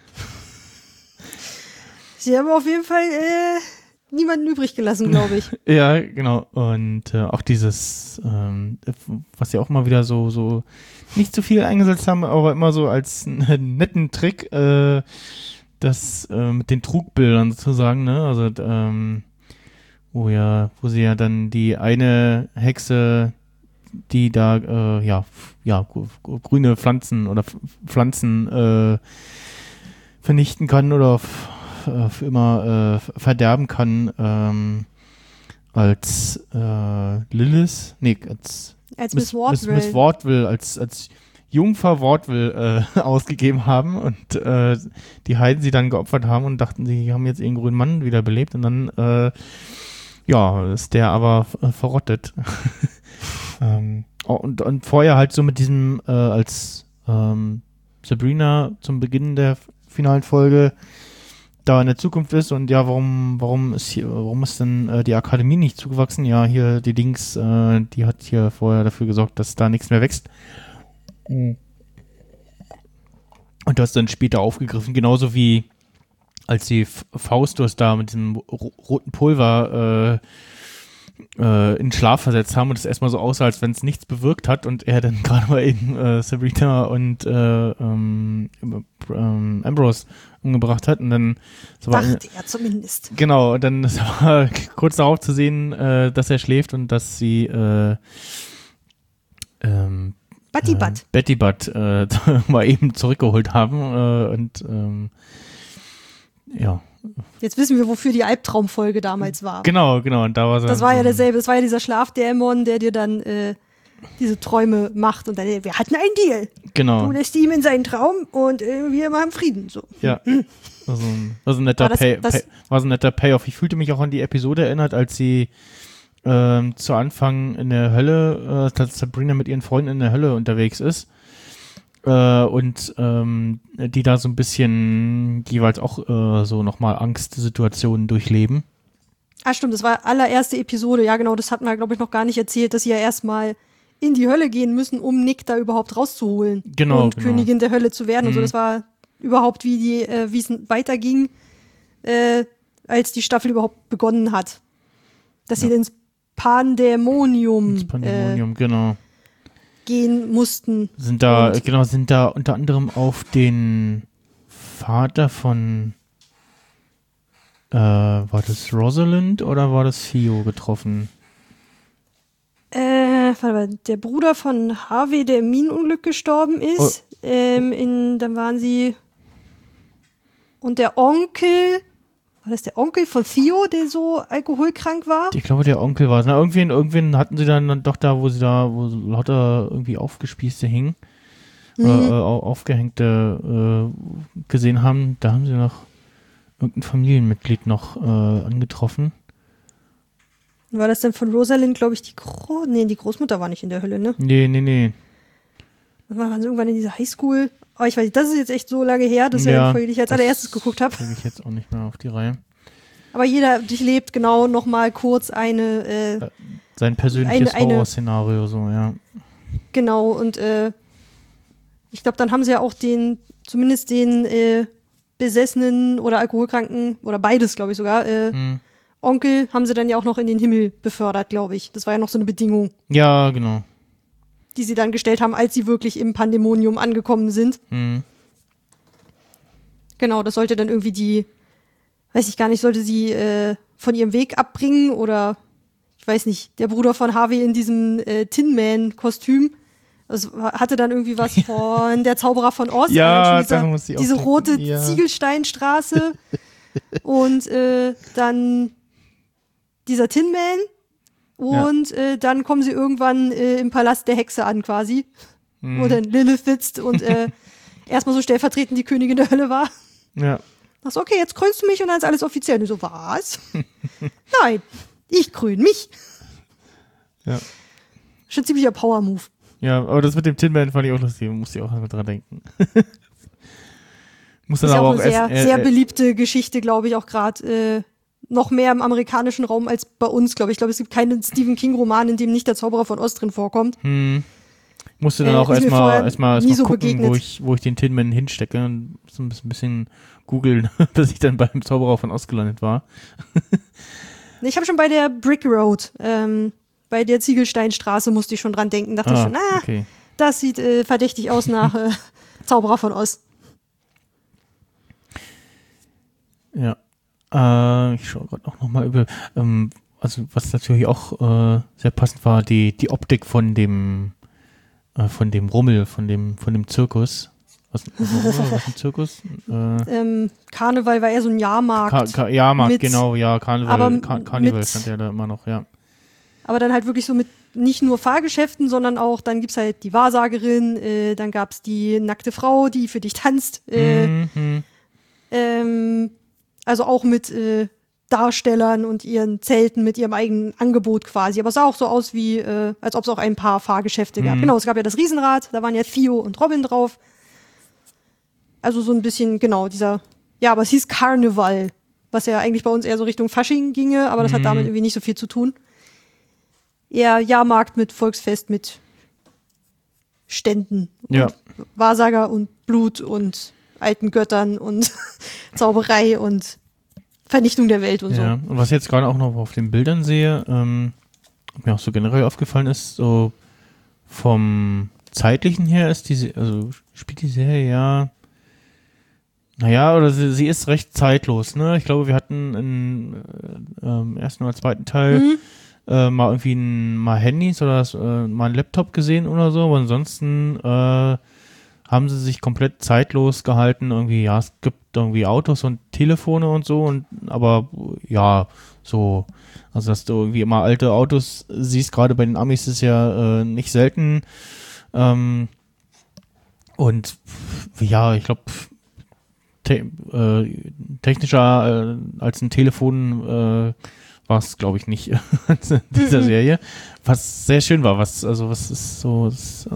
C: Sie haben auf jeden Fall niemanden übrig gelassen, glaube ich.
B: Ja, genau. Und auch dieses, was sie auch mal wieder so nicht zu viel eingesetzt haben, aber immer so als netten Trick, das mit den Trugbildern sozusagen, ne? Also wo sie ja dann die eine Hexe, die da grüne Pflanzen oder Pflanzen vernichten kann oder für immer verderben kann, als Lilith, als Miss Wardwell, als Jungfer Wardwell ausgegeben haben und die Heiden sie dann geopfert haben und dachten, sie haben jetzt ihren grünen Mann wiederbelebt und dann Ja, ist der aber verrottet. Und vorher halt so mit diesem, als Sabrina zum Beginn der finalen Folge da in der Zukunft ist und ja, warum ist denn die Akademie nicht zugewachsen? Ja, hier die Dings, die hat hier vorher dafür gesorgt, dass da nichts mehr wächst. Und das dann später aufgegriffen, genauso wie als die Faustus da mit diesem roten Pulver in Schlaf versetzt haben und es erstmal so aussah, als wenn es nichts bewirkt hat und er dann gerade mal eben Sabrina und Ambrose umgebracht hat und dann
C: dachte er zumindest.
B: Genau, und dann war kurz darauf zu sehen, dass er schläft und dass sie Betty Butt mal eben zurückgeholt haben und ja.
C: Jetzt wissen wir, wofür die Albtraumfolge damals war.
B: Genau, und da war
C: das war ja derselbe, das war ja dieser Schlafdämon, der dir dann diese Träume macht und dann, wir hatten einen Deal.
B: Genau.
C: Du lässt ihm in seinen Traum und wir machen Frieden. So.
B: Ja. War so ein netter Payoff. Ich fühlte mich auch an die Episode erinnert, als sie zu Anfang in der Hölle, dass Sabrina mit ihren Freunden in der Hölle unterwegs ist. Und die da so ein bisschen jeweils auch so nochmal Angstsituationen durchleben.
C: Ah, stimmt, das war allererste Episode. Ja, genau, das hatten wir, glaube ich, noch gar nicht erzählt, dass sie ja erstmal in die Hölle gehen müssen, um Nick da überhaupt rauszuholen.
B: Genau.
C: Und Königin der Hölle zu werden und so. Das war überhaupt, wie es weiterging, als die Staffel überhaupt begonnen hat. Dass sie ins Pandemonium,
B: genau.
C: gehen mussten.
B: Sind da unter anderem auf den Vater von war das Rosalind oder war das Theo getroffen?
C: Der Bruder von Harvey, der im Minenunglück gestorben ist. Dann waren sie und der Onkel, war das der Onkel von Theo, der so alkoholkrank war?
B: Ich glaube, der Onkel war es. Irgendwen hatten sie dann doch da, wo lauter irgendwie aufgespießte hingen, aufgehängte gesehen haben. Da haben sie noch irgendein Familienmitglied noch angetroffen.
C: War das denn von Rosalind, glaube ich, die Großmutter war nicht in der Hölle, ne?
B: Nee.
C: Das war irgendwann in dieser Highschool. Aber ich weiß nicht, das ist jetzt echt so lange her, dass ich die Folge, die ich als allererstes geguckt habe.
B: Kriege ich jetzt auch nicht mehr auf die Reihe.
C: Aber jeder durchlebt genau noch mal kurz eine
B: sein persönliches Horrorszenario, so, ja.
C: Genau, und ich glaube, dann haben sie ja auch zumindest den besessenen oder alkoholkranken, oder beides, glaube ich sogar, Onkel haben sie dann ja auch noch in den Himmel befördert, glaube ich. Das war ja noch so eine Bedingung.
B: Ja, genau.
C: Die sie dann gestellt haben, als sie wirklich im Pandemonium angekommen sind. Genau, das sollte dann irgendwie sollte sie von ihrem Weg abbringen oder, ich weiß nicht, der Bruder von Harvey in diesem Tin Man-Kostüm. Das hatte dann irgendwie was von der Zauberer von Oz.
B: Ja,
C: diese rote Ziegelsteinstraße und dann dieser Tin Man. Und dann kommen sie irgendwann im Palast der Hexe an quasi, wo dann Lilith sitzt und erstmal so stellvertretend die Königin der Hölle war.
B: Ja.
C: Dachte, okay, jetzt krönst du mich und dann ist alles offiziell. Und ich so, was? Nein, ich krön mich.
B: Ja.
C: Schon ziemlicher Power-Move.
B: Ja, aber das mit dem Tin Man fand ich auch lustig, musste ich auch dran denken.
C: Muss dann ist aber auch eine sehr beliebte Geschichte, glaube ich, auch gerade noch mehr im amerikanischen Raum als bei uns, glaube ich. Ich glaube, es gibt keinen Stephen King-Roman, in dem nicht der Zauberer von Oz drin vorkommt.
B: Musste dann auch erstmal
C: so
B: gucken, wo ich den Tin Man hinstecke und so ein bisschen googeln, bis ich dann beim Zauberer von Oz gelandet war.
C: Ich habe schon bei der Brick Road, bei der Ziegelsteinstraße musste ich schon dran denken. Dachte ich schon, okay. Das sieht verdächtig aus nach Zauberer von Oz.
B: Ja. Ich schaue gerade auch nochmal über, also was natürlich auch sehr passend war, die Optik von dem Rummel, von dem Zirkus. Was ein Zirkus?
C: Karneval war eher so ein Jahrmarkt.
B: Jahrmarkt, genau, ja, Karneval stand ja da immer noch, ja.
C: Aber dann halt wirklich so mit nicht nur Fahrgeschäften, sondern auch, dann gibt's halt die Wahrsagerin, dann gab's die nackte Frau, die für dich tanzt. Also auch mit Darstellern und ihren Zelten mit ihrem eigenen Angebot quasi. Aber es sah auch so aus wie, als ob es auch ein paar Fahrgeschäfte gab. Genau, es gab ja das Riesenrad, da waren ja Theo und Robin drauf. Also so ein bisschen, genau, aber es hieß Karneval, was ja eigentlich bei uns eher so Richtung Fasching ginge, aber das hat damit irgendwie nicht so viel zu tun. Eher Jahrmarkt mit Volksfest, mit Ständen und Wahrsager und Blut und alten Göttern und Zauberei und Vernichtung der Welt und so.
B: Ja, und was ich jetzt gerade auch noch auf den Bildern sehe, mir auch so generell aufgefallen ist, so vom zeitlichen her spielt die Serie oder sie ist recht zeitlos, ne? Ich glaube, wir hatten im ersten oder zweiten Teil mal irgendwie mal Handys oder mal einen Laptop gesehen oder so, aber ansonsten haben sie sich komplett zeitlos gehalten. Irgendwie, es gibt irgendwie Autos und Telefone und so, aber so, also dass du irgendwie immer alte Autos siehst, gerade bei den Amis ist ja nicht selten. Ich glaube, technischer als ein Telefon war es, glaube ich, nicht in dieser Serie. Was sehr schön war, was ist so,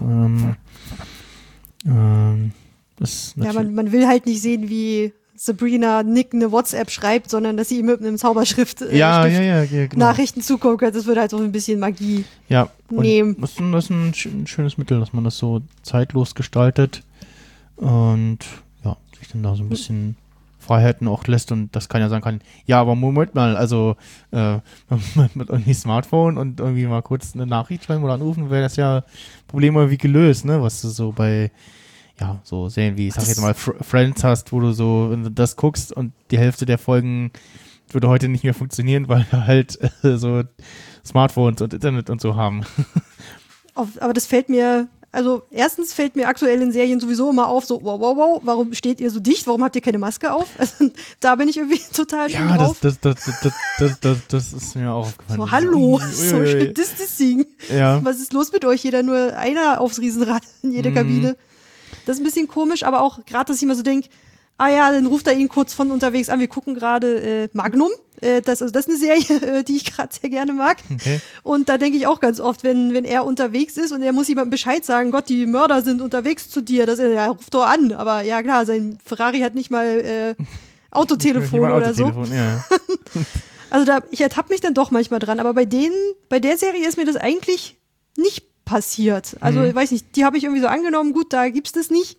C: man will halt nicht sehen, wie Sabrina Nick eine WhatsApp schreibt, sondern dass sie ihm mit einem Zauberschrift
B: genau.
C: Nachrichten zuguckt. Das würde halt so ein bisschen Magie nehmen.
B: Das ist ein schönes Mittel, dass man das so zeitlos gestaltet und sich dann da so ein bisschen Freiheiten auch lässt und das kann ja sagen kann, aber Moment mal, also mit irgendwie Smartphone und irgendwie mal kurz eine Nachricht schreiben oder anrufen, wäre das ja Problem irgendwie gelöst, ne, was du so bei so Serien wie, ich sag jetzt mal, Friends hast, wo du so, wenn du das guckst und die Hälfte der Folgen würde heute nicht mehr funktionieren, weil wir halt so Smartphones und Internet und so haben.
C: Aber das fällt mir, also erstens fällt mir aktuell in Serien sowieso immer auf, so wow, warum steht ihr so dicht, warum habt ihr keine Maske auf? Also, da bin ich irgendwie total schön drauf.
B: Das ist mir auch aufgefallen.
C: So, hallo, Social Distancing.
B: Ja.
C: Was ist los mit euch? Jeder nur einer aufs Riesenrad in jede Kabine. Das ist ein bisschen komisch, aber auch gerade, dass ich immer so denke, dann ruft er ihn kurz von unterwegs an. Wir gucken gerade Magnum. Das ist eine Serie, die ich gerade sehr gerne mag. Okay. Und da denke ich auch ganz oft, wenn er unterwegs ist und er muss jemandem Bescheid sagen, Gott, die Mörder sind unterwegs zu dir, ruft doch an. Aber ja klar, sein Ferrari hat nicht mal Autotelefon oder so.
B: Ja.
C: Also ich ertappe mich dann doch manchmal dran. Aber bei der Serie ist mir das eigentlich nicht passiert. Also ich weiß nicht, die habe ich irgendwie so angenommen, gut, da gibt's das nicht.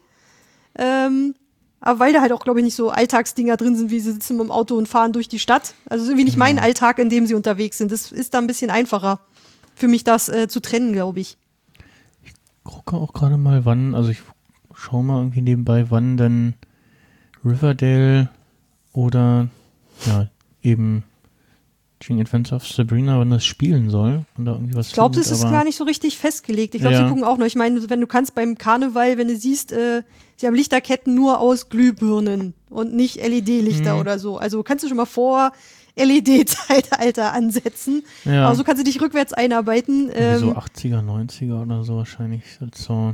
C: Aber weil da halt auch, glaube ich, nicht so Alltagsdinger drin sind, wie sie sitzen im Auto und fahren durch die Stadt. Also irgendwie nicht mein Alltag, in dem sie unterwegs sind. Das ist da ein bisschen einfacher für mich, das zu trennen, glaube ich.
B: Ich gucke auch gerade mal, ich schaue mal irgendwie nebenbei, wann denn Riverdale oder eben Chilling Adventures of Sabrina, wann das spielen soll. Und da irgendwie was
C: ich glaube, das ist gar nicht so richtig festgelegt. Ich glaube, sie gucken auch noch. Ich meine, wenn du kannst beim Karneval, wenn du siehst, sie haben Lichterketten nur aus Glühbirnen und nicht LED-Lichter oder so. Also kannst du schon mal vor LED-Zeitalter ansetzen. Ja. Aber so kannst du dich rückwärts einarbeiten.
B: So 80er, 90er oder so wahrscheinlich. So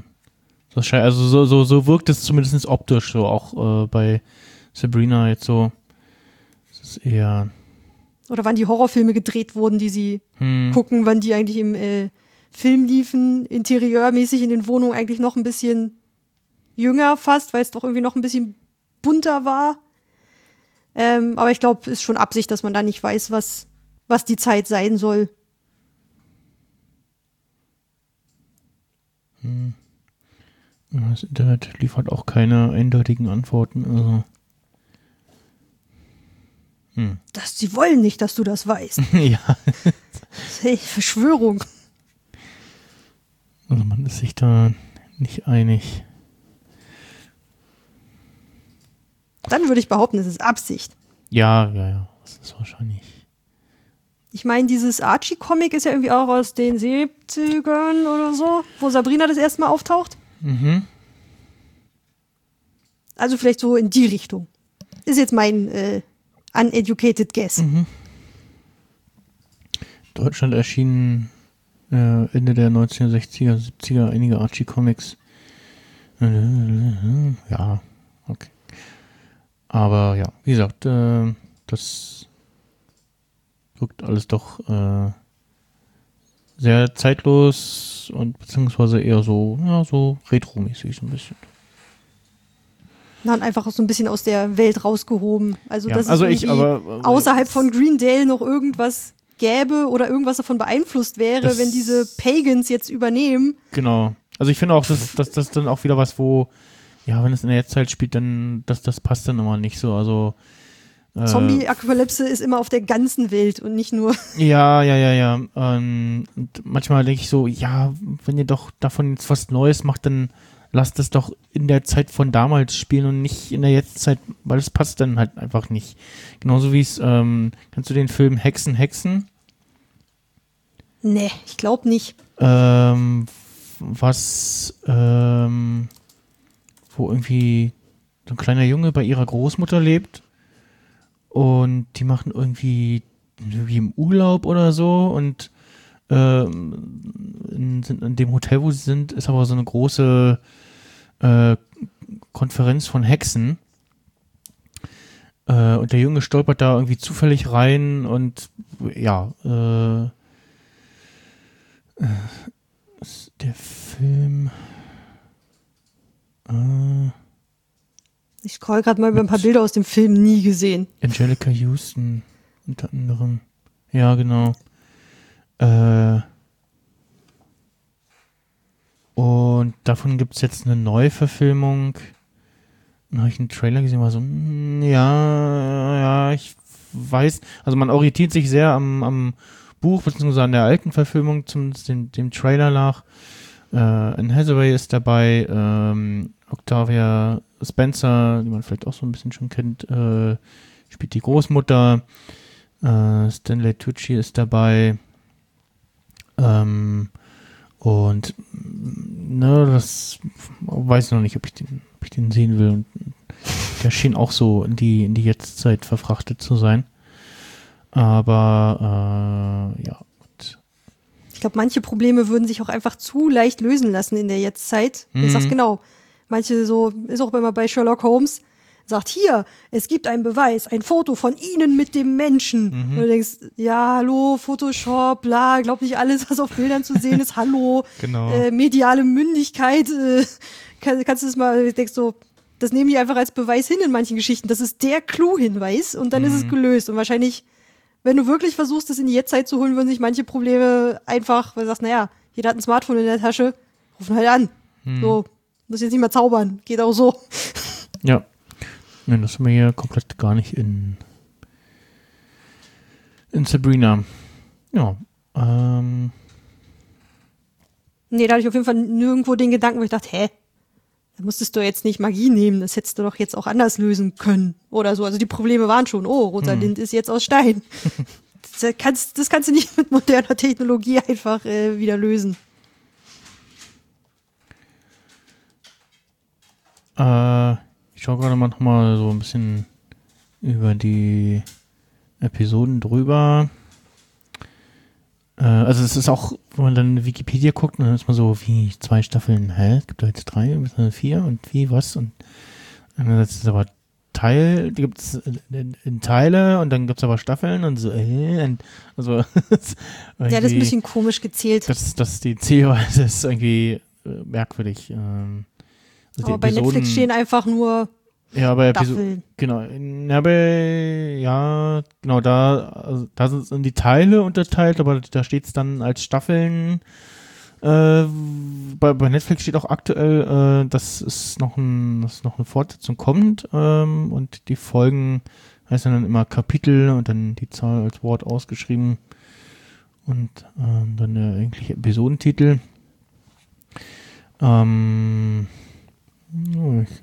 B: wirkt es zumindest optisch so, auch bei Sabrina jetzt so. Das ist eher...
C: Oder wann die Horrorfilme gedreht wurden, die sie gucken, wann die eigentlich im Film liefen, interieurmäßig in den Wohnungen eigentlich noch ein bisschen jünger fast, weil es doch irgendwie noch ein bisschen bunter war. Aber ich glaube, ist schon Absicht, dass man da nicht weiß, was die Zeit sein soll.
B: Das Internet liefert auch keine eindeutigen Antworten, also...
C: Sie wollen nicht, dass du das weißt.
B: Ja.
C: Hey, Verschwörung.
B: Also man ist sich da nicht einig.
C: Dann würde ich behaupten, es ist Absicht.
B: Ja. Das ist wahrscheinlich.
C: Ich meine, dieses Archie-Comic ist ja irgendwie auch aus den 70ern oder so, wo Sabrina das erste Mal auftaucht. Also vielleicht so in die Richtung. Ist jetzt mein uneducated guess.
B: Deutschland erschienen Ende der 1960er, 70er einige Archie-Comics. Ja, okay. Aber ja, wie gesagt, das wirkt alles doch sehr zeitlos und beziehungsweise eher so, ja, so retro-mäßig so ein bisschen.
C: Na, und einfach so ein bisschen aus der Welt rausgehoben. Also,
B: Ja,
C: dass
B: also
C: es außerhalb von Greendale noch irgendwas gäbe oder irgendwas davon beeinflusst wäre, wenn diese Pagans jetzt übernehmen.
B: Genau. Also ich finde auch, dass das dann auch wieder was, wo, ja, wenn es in der Jetztzeit spielt, dann, das passt dann immer nicht so. Also
C: Zombie-Apokalypse ist immer auf der ganzen Welt und nicht nur.
B: Ja. Und manchmal denke ich so, ja, wenn ihr doch davon jetzt was Neues macht, dann lasst es doch in der Zeit von damals spielen und nicht in der Jetztzeit, weil es passt dann halt einfach nicht. Genauso wie es, kennst du den Film Hexen?
C: Nee, ich glaube nicht.
B: Wo irgendwie so ein kleiner Junge bei ihrer Großmutter lebt und die machen irgendwie im Urlaub oder so und sind in dem Hotel, wo sie sind, ist aber so eine große Konferenz von Hexen. Und der Junge stolpert da irgendwie zufällig rein und ja, der Film.
C: Ich scroll gerade mal über ein paar Bilder aus dem Film, nie gesehen.
B: Angelica Houston unter anderem. Ja, genau. Und davon gibt es jetzt eine Neuverfilmung. Dann habe ich einen Trailer gesehen, war so, ja, ich weiß, also man orientiert sich sehr am Buch, beziehungsweise an der alten Verfilmung, zumindest dem Trailer nach. Anne Hathaway ist dabei, Octavia Spencer, die man vielleicht auch so ein bisschen schon kennt, spielt die Großmutter. Stanley Tucci ist dabei. Und das weiß ich noch nicht, ob ich den sehen will. Und der schien auch so in die Jetztzeit verfrachtet zu sein. Aber ja.
C: Ich glaube, manche Probleme würden sich auch einfach zu leicht lösen lassen in der Jetztzeit. Ich sag's genau. Manche so, ist auch immer bei Sherlock Holmes, sagt hier, es gibt einen Beweis, ein Foto von Ihnen mit dem Menschen. Und du denkst, ja, hallo, Photoshop, bla, glaub nicht alles, was auf Bildern zu sehen ist, hallo,
B: Genau.
C: mediale Mündigkeit, kannst du das mal, ich denk so, das nehmen die einfach als Beweis hin in manchen Geschichten. Das ist der Clue-Hinweis und dann ist es gelöst. Und wahrscheinlich, wenn du wirklich versuchst, das in die Jetztzeit zu holen, würden sich manche Probleme einfach, weil du sagst, naja, jeder hat ein Smartphone in der Tasche, rufen halt an. So, muss jetzt nicht mehr zaubern, geht auch so.
B: Ja. Nein, das haben wir hier komplett gar nicht in Sabrina. Ja.
C: Nee, da hatte ich auf jeden Fall nirgendwo den Gedanken, wo ich dachte, da musstest du jetzt nicht Magie nehmen, das hättest du doch jetzt auch anders lösen können oder so. Also die Probleme waren schon, Rosalind ist jetzt aus Stein. Das kannst du nicht mit moderner Technologie einfach wieder lösen.
B: Ich schaue gerade mal noch mal so ein bisschen über die Episoden drüber. Also es ist auch, wenn man dann Wikipedia guckt, dann ist man so, wie 2 Staffeln, es gibt doch jetzt 3, 4 und wie, was? Und einerseits ist es aber die gibt es in Teile und dann gibt es aber Staffeln und so, also
C: ja, das ist ein bisschen komisch gezählt.
B: Das die Zählweise ist irgendwie merkwürdig. Also
C: aber bei Netflix stehen einfach nur Staffeln.
B: Genau. Genau, da sind die Teile unterteilt, aber da steht es dann als Staffeln. Bei Netflix steht auch aktuell, dass noch eine Fortsetzung kommt und die Folgen heißen dann immer Kapitel und dann die Zahl als Wort ausgeschrieben und dann der eigentliche Episodentitel. Ich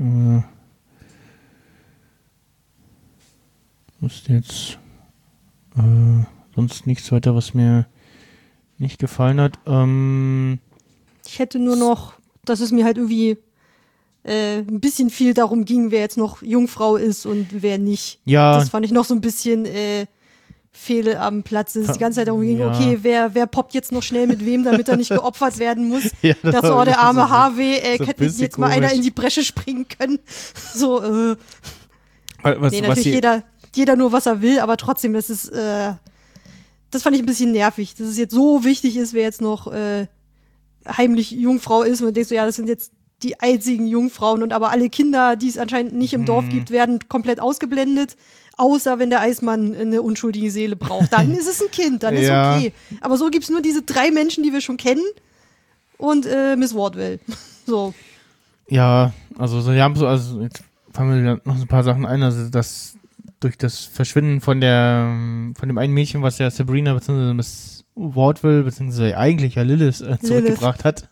B: wusste jetzt sonst nichts weiter, was mir nicht gefallen hat.
C: Ich hätte nur noch, dass es mir halt irgendwie ein bisschen viel darum ging, wer jetzt noch Jungfrau ist und wer nicht.
B: Ja.
C: Das fand ich noch so ein bisschen fehl am Platz. Es ist die ganze Zeit darum ging, okay, wer poppt jetzt noch schnell mit wem, damit er nicht geopfert werden muss.
B: Ja,
C: das war der arme Harvey,
B: so
C: hätte jetzt mal einer in die Bresche springen können. So, natürlich jeder nur, was er will, aber trotzdem, das ist das fand ich ein bisschen nervig, dass es jetzt so wichtig ist, wer jetzt noch heimlich Jungfrau ist. Und du denkst so, ja, das sind jetzt die einzigen Jungfrauen und aber alle Kinder, die es anscheinend nicht im Dorf gibt, werden komplett ausgeblendet. Außer wenn der Eismann eine unschuldige Seele braucht. Dann ist es ein Kind, dann ist okay. Aber so gibt's nur diese 3 Menschen, die wir schon kennen und Miss Wardwell. So.
B: Ja, also jetzt fangen wir noch ein paar Sachen ein, also das durch das Verschwinden von dem einen Mädchen, was ja Sabrina bzw. Miss Wardwell bzw. eigentlich ja Lilith zurückgebracht hat,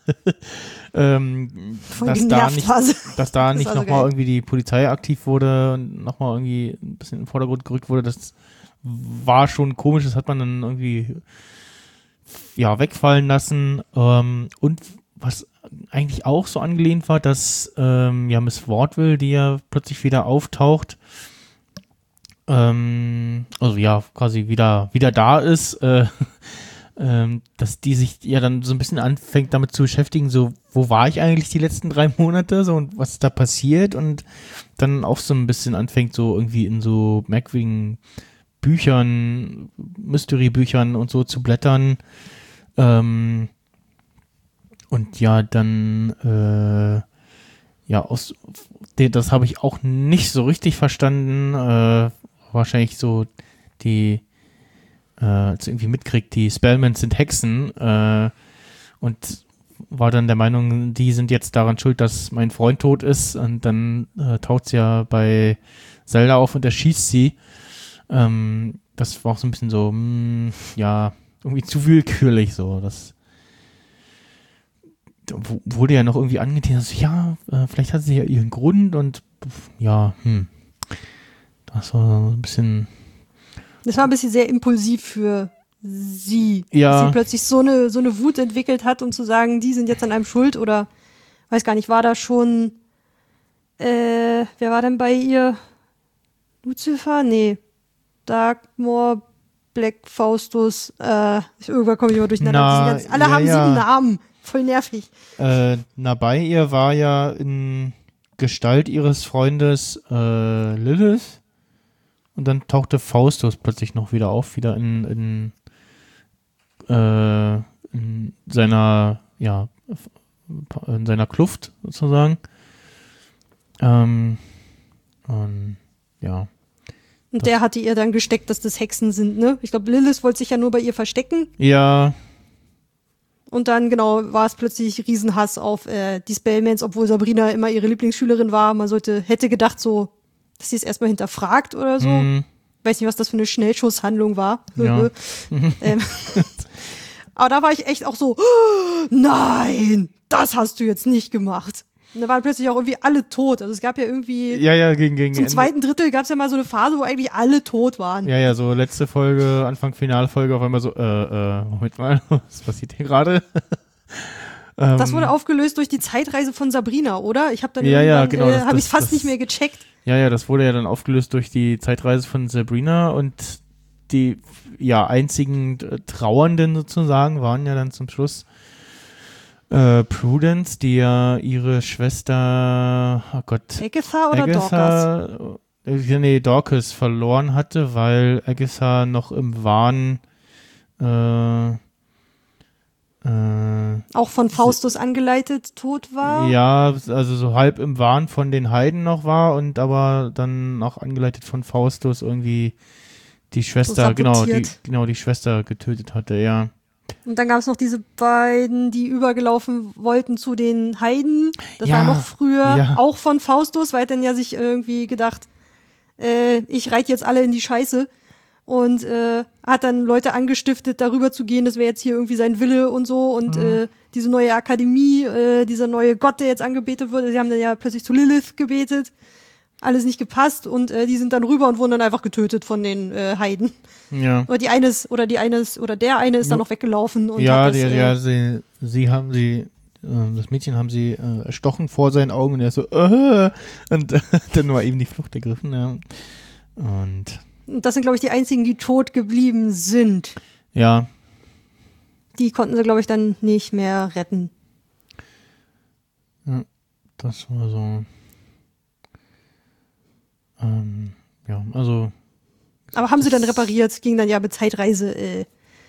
B: dass da nicht nochmal irgendwie die Polizei aktiv wurde und nochmal irgendwie ein bisschen in den Vordergrund gerückt wurde, das war schon komisch, das hat man dann irgendwie wegfallen lassen. Und was eigentlich auch so angelehnt war, dass Miss Wardwell, die ja plötzlich wieder auftaucht, quasi wieder da ist, dass die sich ja dann so ein bisschen anfängt damit zu beschäftigen, so, wo war ich eigentlich die letzten 3 Monate, so, und was ist da passiert, und dann auch so ein bisschen anfängt, so irgendwie in so merkwürdigen Büchern, Mystery-Büchern und so zu blättern, und ja, dann, das habe ich auch nicht so richtig verstanden, wahrscheinlich so als irgendwie mitkriegt, die Spellmans sind Hexen, und war dann der Meinung, die sind jetzt daran schuld, dass mein Freund tot ist, und dann taucht sie ja bei Zelda auf und erschießt sie. Das war auch so ein bisschen so, irgendwie zu willkürlich so, das wurde ja noch irgendwie angeteasert, so, vielleicht hat sie ja ihren Grund, und das war ein bisschen...
C: Das war ein bisschen sehr impulsiv für sie.
B: Ja.
C: Dass sie plötzlich so eine Wut entwickelt hat, und zu sagen, die sind jetzt an einem schuld, oder weiß gar nicht, war da schon wer war denn bei ihr? Lucifer? Nee. Darkmoor, Black Faustus, irgendwann komme ich immer durcheinander. Alle haben 7 Namen. Voll nervig.
B: Bei ihr war ja in Gestalt ihres Freundes Lilith. Und dann tauchte Faustus plötzlich noch wieder auf, wieder in seiner Kluft sozusagen. Und
C: der hatte ihr dann gesteckt, dass das Hexen sind, ne? Ich glaube, Lilith wollte sich ja nur bei ihr verstecken.
B: Ja.
C: Und dann, genau, war es plötzlich Riesenhass auf die Spellmans, obwohl Sabrina immer ihre Lieblingsschülerin war. Man hätte gedacht so, dass sie es erstmal hinterfragt oder so. Weiß nicht, was das für eine Schnellschusshandlung war.
B: Ja.
C: Aber da war ich echt auch so, oh, nein, das hast du jetzt nicht gemacht. Und da waren plötzlich auch irgendwie alle tot. Also es gab ja irgendwie
B: gegen
C: zum zweiten Drittel gab es ja mal so eine Phase, wo eigentlich alle tot waren.
B: Ja, so letzte Folge, Anfang Finalfolge auf einmal so, Moment mal, was passiert hier gerade?
C: Das wurde aufgelöst durch die Zeitreise von Sabrina, oder? Ich habe dann habe ich fast nicht mehr gecheckt.
B: Ja, das wurde ja dann aufgelöst durch die Zeitreise von Sabrina, und die einzigen Trauernden sozusagen waren ja dann zum Schluss Prudence, die ja ihre Schwester,
C: Agatha oder Dorcas?
B: Dorcas verloren hatte, weil Agatha noch im Wahn
C: auch von Faustus angeleitet tot war?
B: Ja, also so halb im Wahn von den Heiden noch war, und aber dann auch angeleitet von Faustus irgendwie die Schwester, die Schwester getötet hatte, ja.
C: Und dann gab es noch diese beiden, die übergelaufen wollten zu den Heiden. Das war noch früher, auch von Faustus, weil er dann ja sich irgendwie gedacht, ich reite jetzt alle in die Scheiße. Und hat dann Leute angestiftet, darüber zu gehen, das wäre jetzt hier irgendwie sein Wille und so. Und diese neue Akademie, dieser neue Gott, der jetzt angebetet wurde, sie haben dann ja plötzlich zu Lilith gebetet. Alles nicht gepasst, und die sind dann rüber und wurden dann einfach getötet von den Heiden. Ja. Oder der eine ist dann noch weggelaufen. Und
B: das Mädchen haben sie erstochen vor seinen Augen, und er so, und dann war eben die Flucht ergriffen, ja. Und
C: das sind, glaube ich, die einzigen, die tot geblieben sind.
B: Ja.
C: Die konnten sie, glaube ich, dann nicht mehr retten.
B: Ja, das war so.
C: Aber haben sie dann repariert, ging dann ja mit Zeitreise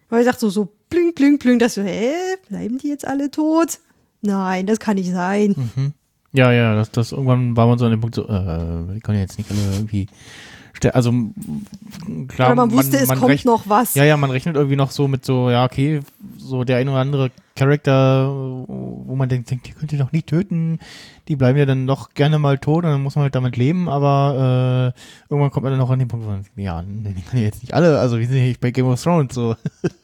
C: Weil ich dachte so blink, blink, blink, dass so, bleiben die jetzt alle tot? Nein, das kann nicht sein.
B: Ja, das irgendwann war man so an dem Punkt so, wir können jetzt nicht alle irgendwie, also klar,
C: aber man wusste, es kommt noch was.
B: Ja, man rechnet irgendwie noch so mit so, ja, okay, so der ein oder andere Charakter, wo man denkt, die könnt ihr doch nicht töten, die bleiben ja dann doch gerne mal tot und dann muss man halt damit leben, aber irgendwann kommt man dann noch an den Punkt, wo man denkt, ja, die können ja jetzt nicht alle, also wir sind ja nicht bei Game of Thrones, so.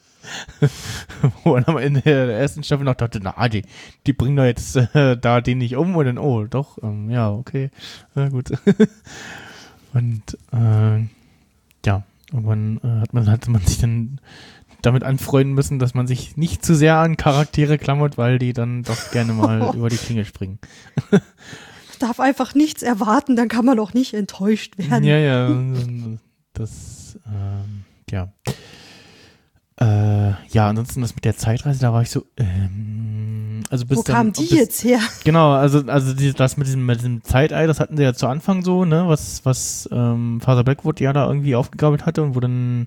B: Wo man am Ende der ersten Staffel noch dachte, na, die bringen doch jetzt da den nicht um und dann, oh, doch, ja, okay, gut. Und ja, irgendwann hatte man sich dann damit anfreunden müssen, dass man sich nicht zu sehr an Charaktere klammert, weil die dann doch gerne mal über die Klinge springen.
C: Darf einfach nichts erwarten, dann kann man auch nicht enttäuscht werden.
B: Ja, das, ja. Ja, ansonsten das mit der Zeitreise, da war ich so, also bis
C: wo kam die jetzt her?
B: Genau, also das mit diesem Zeitei, das hatten sie ja zu Anfang so, ne, was Father Blackwood ja da irgendwie aufgegabelt hatte und wo dann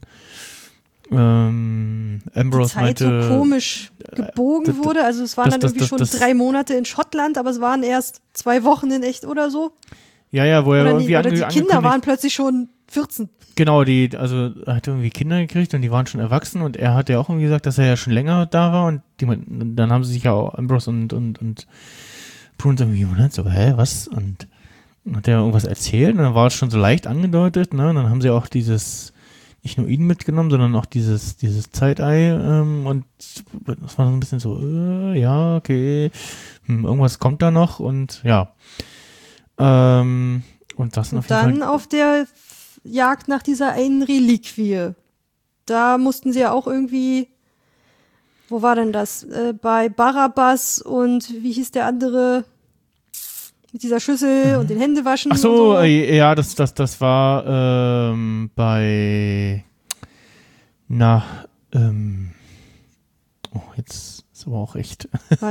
B: Ambrose
C: die Zeit
B: meinte,
C: so komisch gebogen wurde, also es waren dann irgendwie schon 3 Monate in Schottland, aber es waren erst 2 Wochen in echt oder so.
B: Ja, wo er irgendwie
C: oder die Kinder waren plötzlich schon 14.
B: Genau, also er hatte irgendwie Kinder gekriegt und die waren schon erwachsen und er hat ja auch irgendwie gesagt, dass er ja schon länger da war und dann haben sie sich ja auch Ambrose und Prune irgendwie gewundert, so, was? Und hat er irgendwas erzählt und dann war es schon so leicht angedeutet, ne? Und dann haben sie auch nicht nur ihn mitgenommen, sondern auch dieses Zeitei und das war so ein bisschen so, ja, okay, irgendwas kommt da noch und ja. Und das auf jeden Fall.
C: Auf der Jagd nach dieser einen Reliquie. Da mussten sie ja auch irgendwie, wo war denn das? Bei Barabbas und wie hieß der andere? Mit dieser Schüssel und den Händewaschen.
B: Ach so,
C: und so.
B: Ja, das war bei jetzt ist aber auch echt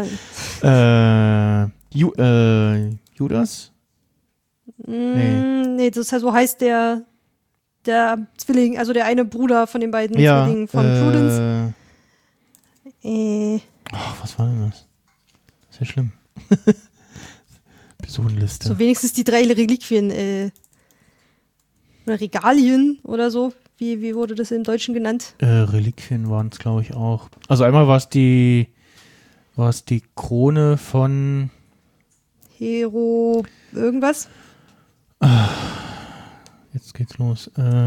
B: Judas?
C: Nee, so heißt der Zwilling, also der eine Bruder von den beiden Zwillingen von Prudence.
B: Was war denn das? Das ist ja schlimm. Personenliste.
C: So wenigstens die 3 Reliquien oder Regalien oder so. Wie wurde das im Deutschen genannt?
B: Reliquien waren es, glaube ich, auch. Also einmal war es die Krone von
C: Hero irgendwas?
B: Jetzt geht's los.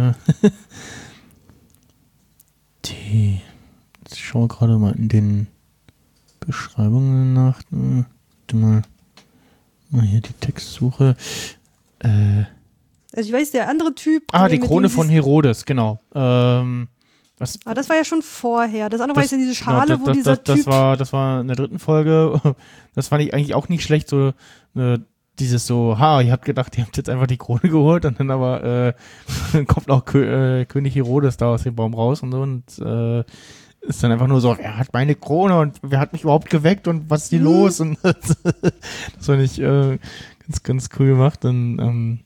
B: Ich schaue gerade mal in den Beschreibungen nach. Mal hier die Textsuche.
C: Also ich weiß, der andere Typ.
B: Die Krone von Herodes, genau.
C: Das war ja schon vorher. Das andere war jetzt ja diese Schale, wo dieser Typ...
B: Das war in der 3. Folge. Das fand ich eigentlich auch nicht schlecht, so dieses so, ihr habt gedacht, ihr habt jetzt einfach die Krone geholt und dann aber kommt auch König Herodes da aus dem Baum raus und so und ist dann einfach nur so, er hat meine Krone und wer hat mich überhaupt geweckt und was ist hier los? Und das fand ich ganz, ganz cool gemacht. Und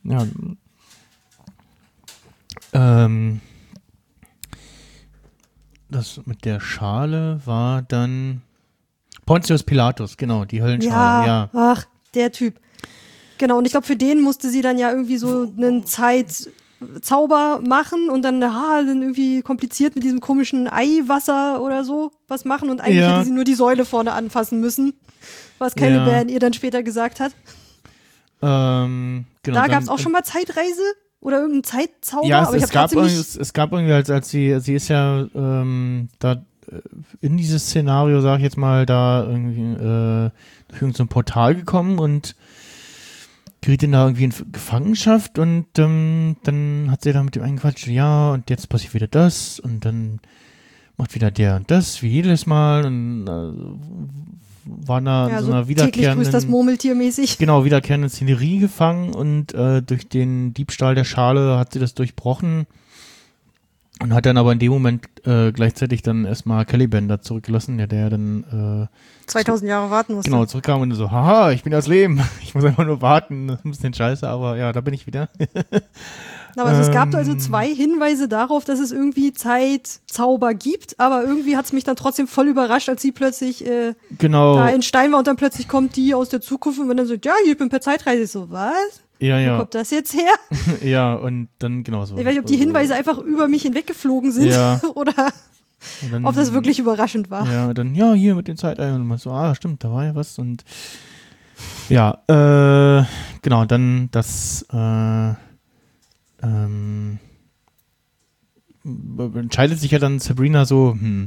B: das mit der Schale war dann Pontius Pilatus, genau, die Höllenschale, ja.
C: Ach, der Typ. Genau, und ich glaube, für den musste sie dann ja irgendwie so einen Zeitzauber machen und dann irgendwie kompliziert mit diesem komischen Eiwasser oder so was machen und eigentlich hätte sie nur die Säule vorne anfassen müssen, was Caliban ihr dann später gesagt hat.
B: Genau,
C: da gab es auch schon mal Zeitreise oder irgendein Zeitzauber,
B: ja,
C: aber
B: es gab irgendwie, als sie ist ja da in dieses Szenario, sag ich jetzt mal, da irgendwie durch irgendein Portal gekommen und geriet dann da irgendwie in Gefangenschaft und dann hat sie da mit dem eingequatscht, ja, und jetzt passiert wieder das und dann macht wieder der und das, wie jedes Mal und war da in so einer wiederkehrenden,
C: das Murmeltier mäßig.
B: Genau, wiederkehrenden Szenerie gefangen und durch den Diebstahl der Schale hat sie das durchbrochen und hat dann aber in dem Moment gleichzeitig dann erstmal Caliban da zurückgelassen, der dann
C: 2000 Jahre warten musste.
B: Genau, zurückkam und so, haha, ich bin das Leben. Ich muss einfach nur warten. Das ist ein bisschen scheiße, aber ja, da bin ich wieder.
C: Aber es gab also 2 Hinweise darauf, dass es irgendwie Zeitzauber gibt, aber irgendwie hat es mich dann trotzdem voll überrascht, als sie plötzlich da in Stein war und dann plötzlich kommt die aus der Zukunft und man dann so, ja, ich bin per Zeitreise. So, was?
B: Ja.
C: Wo kommt das jetzt her?
B: Ja, und dann genauso.
C: Ich weiß nicht, ob die Hinweise einfach über mich hinweggeflogen sind oder
B: dann,
C: ob das wirklich überraschend war.
B: Ja, dann, hier mit den Zeiteilen und man so, stimmt, da war ja was und ja, genau, dann das entscheidet sich ja dann Sabrina so, wie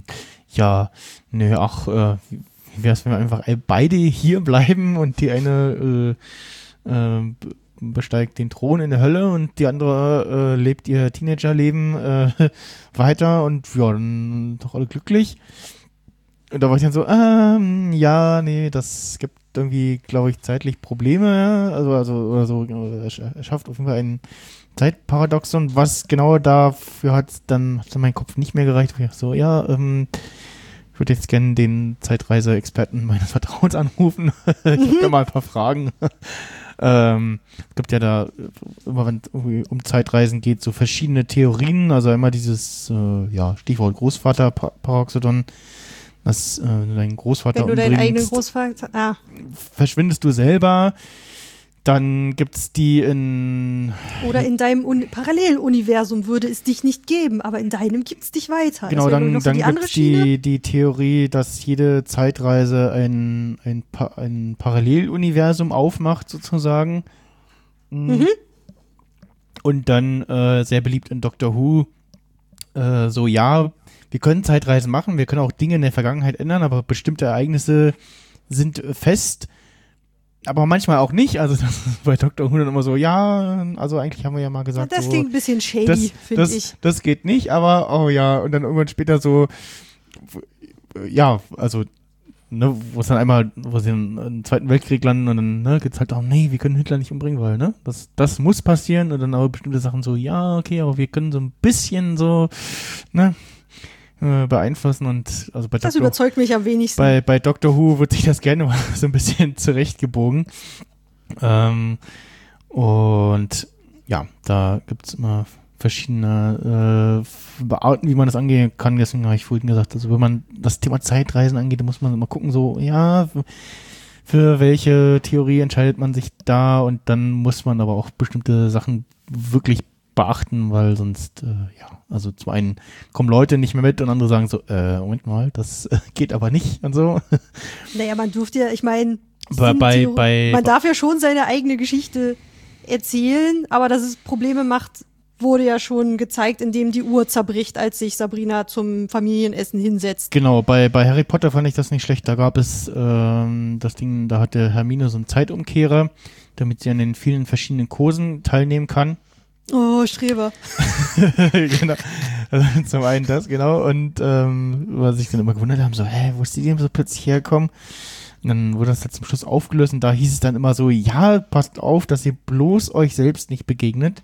B: wär's, wenn wir einfach beide hier bleiben und die eine besteigt den Thron in der Hölle und die andere lebt ihr Teenagerleben weiter und ja, dann doch alle glücklich. Und da war ich dann so, das gibt irgendwie, glaube ich, zeitlich Probleme, er schafft auf jeden Fall ein Zeitparadoxon, was genau dafür hat dann mein Kopf nicht mehr gereicht. Ich so, ich würde jetzt gerne den Zeitreise-Experten meines Vertrauens anrufen. Ich habe da mal ein paar Fragen. Es gibt ja da, immer wenn es um Zeitreisen geht, so verschiedene Theorien. Also einmal dieses, Stichwort Großvater-Paroxydon, dass dein Großvater
C: wenn du deinen eigenen Großvater,
B: verschwindest du selber. Dann gibt's die
C: oder in deinem Paralleluniversum würde es dich nicht geben, aber in deinem gibt's dich weiter.
B: Genau, dann gibt's die Theorie, dass jede Zeitreise ein Paralleluniversum aufmacht, sozusagen. Mhm. Und dann sehr beliebt in Doctor Who, wir können Zeitreisen machen, wir können auch Dinge in der Vergangenheit ändern, aber bestimmte Ereignisse sind fest. Aber manchmal auch nicht, also das ist bei Dr. Who dann immer so, also eigentlich haben wir ja mal gesagt,
C: das klingt ein bisschen shady, finde ich.
B: Das geht nicht, aber und dann irgendwann später so, wo es dann einmal, wo sie im Zweiten Weltkrieg landen und dann geht's halt darum, wir können Hitler nicht umbringen, weil, das muss passieren und dann aber bestimmte Sachen so, okay, aber wir können so ein bisschen so, beeinflussen und also bei
C: das überzeugt mich am wenigsten.
B: Bei Doctor Who wird sich das gerne mal so ein bisschen zurechtgebogen. Und ja, da gibt es immer verschiedene Arten, wie man das angehen kann. Deswegen habe ich vorhin gesagt, also wenn man das Thema Zeitreisen angeht, dann muss man immer gucken, so, für welche Theorie entscheidet man sich da und dann muss man aber auch bestimmte Sachen wirklich beachten, weil sonst, also zum einen kommen Leute nicht mehr mit und andere sagen so, Moment mal, das geht aber nicht und so.
C: Naja, man durfte ja, ich meine,
B: man
C: darf ja schon seine eigene Geschichte erzählen, aber dass es Probleme macht, wurde ja schon gezeigt, indem die Uhr zerbricht, als sich Sabrina zum Familienessen hinsetzt.
B: Genau, bei Harry Potter fand ich das nicht schlecht, da gab es das Ding, da hatte Hermine so einen Zeitumkehrer, damit sie an den vielen verschiedenen Kursen teilnehmen kann.
C: Oh, Streber.
B: Genau. Also zum einen das, genau. Und was ich dann immer gewundert haben, so, wo ist die denn so plötzlich herkommen? Und dann wurde das dann zum Schluss aufgelöst und da hieß es dann immer so, passt auf, dass ihr bloß euch selbst nicht begegnet.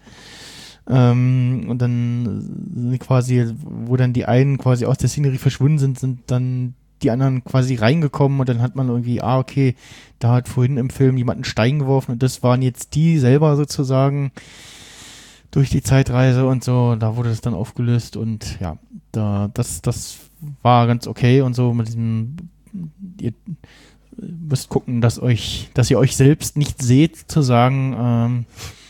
B: Und dann quasi, wo dann die einen quasi aus der Szenerie verschwunden sind dann die anderen quasi reingekommen und dann hat man irgendwie, okay, da hat vorhin im Film jemand einen Stein geworfen und das waren jetzt die selber sozusagen durch die Zeitreise und so, da wurde das dann aufgelöst und ja, das war ganz okay und so mit diesem, ihr müsst gucken, dass ihr euch selbst nicht seht, sozusagen,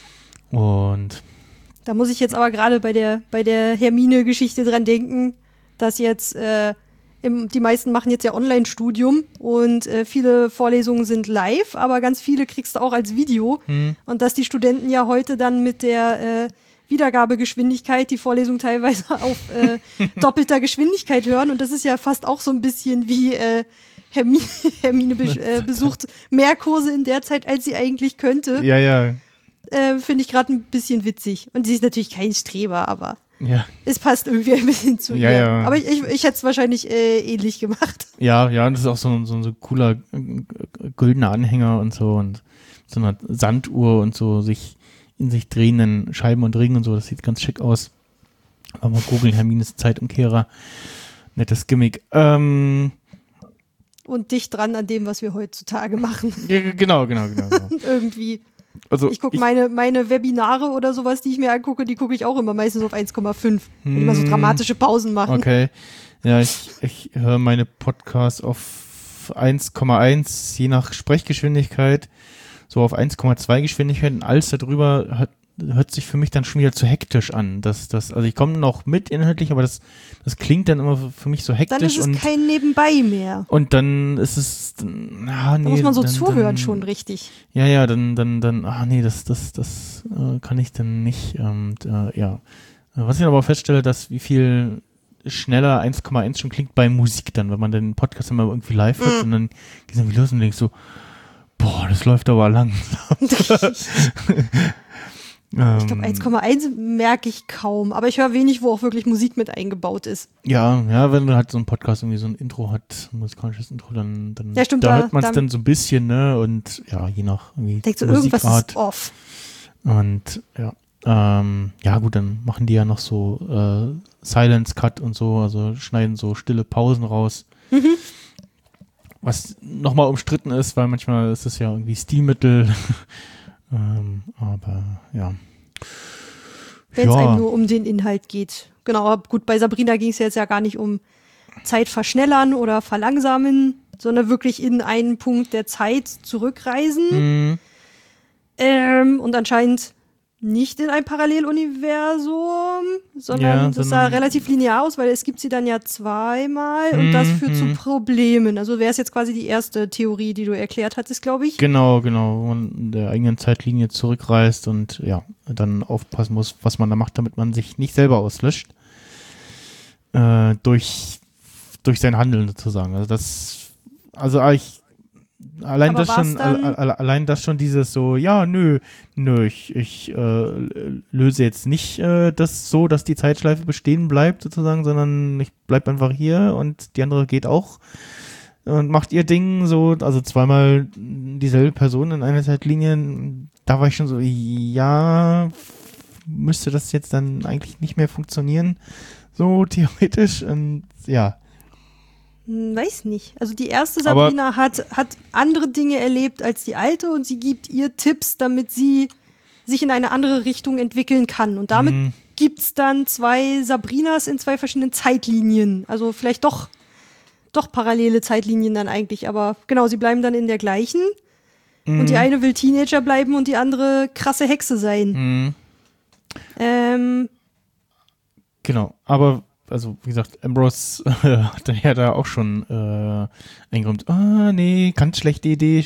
B: und
C: da muss ich jetzt aber gerade bei der Hermine-Geschichte dran denken, dass jetzt die meisten machen jetzt ja Online-Studium und viele Vorlesungen sind live, aber ganz viele kriegst du auch als Video. Und dass die Studenten ja heute dann mit der Wiedergabegeschwindigkeit die Vorlesung teilweise auf doppelter Geschwindigkeit hören. Und das ist ja fast auch so ein bisschen wie Hermine besucht mehr Kurse in der Zeit, als sie eigentlich könnte.
B: Ja.
C: Finde ich gerade ein bisschen witzig. Und sie ist natürlich kein Streber, aber
B: ja.
C: Es passt irgendwie ein bisschen zu ihr.
B: Ja.
C: Aber ich hätte es wahrscheinlich ähnlich gemacht.
B: Ja, und das ist auch so cooler güldener Anhänger und so und so eine Sanduhr und so in sich drehenden Scheiben und Ringen und so. Das sieht ganz schick aus. Aber mal googeln, Hermines Zeitumkehrer. Nettes Gimmick.
C: Und dicht dran an dem, was wir heutzutage machen.
B: Ja, genau.
C: Irgendwie.
B: Also
C: ich gucke meine Webinare oder sowas, die ich mir angucke, die gucke ich auch immer meistens auf 1,5, wenn die mal so dramatische Pausen machen.
B: Okay. Ja, ich höre meine Podcasts auf 1,1, je nach Sprechgeschwindigkeit, so auf 1,2 Geschwindigkeit und alles darüber hört sich für mich dann schon wieder zu hektisch an. Also ich komme noch mit inhaltlich, aber das klingt dann immer für mich so hektisch.
C: Dann ist es kein Nebenbei mehr.
B: Und dann ist es,
C: da muss man so zuhören schon richtig.
B: Ja, dann, das kann ich dann nicht. Und ja, was ich aber feststelle, dass wie viel schneller 1,1 schon klingt bei Musik dann, wenn man den Podcast immer irgendwie live hört und dann geht es irgendwie los und denkst so, boah, das läuft aber langsam.
C: Ich glaube, 1,1 merke ich kaum, aber ich höre wenig, wo auch wirklich Musik mit eingebaut ist.
B: Ja, wenn du halt so ein Podcast irgendwie so ein Intro hat, ein musikalisches Intro, dann
C: ja, stimmt,
B: da hört man es dann so ein bisschen, ne? Und ja, je nach irgendwie
C: denkst du, irgendwas ist off.
B: Und ja, ja gut, dann machen die ja noch so Silence Cut und so, also schneiden so stille Pausen raus. Mhm. Was nochmal umstritten ist, weil manchmal ist es ja irgendwie Stilmittel. Aber ja.
C: Wenn es einem nur um den Inhalt geht. Genau, aber gut, bei Sabrina ging es jetzt ja gar nicht um Zeit verschnellern oder verlangsamen, sondern wirklich in einen Punkt der Zeit zurückreisen. Und anscheinend nicht in ein Paralleluniversum, sondern das sah relativ linear aus, weil es gibt sie dann ja zweimal und das führt zu Problemen. Also wäre es jetzt quasi die erste Theorie, die du erklärt hattest, glaube ich.
B: Genau. Und in der eigenen Zeitlinie zurückreist und ja, dann aufpassen muss, was man da macht, damit man sich nicht selber auslöscht. Durch sein Handeln sozusagen. Allein das schon dieses so, ja, nö, ich löse jetzt nicht das so, dass die Zeitschleife bestehen bleibt sozusagen, sondern ich bleib einfach hier und die andere geht auch und macht ihr Ding so, also zweimal dieselbe Person in einer Zeitlinie, da war ich schon so, ja, müsste das jetzt dann eigentlich nicht mehr funktionieren, so theoretisch und ja.
C: Weiß nicht. Also die erste Sabrina hat andere Dinge erlebt als die alte und sie gibt ihr Tipps, damit sie sich in eine andere Richtung entwickeln kann. Und damit gibt's dann zwei Sabrinas in zwei verschiedenen Zeitlinien. Also vielleicht doch parallele Zeitlinien dann eigentlich. Aber genau, sie bleiben dann in der gleichen. Und die eine will Teenager bleiben und die andere krasse Hexe sein.
B: Genau, aber also wie gesagt, Ambrose hat dann ja da auch schon eingeräumt, nee, ganz schlechte Idee.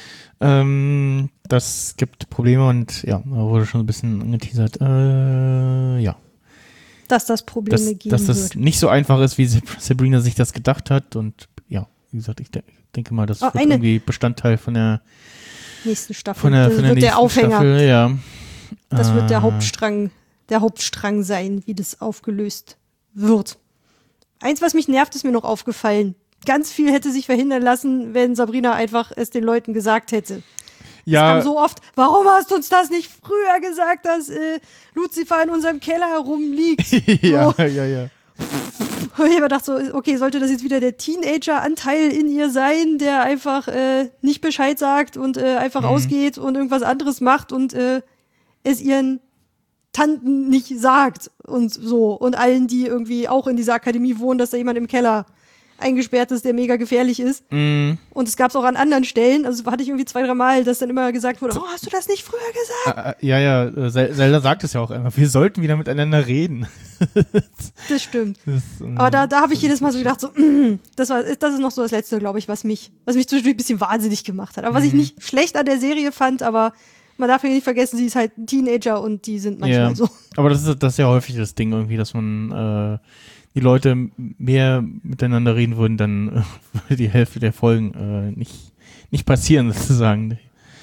B: Das gibt Probleme und ja, da wurde schon ein bisschen angeteasert, ja.
C: Dass das Probleme geben
B: dass das
C: wird.
B: nicht so einfach ist, wie Sabrina sich das gedacht hat und ja, wie gesagt, ich denke mal, das wird irgendwie Bestandteil von der
C: nächsten Staffel. Das wird der Aufhänger.
B: Staffel, ja.
C: Das wird der Hauptstrang sein, wie das aufgelöst wird. Eins, was mich nervt, ist mir noch aufgefallen. Ganz viel hätte sich verhindern lassen, wenn Sabrina einfach es den Leuten gesagt hätte.
B: Ja.
C: Es kam so oft, warum hast du uns das nicht früher gesagt, dass Lucifer in unserem Keller herumliegt?
B: Ja.
C: Und ich habe gedacht so, okay, sollte das jetzt wieder der Teenager-Anteil in ihr sein, der einfach nicht Bescheid sagt und einfach ausgeht und irgendwas anderes macht und es ihren Tanten nicht sagt und so. Und allen, die irgendwie auch in dieser Akademie wohnen, dass da jemand im Keller eingesperrt ist, der mega gefährlich ist. Und es gab es auch an anderen Stellen, also hatte ich irgendwie 2-3 Mal, dass dann immer gesagt wurde, oh, hast du das nicht früher gesagt?
B: Ja, Zelda sagt es ja auch immer, wir sollten wieder miteinander reden.
C: Das stimmt. Aber da habe ich jedes Mal so gedacht, so, das ist noch so das Letzte, glaube ich, was mich zwischendurch ein bisschen wahnsinnig gemacht hat. Aber was ich nicht schlecht an der Serie fand, aber man darf ja nicht vergessen, sie ist halt ein Teenager und die sind manchmal so.
B: Aber das ist ja häufig das Ding irgendwie, dass man die Leute mehr miteinander reden würden, dann würde die Hälfte der Folgen nicht passieren, sozusagen.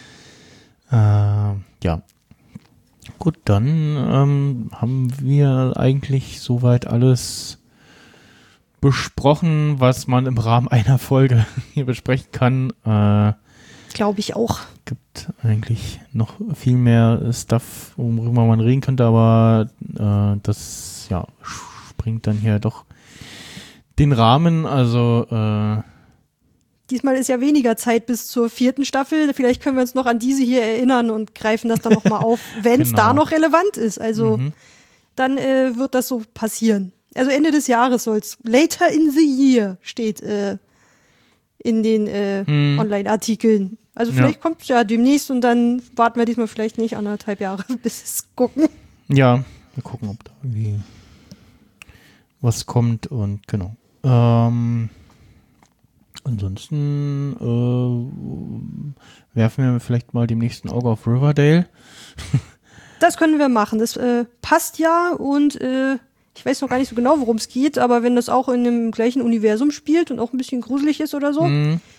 B: Ja. Gut, dann haben wir eigentlich soweit alles besprochen, was man im Rahmen einer Folge hier besprechen kann.
C: Glaube ich auch.
B: Gibt eigentlich noch viel mehr Stuff, worüber man reden könnte, aber das springt dann hier doch den Rahmen. Also
C: diesmal ist ja weniger Zeit bis zur 4. Staffel. Vielleicht können wir uns noch an diese hier erinnern und greifen das dann nochmal auf, wenn es da noch relevant ist. Also dann wird das so passieren. Also Ende des Jahres soll's. Later in the year steht in den Online-Artikeln. Also vielleicht kommt es ja demnächst und dann warten wir diesmal vielleicht nicht 1,5 Jahre, bis es gucken.
B: Ja, wir gucken, ob da irgendwie was kommt und genau. Ansonsten werfen wir vielleicht mal demnächst ein Auge auf Riverdale.
C: Das können wir machen. Das passt ja und ich weiß noch gar nicht so genau, worum es geht, aber wenn das auch in dem gleichen Universum spielt und auch ein bisschen gruselig ist oder so,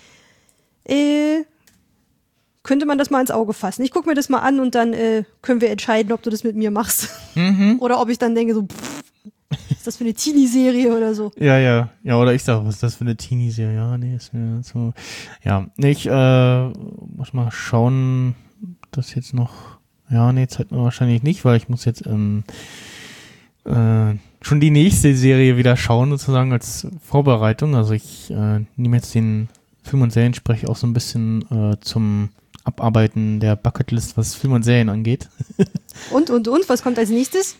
C: könnte man das mal ins Auge fassen. Ich gucke mir das mal an und dann können wir entscheiden, ob du das mit mir machst. Oder ob ich dann denke so, ist das für eine Teenie-Serie oder so?
B: Ja, oder ich sag, was ist das für eine Teenie-Serie? Ja, nee, ist mir so. Ja, nee, ich muss mal schauen, das jetzt noch. Ja, nee, Zeit wahrscheinlich nicht, weil ich muss jetzt schon die nächste Serie wieder schauen, sozusagen als Vorbereitung. Also ich nehme jetzt den Film- und Seriensprech auch so ein bisschen zum Abarbeiten der Bucketlist, was Film und Serien angeht.
C: Und? Was kommt als nächstes?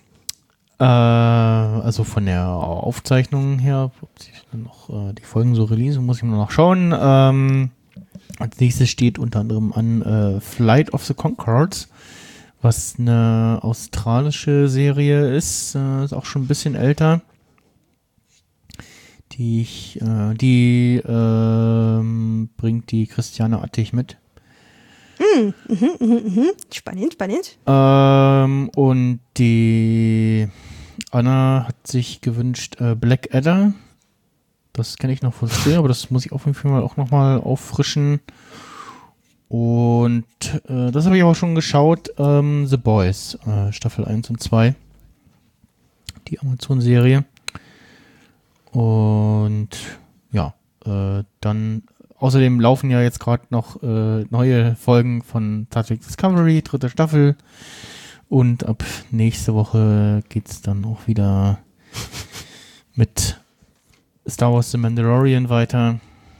B: Also von der Aufzeichnung her, ob sich dann noch die Folgen so releasen, muss ich mal noch schauen. Als nächstes steht unter anderem an Flight of the Conchords, was eine australische Serie ist, ist auch schon ein bisschen älter. Die bringt die Christiane Attig mit.
C: Spannend.
B: Und die Anna hat sich gewünscht Blackadder. Das kenne ich noch von früher, aber das muss ich auf jeden Fall auch nochmal auffrischen. Und das habe ich auch schon geschaut. The Boys, Staffel 1 und 2. Die Amazon-Serie. Und ja, dann außerdem laufen ja jetzt gerade noch neue Folgen von Star Trek Discovery, 3. Staffel. Und ab nächste Woche geht's dann auch wieder mit Star Wars The Mandalorian weiter.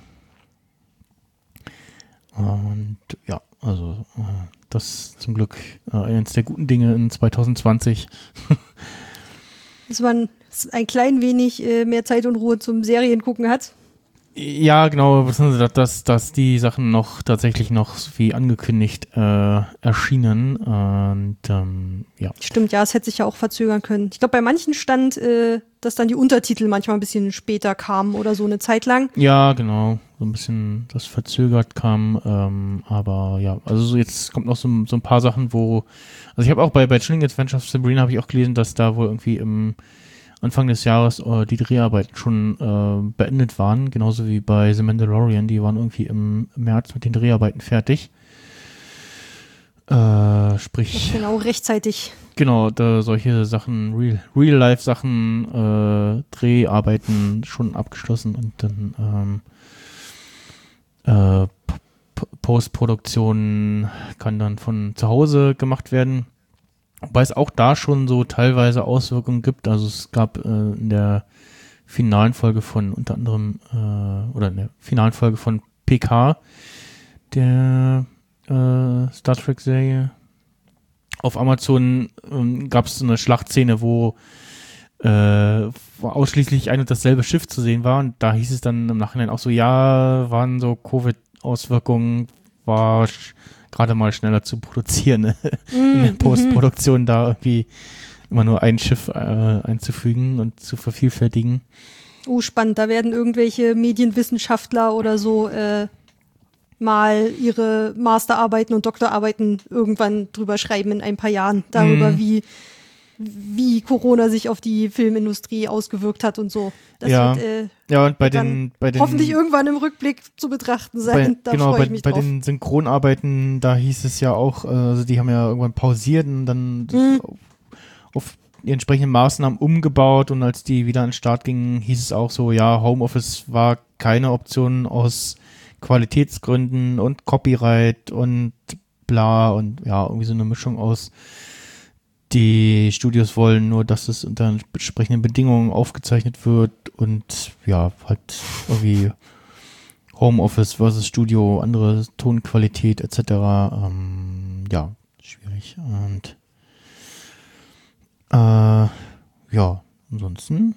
B: Und ja, also das zum Glück eines der guten Dinge in 2020.
C: Dass man ein klein wenig mehr Zeit und Ruhe zum Seriengucken hat.
B: Ja, genau, dass die Sachen noch tatsächlich noch wie angekündigt erschienen. Und ja.
C: Stimmt, ja, es hätte sich ja auch verzögern können. Ich glaube, bei manchen stand, dass dann die Untertitel manchmal ein bisschen später kamen oder so eine Zeit lang.
B: Ja, genau, so ein bisschen das verzögert kam. Aber ja, also so jetzt kommt noch so ein paar Sachen, wo, also ich habe auch bei Chilling Adventures of Sabrina habe ich auch gelesen, dass da wohl irgendwie im Anfang des Jahres die Dreharbeiten schon beendet waren, genauso wie bei The Mandalorian, die waren irgendwie im März mit den Dreharbeiten fertig. Sprich.
C: Genau, rechtzeitig.
B: Genau, da solche Sachen, Real-Life-Sachen, Dreharbeiten schon abgeschlossen und dann Postproduktion kann dann von zu Hause gemacht werden. Wobei es auch da schon so teilweise Auswirkungen gibt. Also es gab in der finalen Folge von unter anderem oder in der finalen Folge von PK, der Star Trek Serie auf Amazon, gab es so eine Schlachtszene, wo ausschließlich ein und dasselbe Schiff zu sehen war. Und da hieß es dann im Nachhinein auch so, ja, waren so Covid-Auswirkungen, war gerade mal schneller zu produzieren, in der Postproduktion da irgendwie immer nur ein Schiff einzufügen und zu vervielfältigen.
C: Oh, spannend. Da werden irgendwelche Medienwissenschaftler oder so mal ihre Masterarbeiten und Doktorarbeiten irgendwann drüber schreiben in ein paar Jahren. Darüber, wie Corona sich auf die Filmindustrie ausgewirkt hat und so. Das wird
B: und bei den
C: hoffentlich irgendwann im Rückblick zu betrachten sein. Da freue ich mich drauf.
B: Bei den Synchronarbeiten, da hieß es ja auch, also die haben ja irgendwann pausiert und dann auf die entsprechenden Maßnahmen umgebaut und als die wieder an den Start gingen, hieß es auch so, ja, Homeoffice war keine Option aus Qualitätsgründen und Copyright und bla und ja, irgendwie so eine Mischung aus. Die Studios wollen nur, dass es unter entsprechenden Bedingungen aufgezeichnet wird und ja, halt irgendwie Homeoffice versus Studio, andere Tonqualität etc. Ja, schwierig. Und ja, ansonsten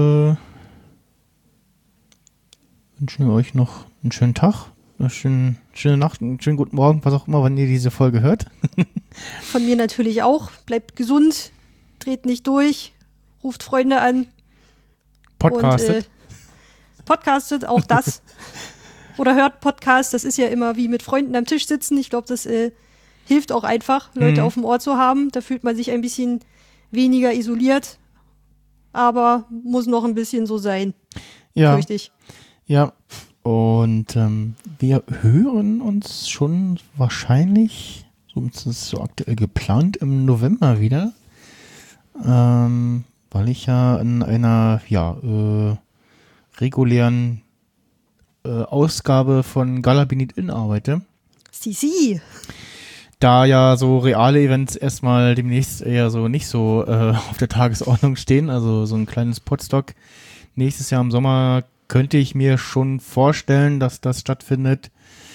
B: wünschen wir euch noch einen schönen Tag, eine schöne Nacht, einen schönen guten Morgen, was auch immer, wann ihr diese Folge hört.
C: Von mir natürlich auch. Bleibt gesund, dreht nicht durch, ruft Freunde an.
B: Podcastet.
C: Und, podcastet, auch das. Oder hört Podcast, das ist ja immer wie mit Freunden am Tisch sitzen. Ich glaube, das hilft auch einfach, Leute auf dem Ohr zu haben. Da fühlt man sich ein bisschen weniger isoliert. Aber muss noch ein bisschen so sein.
B: Ja.
C: Richtig.
B: Ja. Und wir hören uns schon wahrscheinlich, so ist es so aktuell geplant, im November wieder. Weil ich ja in einer regulären Ausgabe von Gala Be It In arbeite.
C: Sie.
B: Da ja so reale Events erstmal demnächst eher so nicht so auf der Tagesordnung stehen, also so ein kleines Podstock nächstes Jahr im Sommer könnte ich mir schon vorstellen, dass das stattfindet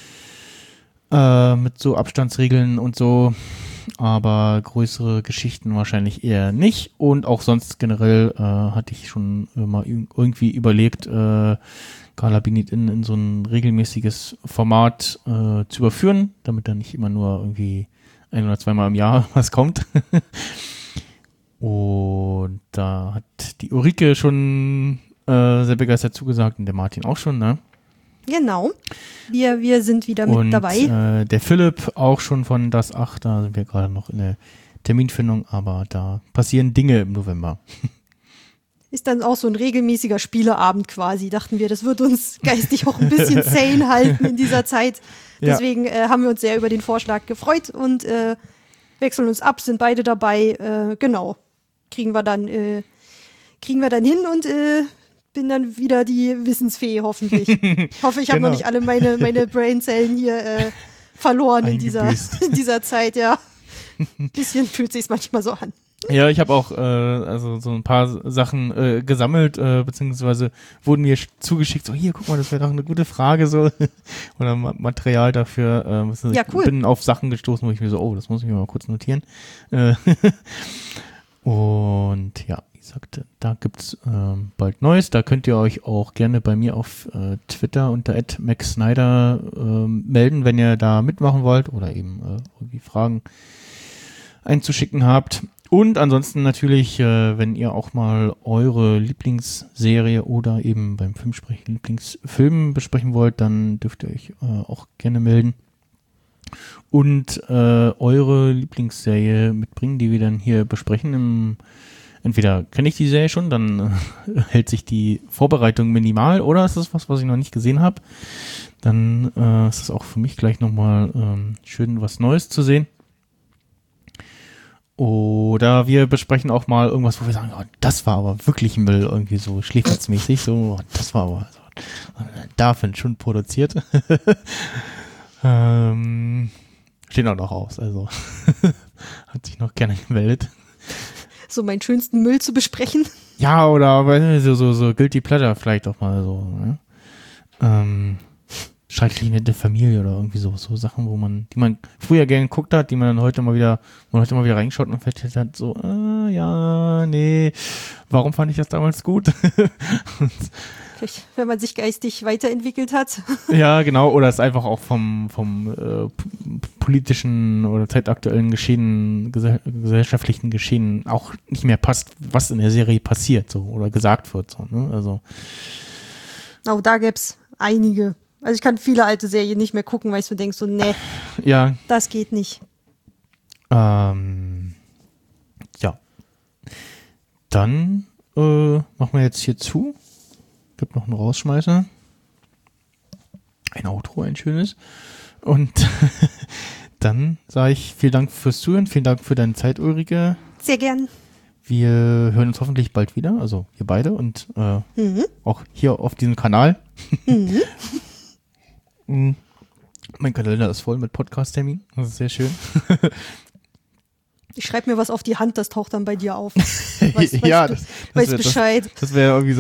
B: mit so Abstandsregeln und so, aber größere Geschichten wahrscheinlich eher nicht und auch sonst generell hatte ich schon mal irgendwie überlegt, Gala Be It In so ein regelmäßiges Format zu überführen, damit da nicht immer nur irgendwie 1 oder 2 Mal im Jahr was kommt. Und da hat die Ulrike schon sehr begeistert zugesagt und der Martin auch schon, ne?
C: Genau. Wir sind wieder mit dabei.
B: Der Philipp auch schon von Das 8, da sind wir gerade noch in der Terminfindung, aber da passieren Dinge im November.
C: Ist dann auch so ein regelmäßiger Spieleabend quasi. Dachten wir, das wird uns geistig auch ein bisschen sane halten in dieser Zeit. Deswegen haben wir uns sehr über den Vorschlag gefreut und wechseln uns ab, sind beide dabei. Genau. Kriegen wir dann hin und bin dann wieder die Wissensfee, hoffentlich. Ich hoffe, ich habe noch nicht alle meine Brainzellen hier verloren in dieser Zeit, ja. Ein bisschen fühlt sich's manchmal so an.
B: Ja, ich habe auch also so ein paar Sachen gesammelt, beziehungsweise wurden mir zugeschickt, so hier, guck mal, das wäre doch eine gute Frage, so oder Material dafür.
C: Ja, cool.
B: Ich bin auf Sachen gestoßen, wo ich mir so, oh, das muss ich mir mal kurz notieren. Und ja, wie gesagt, da gibt's bald Neues. Da könnt ihr euch auch gerne bei mir auf Twitter unter @maxsnyder melden, wenn ihr da mitmachen wollt oder eben irgendwie Fragen einzuschicken habt. Und ansonsten natürlich, wenn ihr auch mal eure Lieblingsserie oder eben beim Filmsprechen Lieblingsfilm besprechen wollt, dann dürft ihr euch auch gerne melden. Und eure Lieblingsserie mitbringen, die wir dann hier besprechen. Entweder kenne ich die Serie schon, dann hält sich die Vorbereitung minimal, oder ist das was ich noch nicht gesehen habe. Dann ist es auch für mich gleich nochmal schön, was Neues zu sehen. Oder wir besprechen auch mal irgendwas, wo wir sagen, oh, das war aber wirklich Müll, irgendwie so schläferzmäßig, so, oh, das war aber dafür schon produziert. Steht auch noch aus, also hat sich noch gerne gemeldet.
C: So meinen schönsten Müll zu besprechen.
B: Ja, oder so Guilty Pleasure vielleicht auch mal so, ne? Schrecklich nette Familie oder irgendwie so Sachen, die man früher gerne geguckt hat, die man dann heute mal wieder reingeschaut und feststellt hat, so, ja, nee, warum fand ich das damals gut?
C: Vielleicht, wenn man sich geistig weiterentwickelt hat.
B: Ja, genau, oder es einfach auch vom politischen oder zeitaktuellen Geschehen, gesellschaftlichen Geschehen auch nicht mehr passt, was in der Serie passiert, so, oder gesagt wird, so, ne, also.
C: Oh, da gäb's einige. Also ich kann viele alte Serien nicht mehr gucken, weil ich so denke, so, nee,
B: ja.
C: Das geht nicht.
B: Ja. Dann machen wir jetzt hier zu. Gibt noch einen Rausschmeißer. Ein Outro, ein schönes. Und dann sage ich vielen Dank fürs Zuhören, vielen Dank für deine Zeit, Ulrike.
C: Sehr gern.
B: Wir hören uns hoffentlich bald wieder, also wir beide und auch hier auf diesem Kanal. Mein Kalender ist voll mit Podcast-Terminen, das ist sehr schön.
C: Ich schreibe mir was auf die Hand, das taucht dann bei dir auf. Weiß Bescheid.
B: Das wäre irgendwie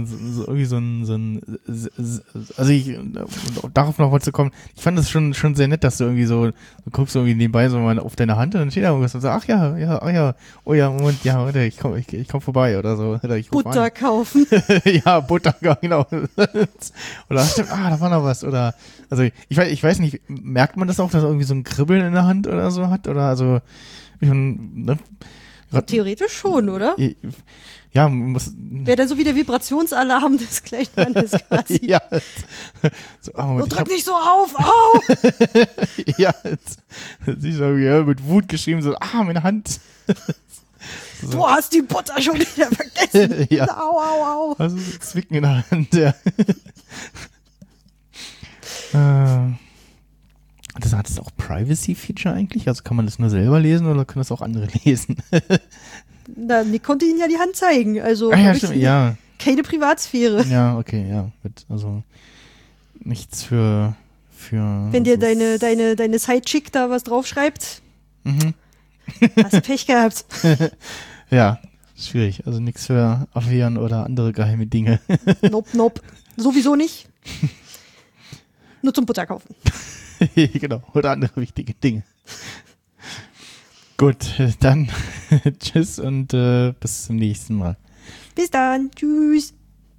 B: also darauf noch mal zu kommen. Ich fand das schon sehr nett, dass du irgendwie du guckst irgendwie nebenbei so mal auf deine Hand und dann steht da irgendwas und so, ach ja, oh ja, Moment, ja, warte, ich komm vorbei oder so. Oder ich ruf
C: Butter
B: an.
C: Kaufen.
B: Ja, Butter, genau. Oder stimmt, da war noch was. Oder, also ich weiß nicht, merkt man das auch, dass er irgendwie so ein Kribbeln in der Hand oder so hat? Oder also, ne?
C: Theoretisch schon, oder?
B: Ja, muss.
C: Wäre dann so wie der Vibrationsalarm des Kleinmannes quasi.
B: Ja. So, Moment,
C: drück nicht so auf, au!
B: Ja, sie so, ja, mit Wut geschrieben, so, meine Hand. So.
C: Du hast die Butter schon wieder vergessen.
B: Ja.
C: Au.
B: Also so Zwicken in der Hand, ja. Das hat es auch Privacy-Feature eigentlich? Also kann man das nur selber lesen oder können das auch andere lesen?
C: Na, Nick konnte ihnen ja die Hand zeigen. Also
B: ja, stimmt, ja.
C: Keine Privatsphäre.
B: Ja, okay, ja. Also nichts für
C: wenn dir deine Sidechick da was draufschreibt, hast du Pech gehabt.
B: Ja, schwierig. Also nichts für Affären oder andere geheime Dinge.
C: Nope. Sowieso nicht. Nur zum Butter kaufen.
B: Genau, oder andere wichtige Dinge. Gut, dann tschüss und bis zum nächsten Mal.
C: Bis dann, tschüss.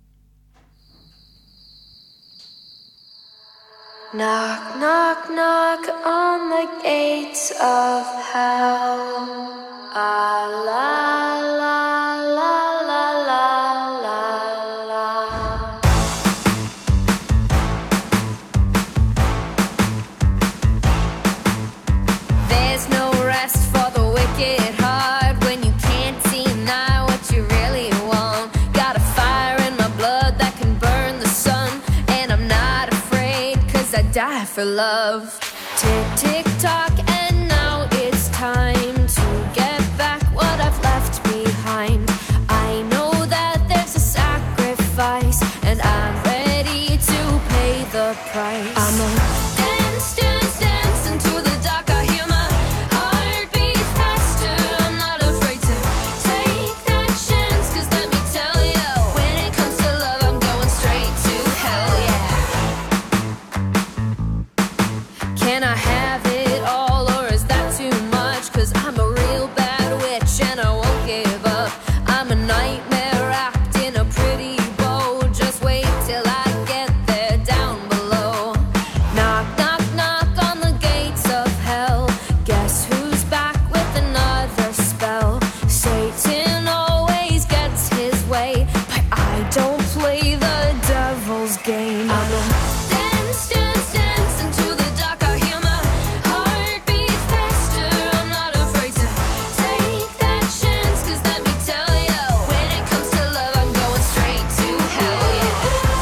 D: Knock, knock, knock on the gates of hell. Ah, la, la, la, la, la, la, la. There's no rest for the wicked heart when you can't see now what you really want. Got a fire in my blood that can burn the sun, and I'm not afraid 'cause I die for love. Tick, tick, tock, and now it's time to get back what I've left behind. I know that there's a sacrifice, and I'm ready to pay the price. I'm a dance, dance, dance into the dark. I hear my heart beat faster. I'm not afraid to take that chance, 'cause let me tell you, when it comes to love, I'm going straight to hell, yeah. Can I have it all, or is that too much? 'Cause I'm a real bad witch and I won't give up. I'm a nightmare wrapped in a pretty bow. Just wait till I get there down below. Knock, knock, knock on the gates of hell. Guess who's back with another spell? Satan always gets his way, but I don't play the devil's game. I'm a dance, dance, dance into the dark. I hear my heart beat faster. I'm not afraid to take that chance, 'cause let me tell you, when it comes to love, I'm going straight to hell, yeah.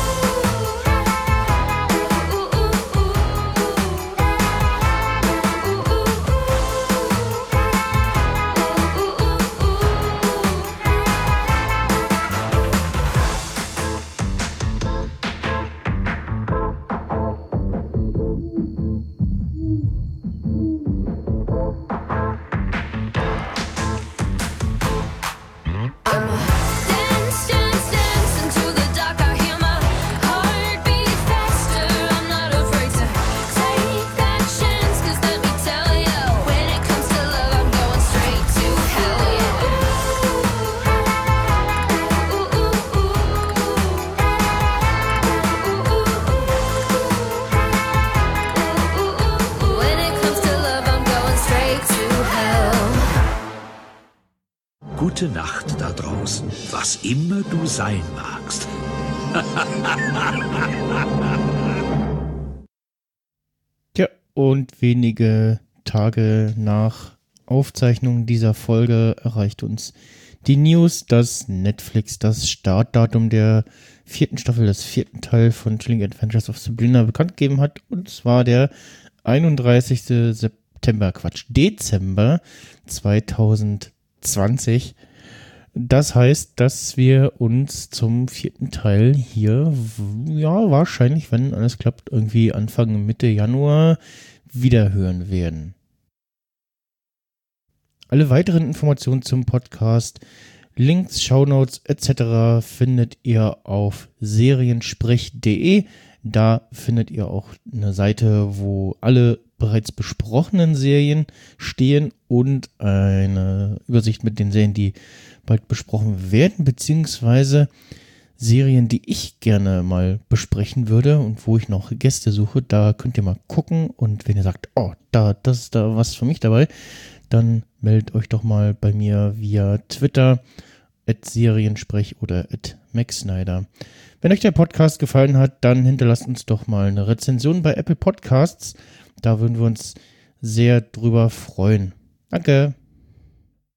D: I'm a dance, dance, dance into the dark. I hear my heart beat faster. I'm not afraid to take that chance, 'cause let me tell you, when it comes to love, I'm going straight to hell, yeah. When it comes to love, I'm going straight to hell.
A: Gute Nacht da draußen, was immer du sein magst.
B: Ja, und wenige Tage nach Aufzeichnung dieser Folge erreicht uns die News, dass Netflix das Startdatum der 4. Staffel, des 4. Teil von Chilling Adventures of Sabrina bekannt gegeben hat. Und zwar der 31. Dezember 2020. Das heißt, dass wir uns zum 4. Teil hier, ja, wahrscheinlich, wenn alles klappt, irgendwie Anfang Mitte Januar wiederhören werden. Alle weiteren Informationen zum Podcast, Links, Shownotes etc. findet ihr auf seriensprech.de. Da findet ihr auch eine Seite, wo alle bereits besprochenen Serien stehen und eine Übersicht mit den Serien, die bald besprochen werden, beziehungsweise Serien, die ich gerne mal besprechen würde und wo ich noch Gäste suche. Da könnt ihr mal gucken und wenn ihr sagt, oh, das ist da was für mich dabei, dann meldet euch doch mal bei mir via Twitter @seriensprech oder @maxsnyder. Wenn euch der Podcast gefallen hat, dann hinterlasst uns doch mal eine Rezension bei Apple Podcasts. Da würden wir uns sehr drüber freuen. Danke.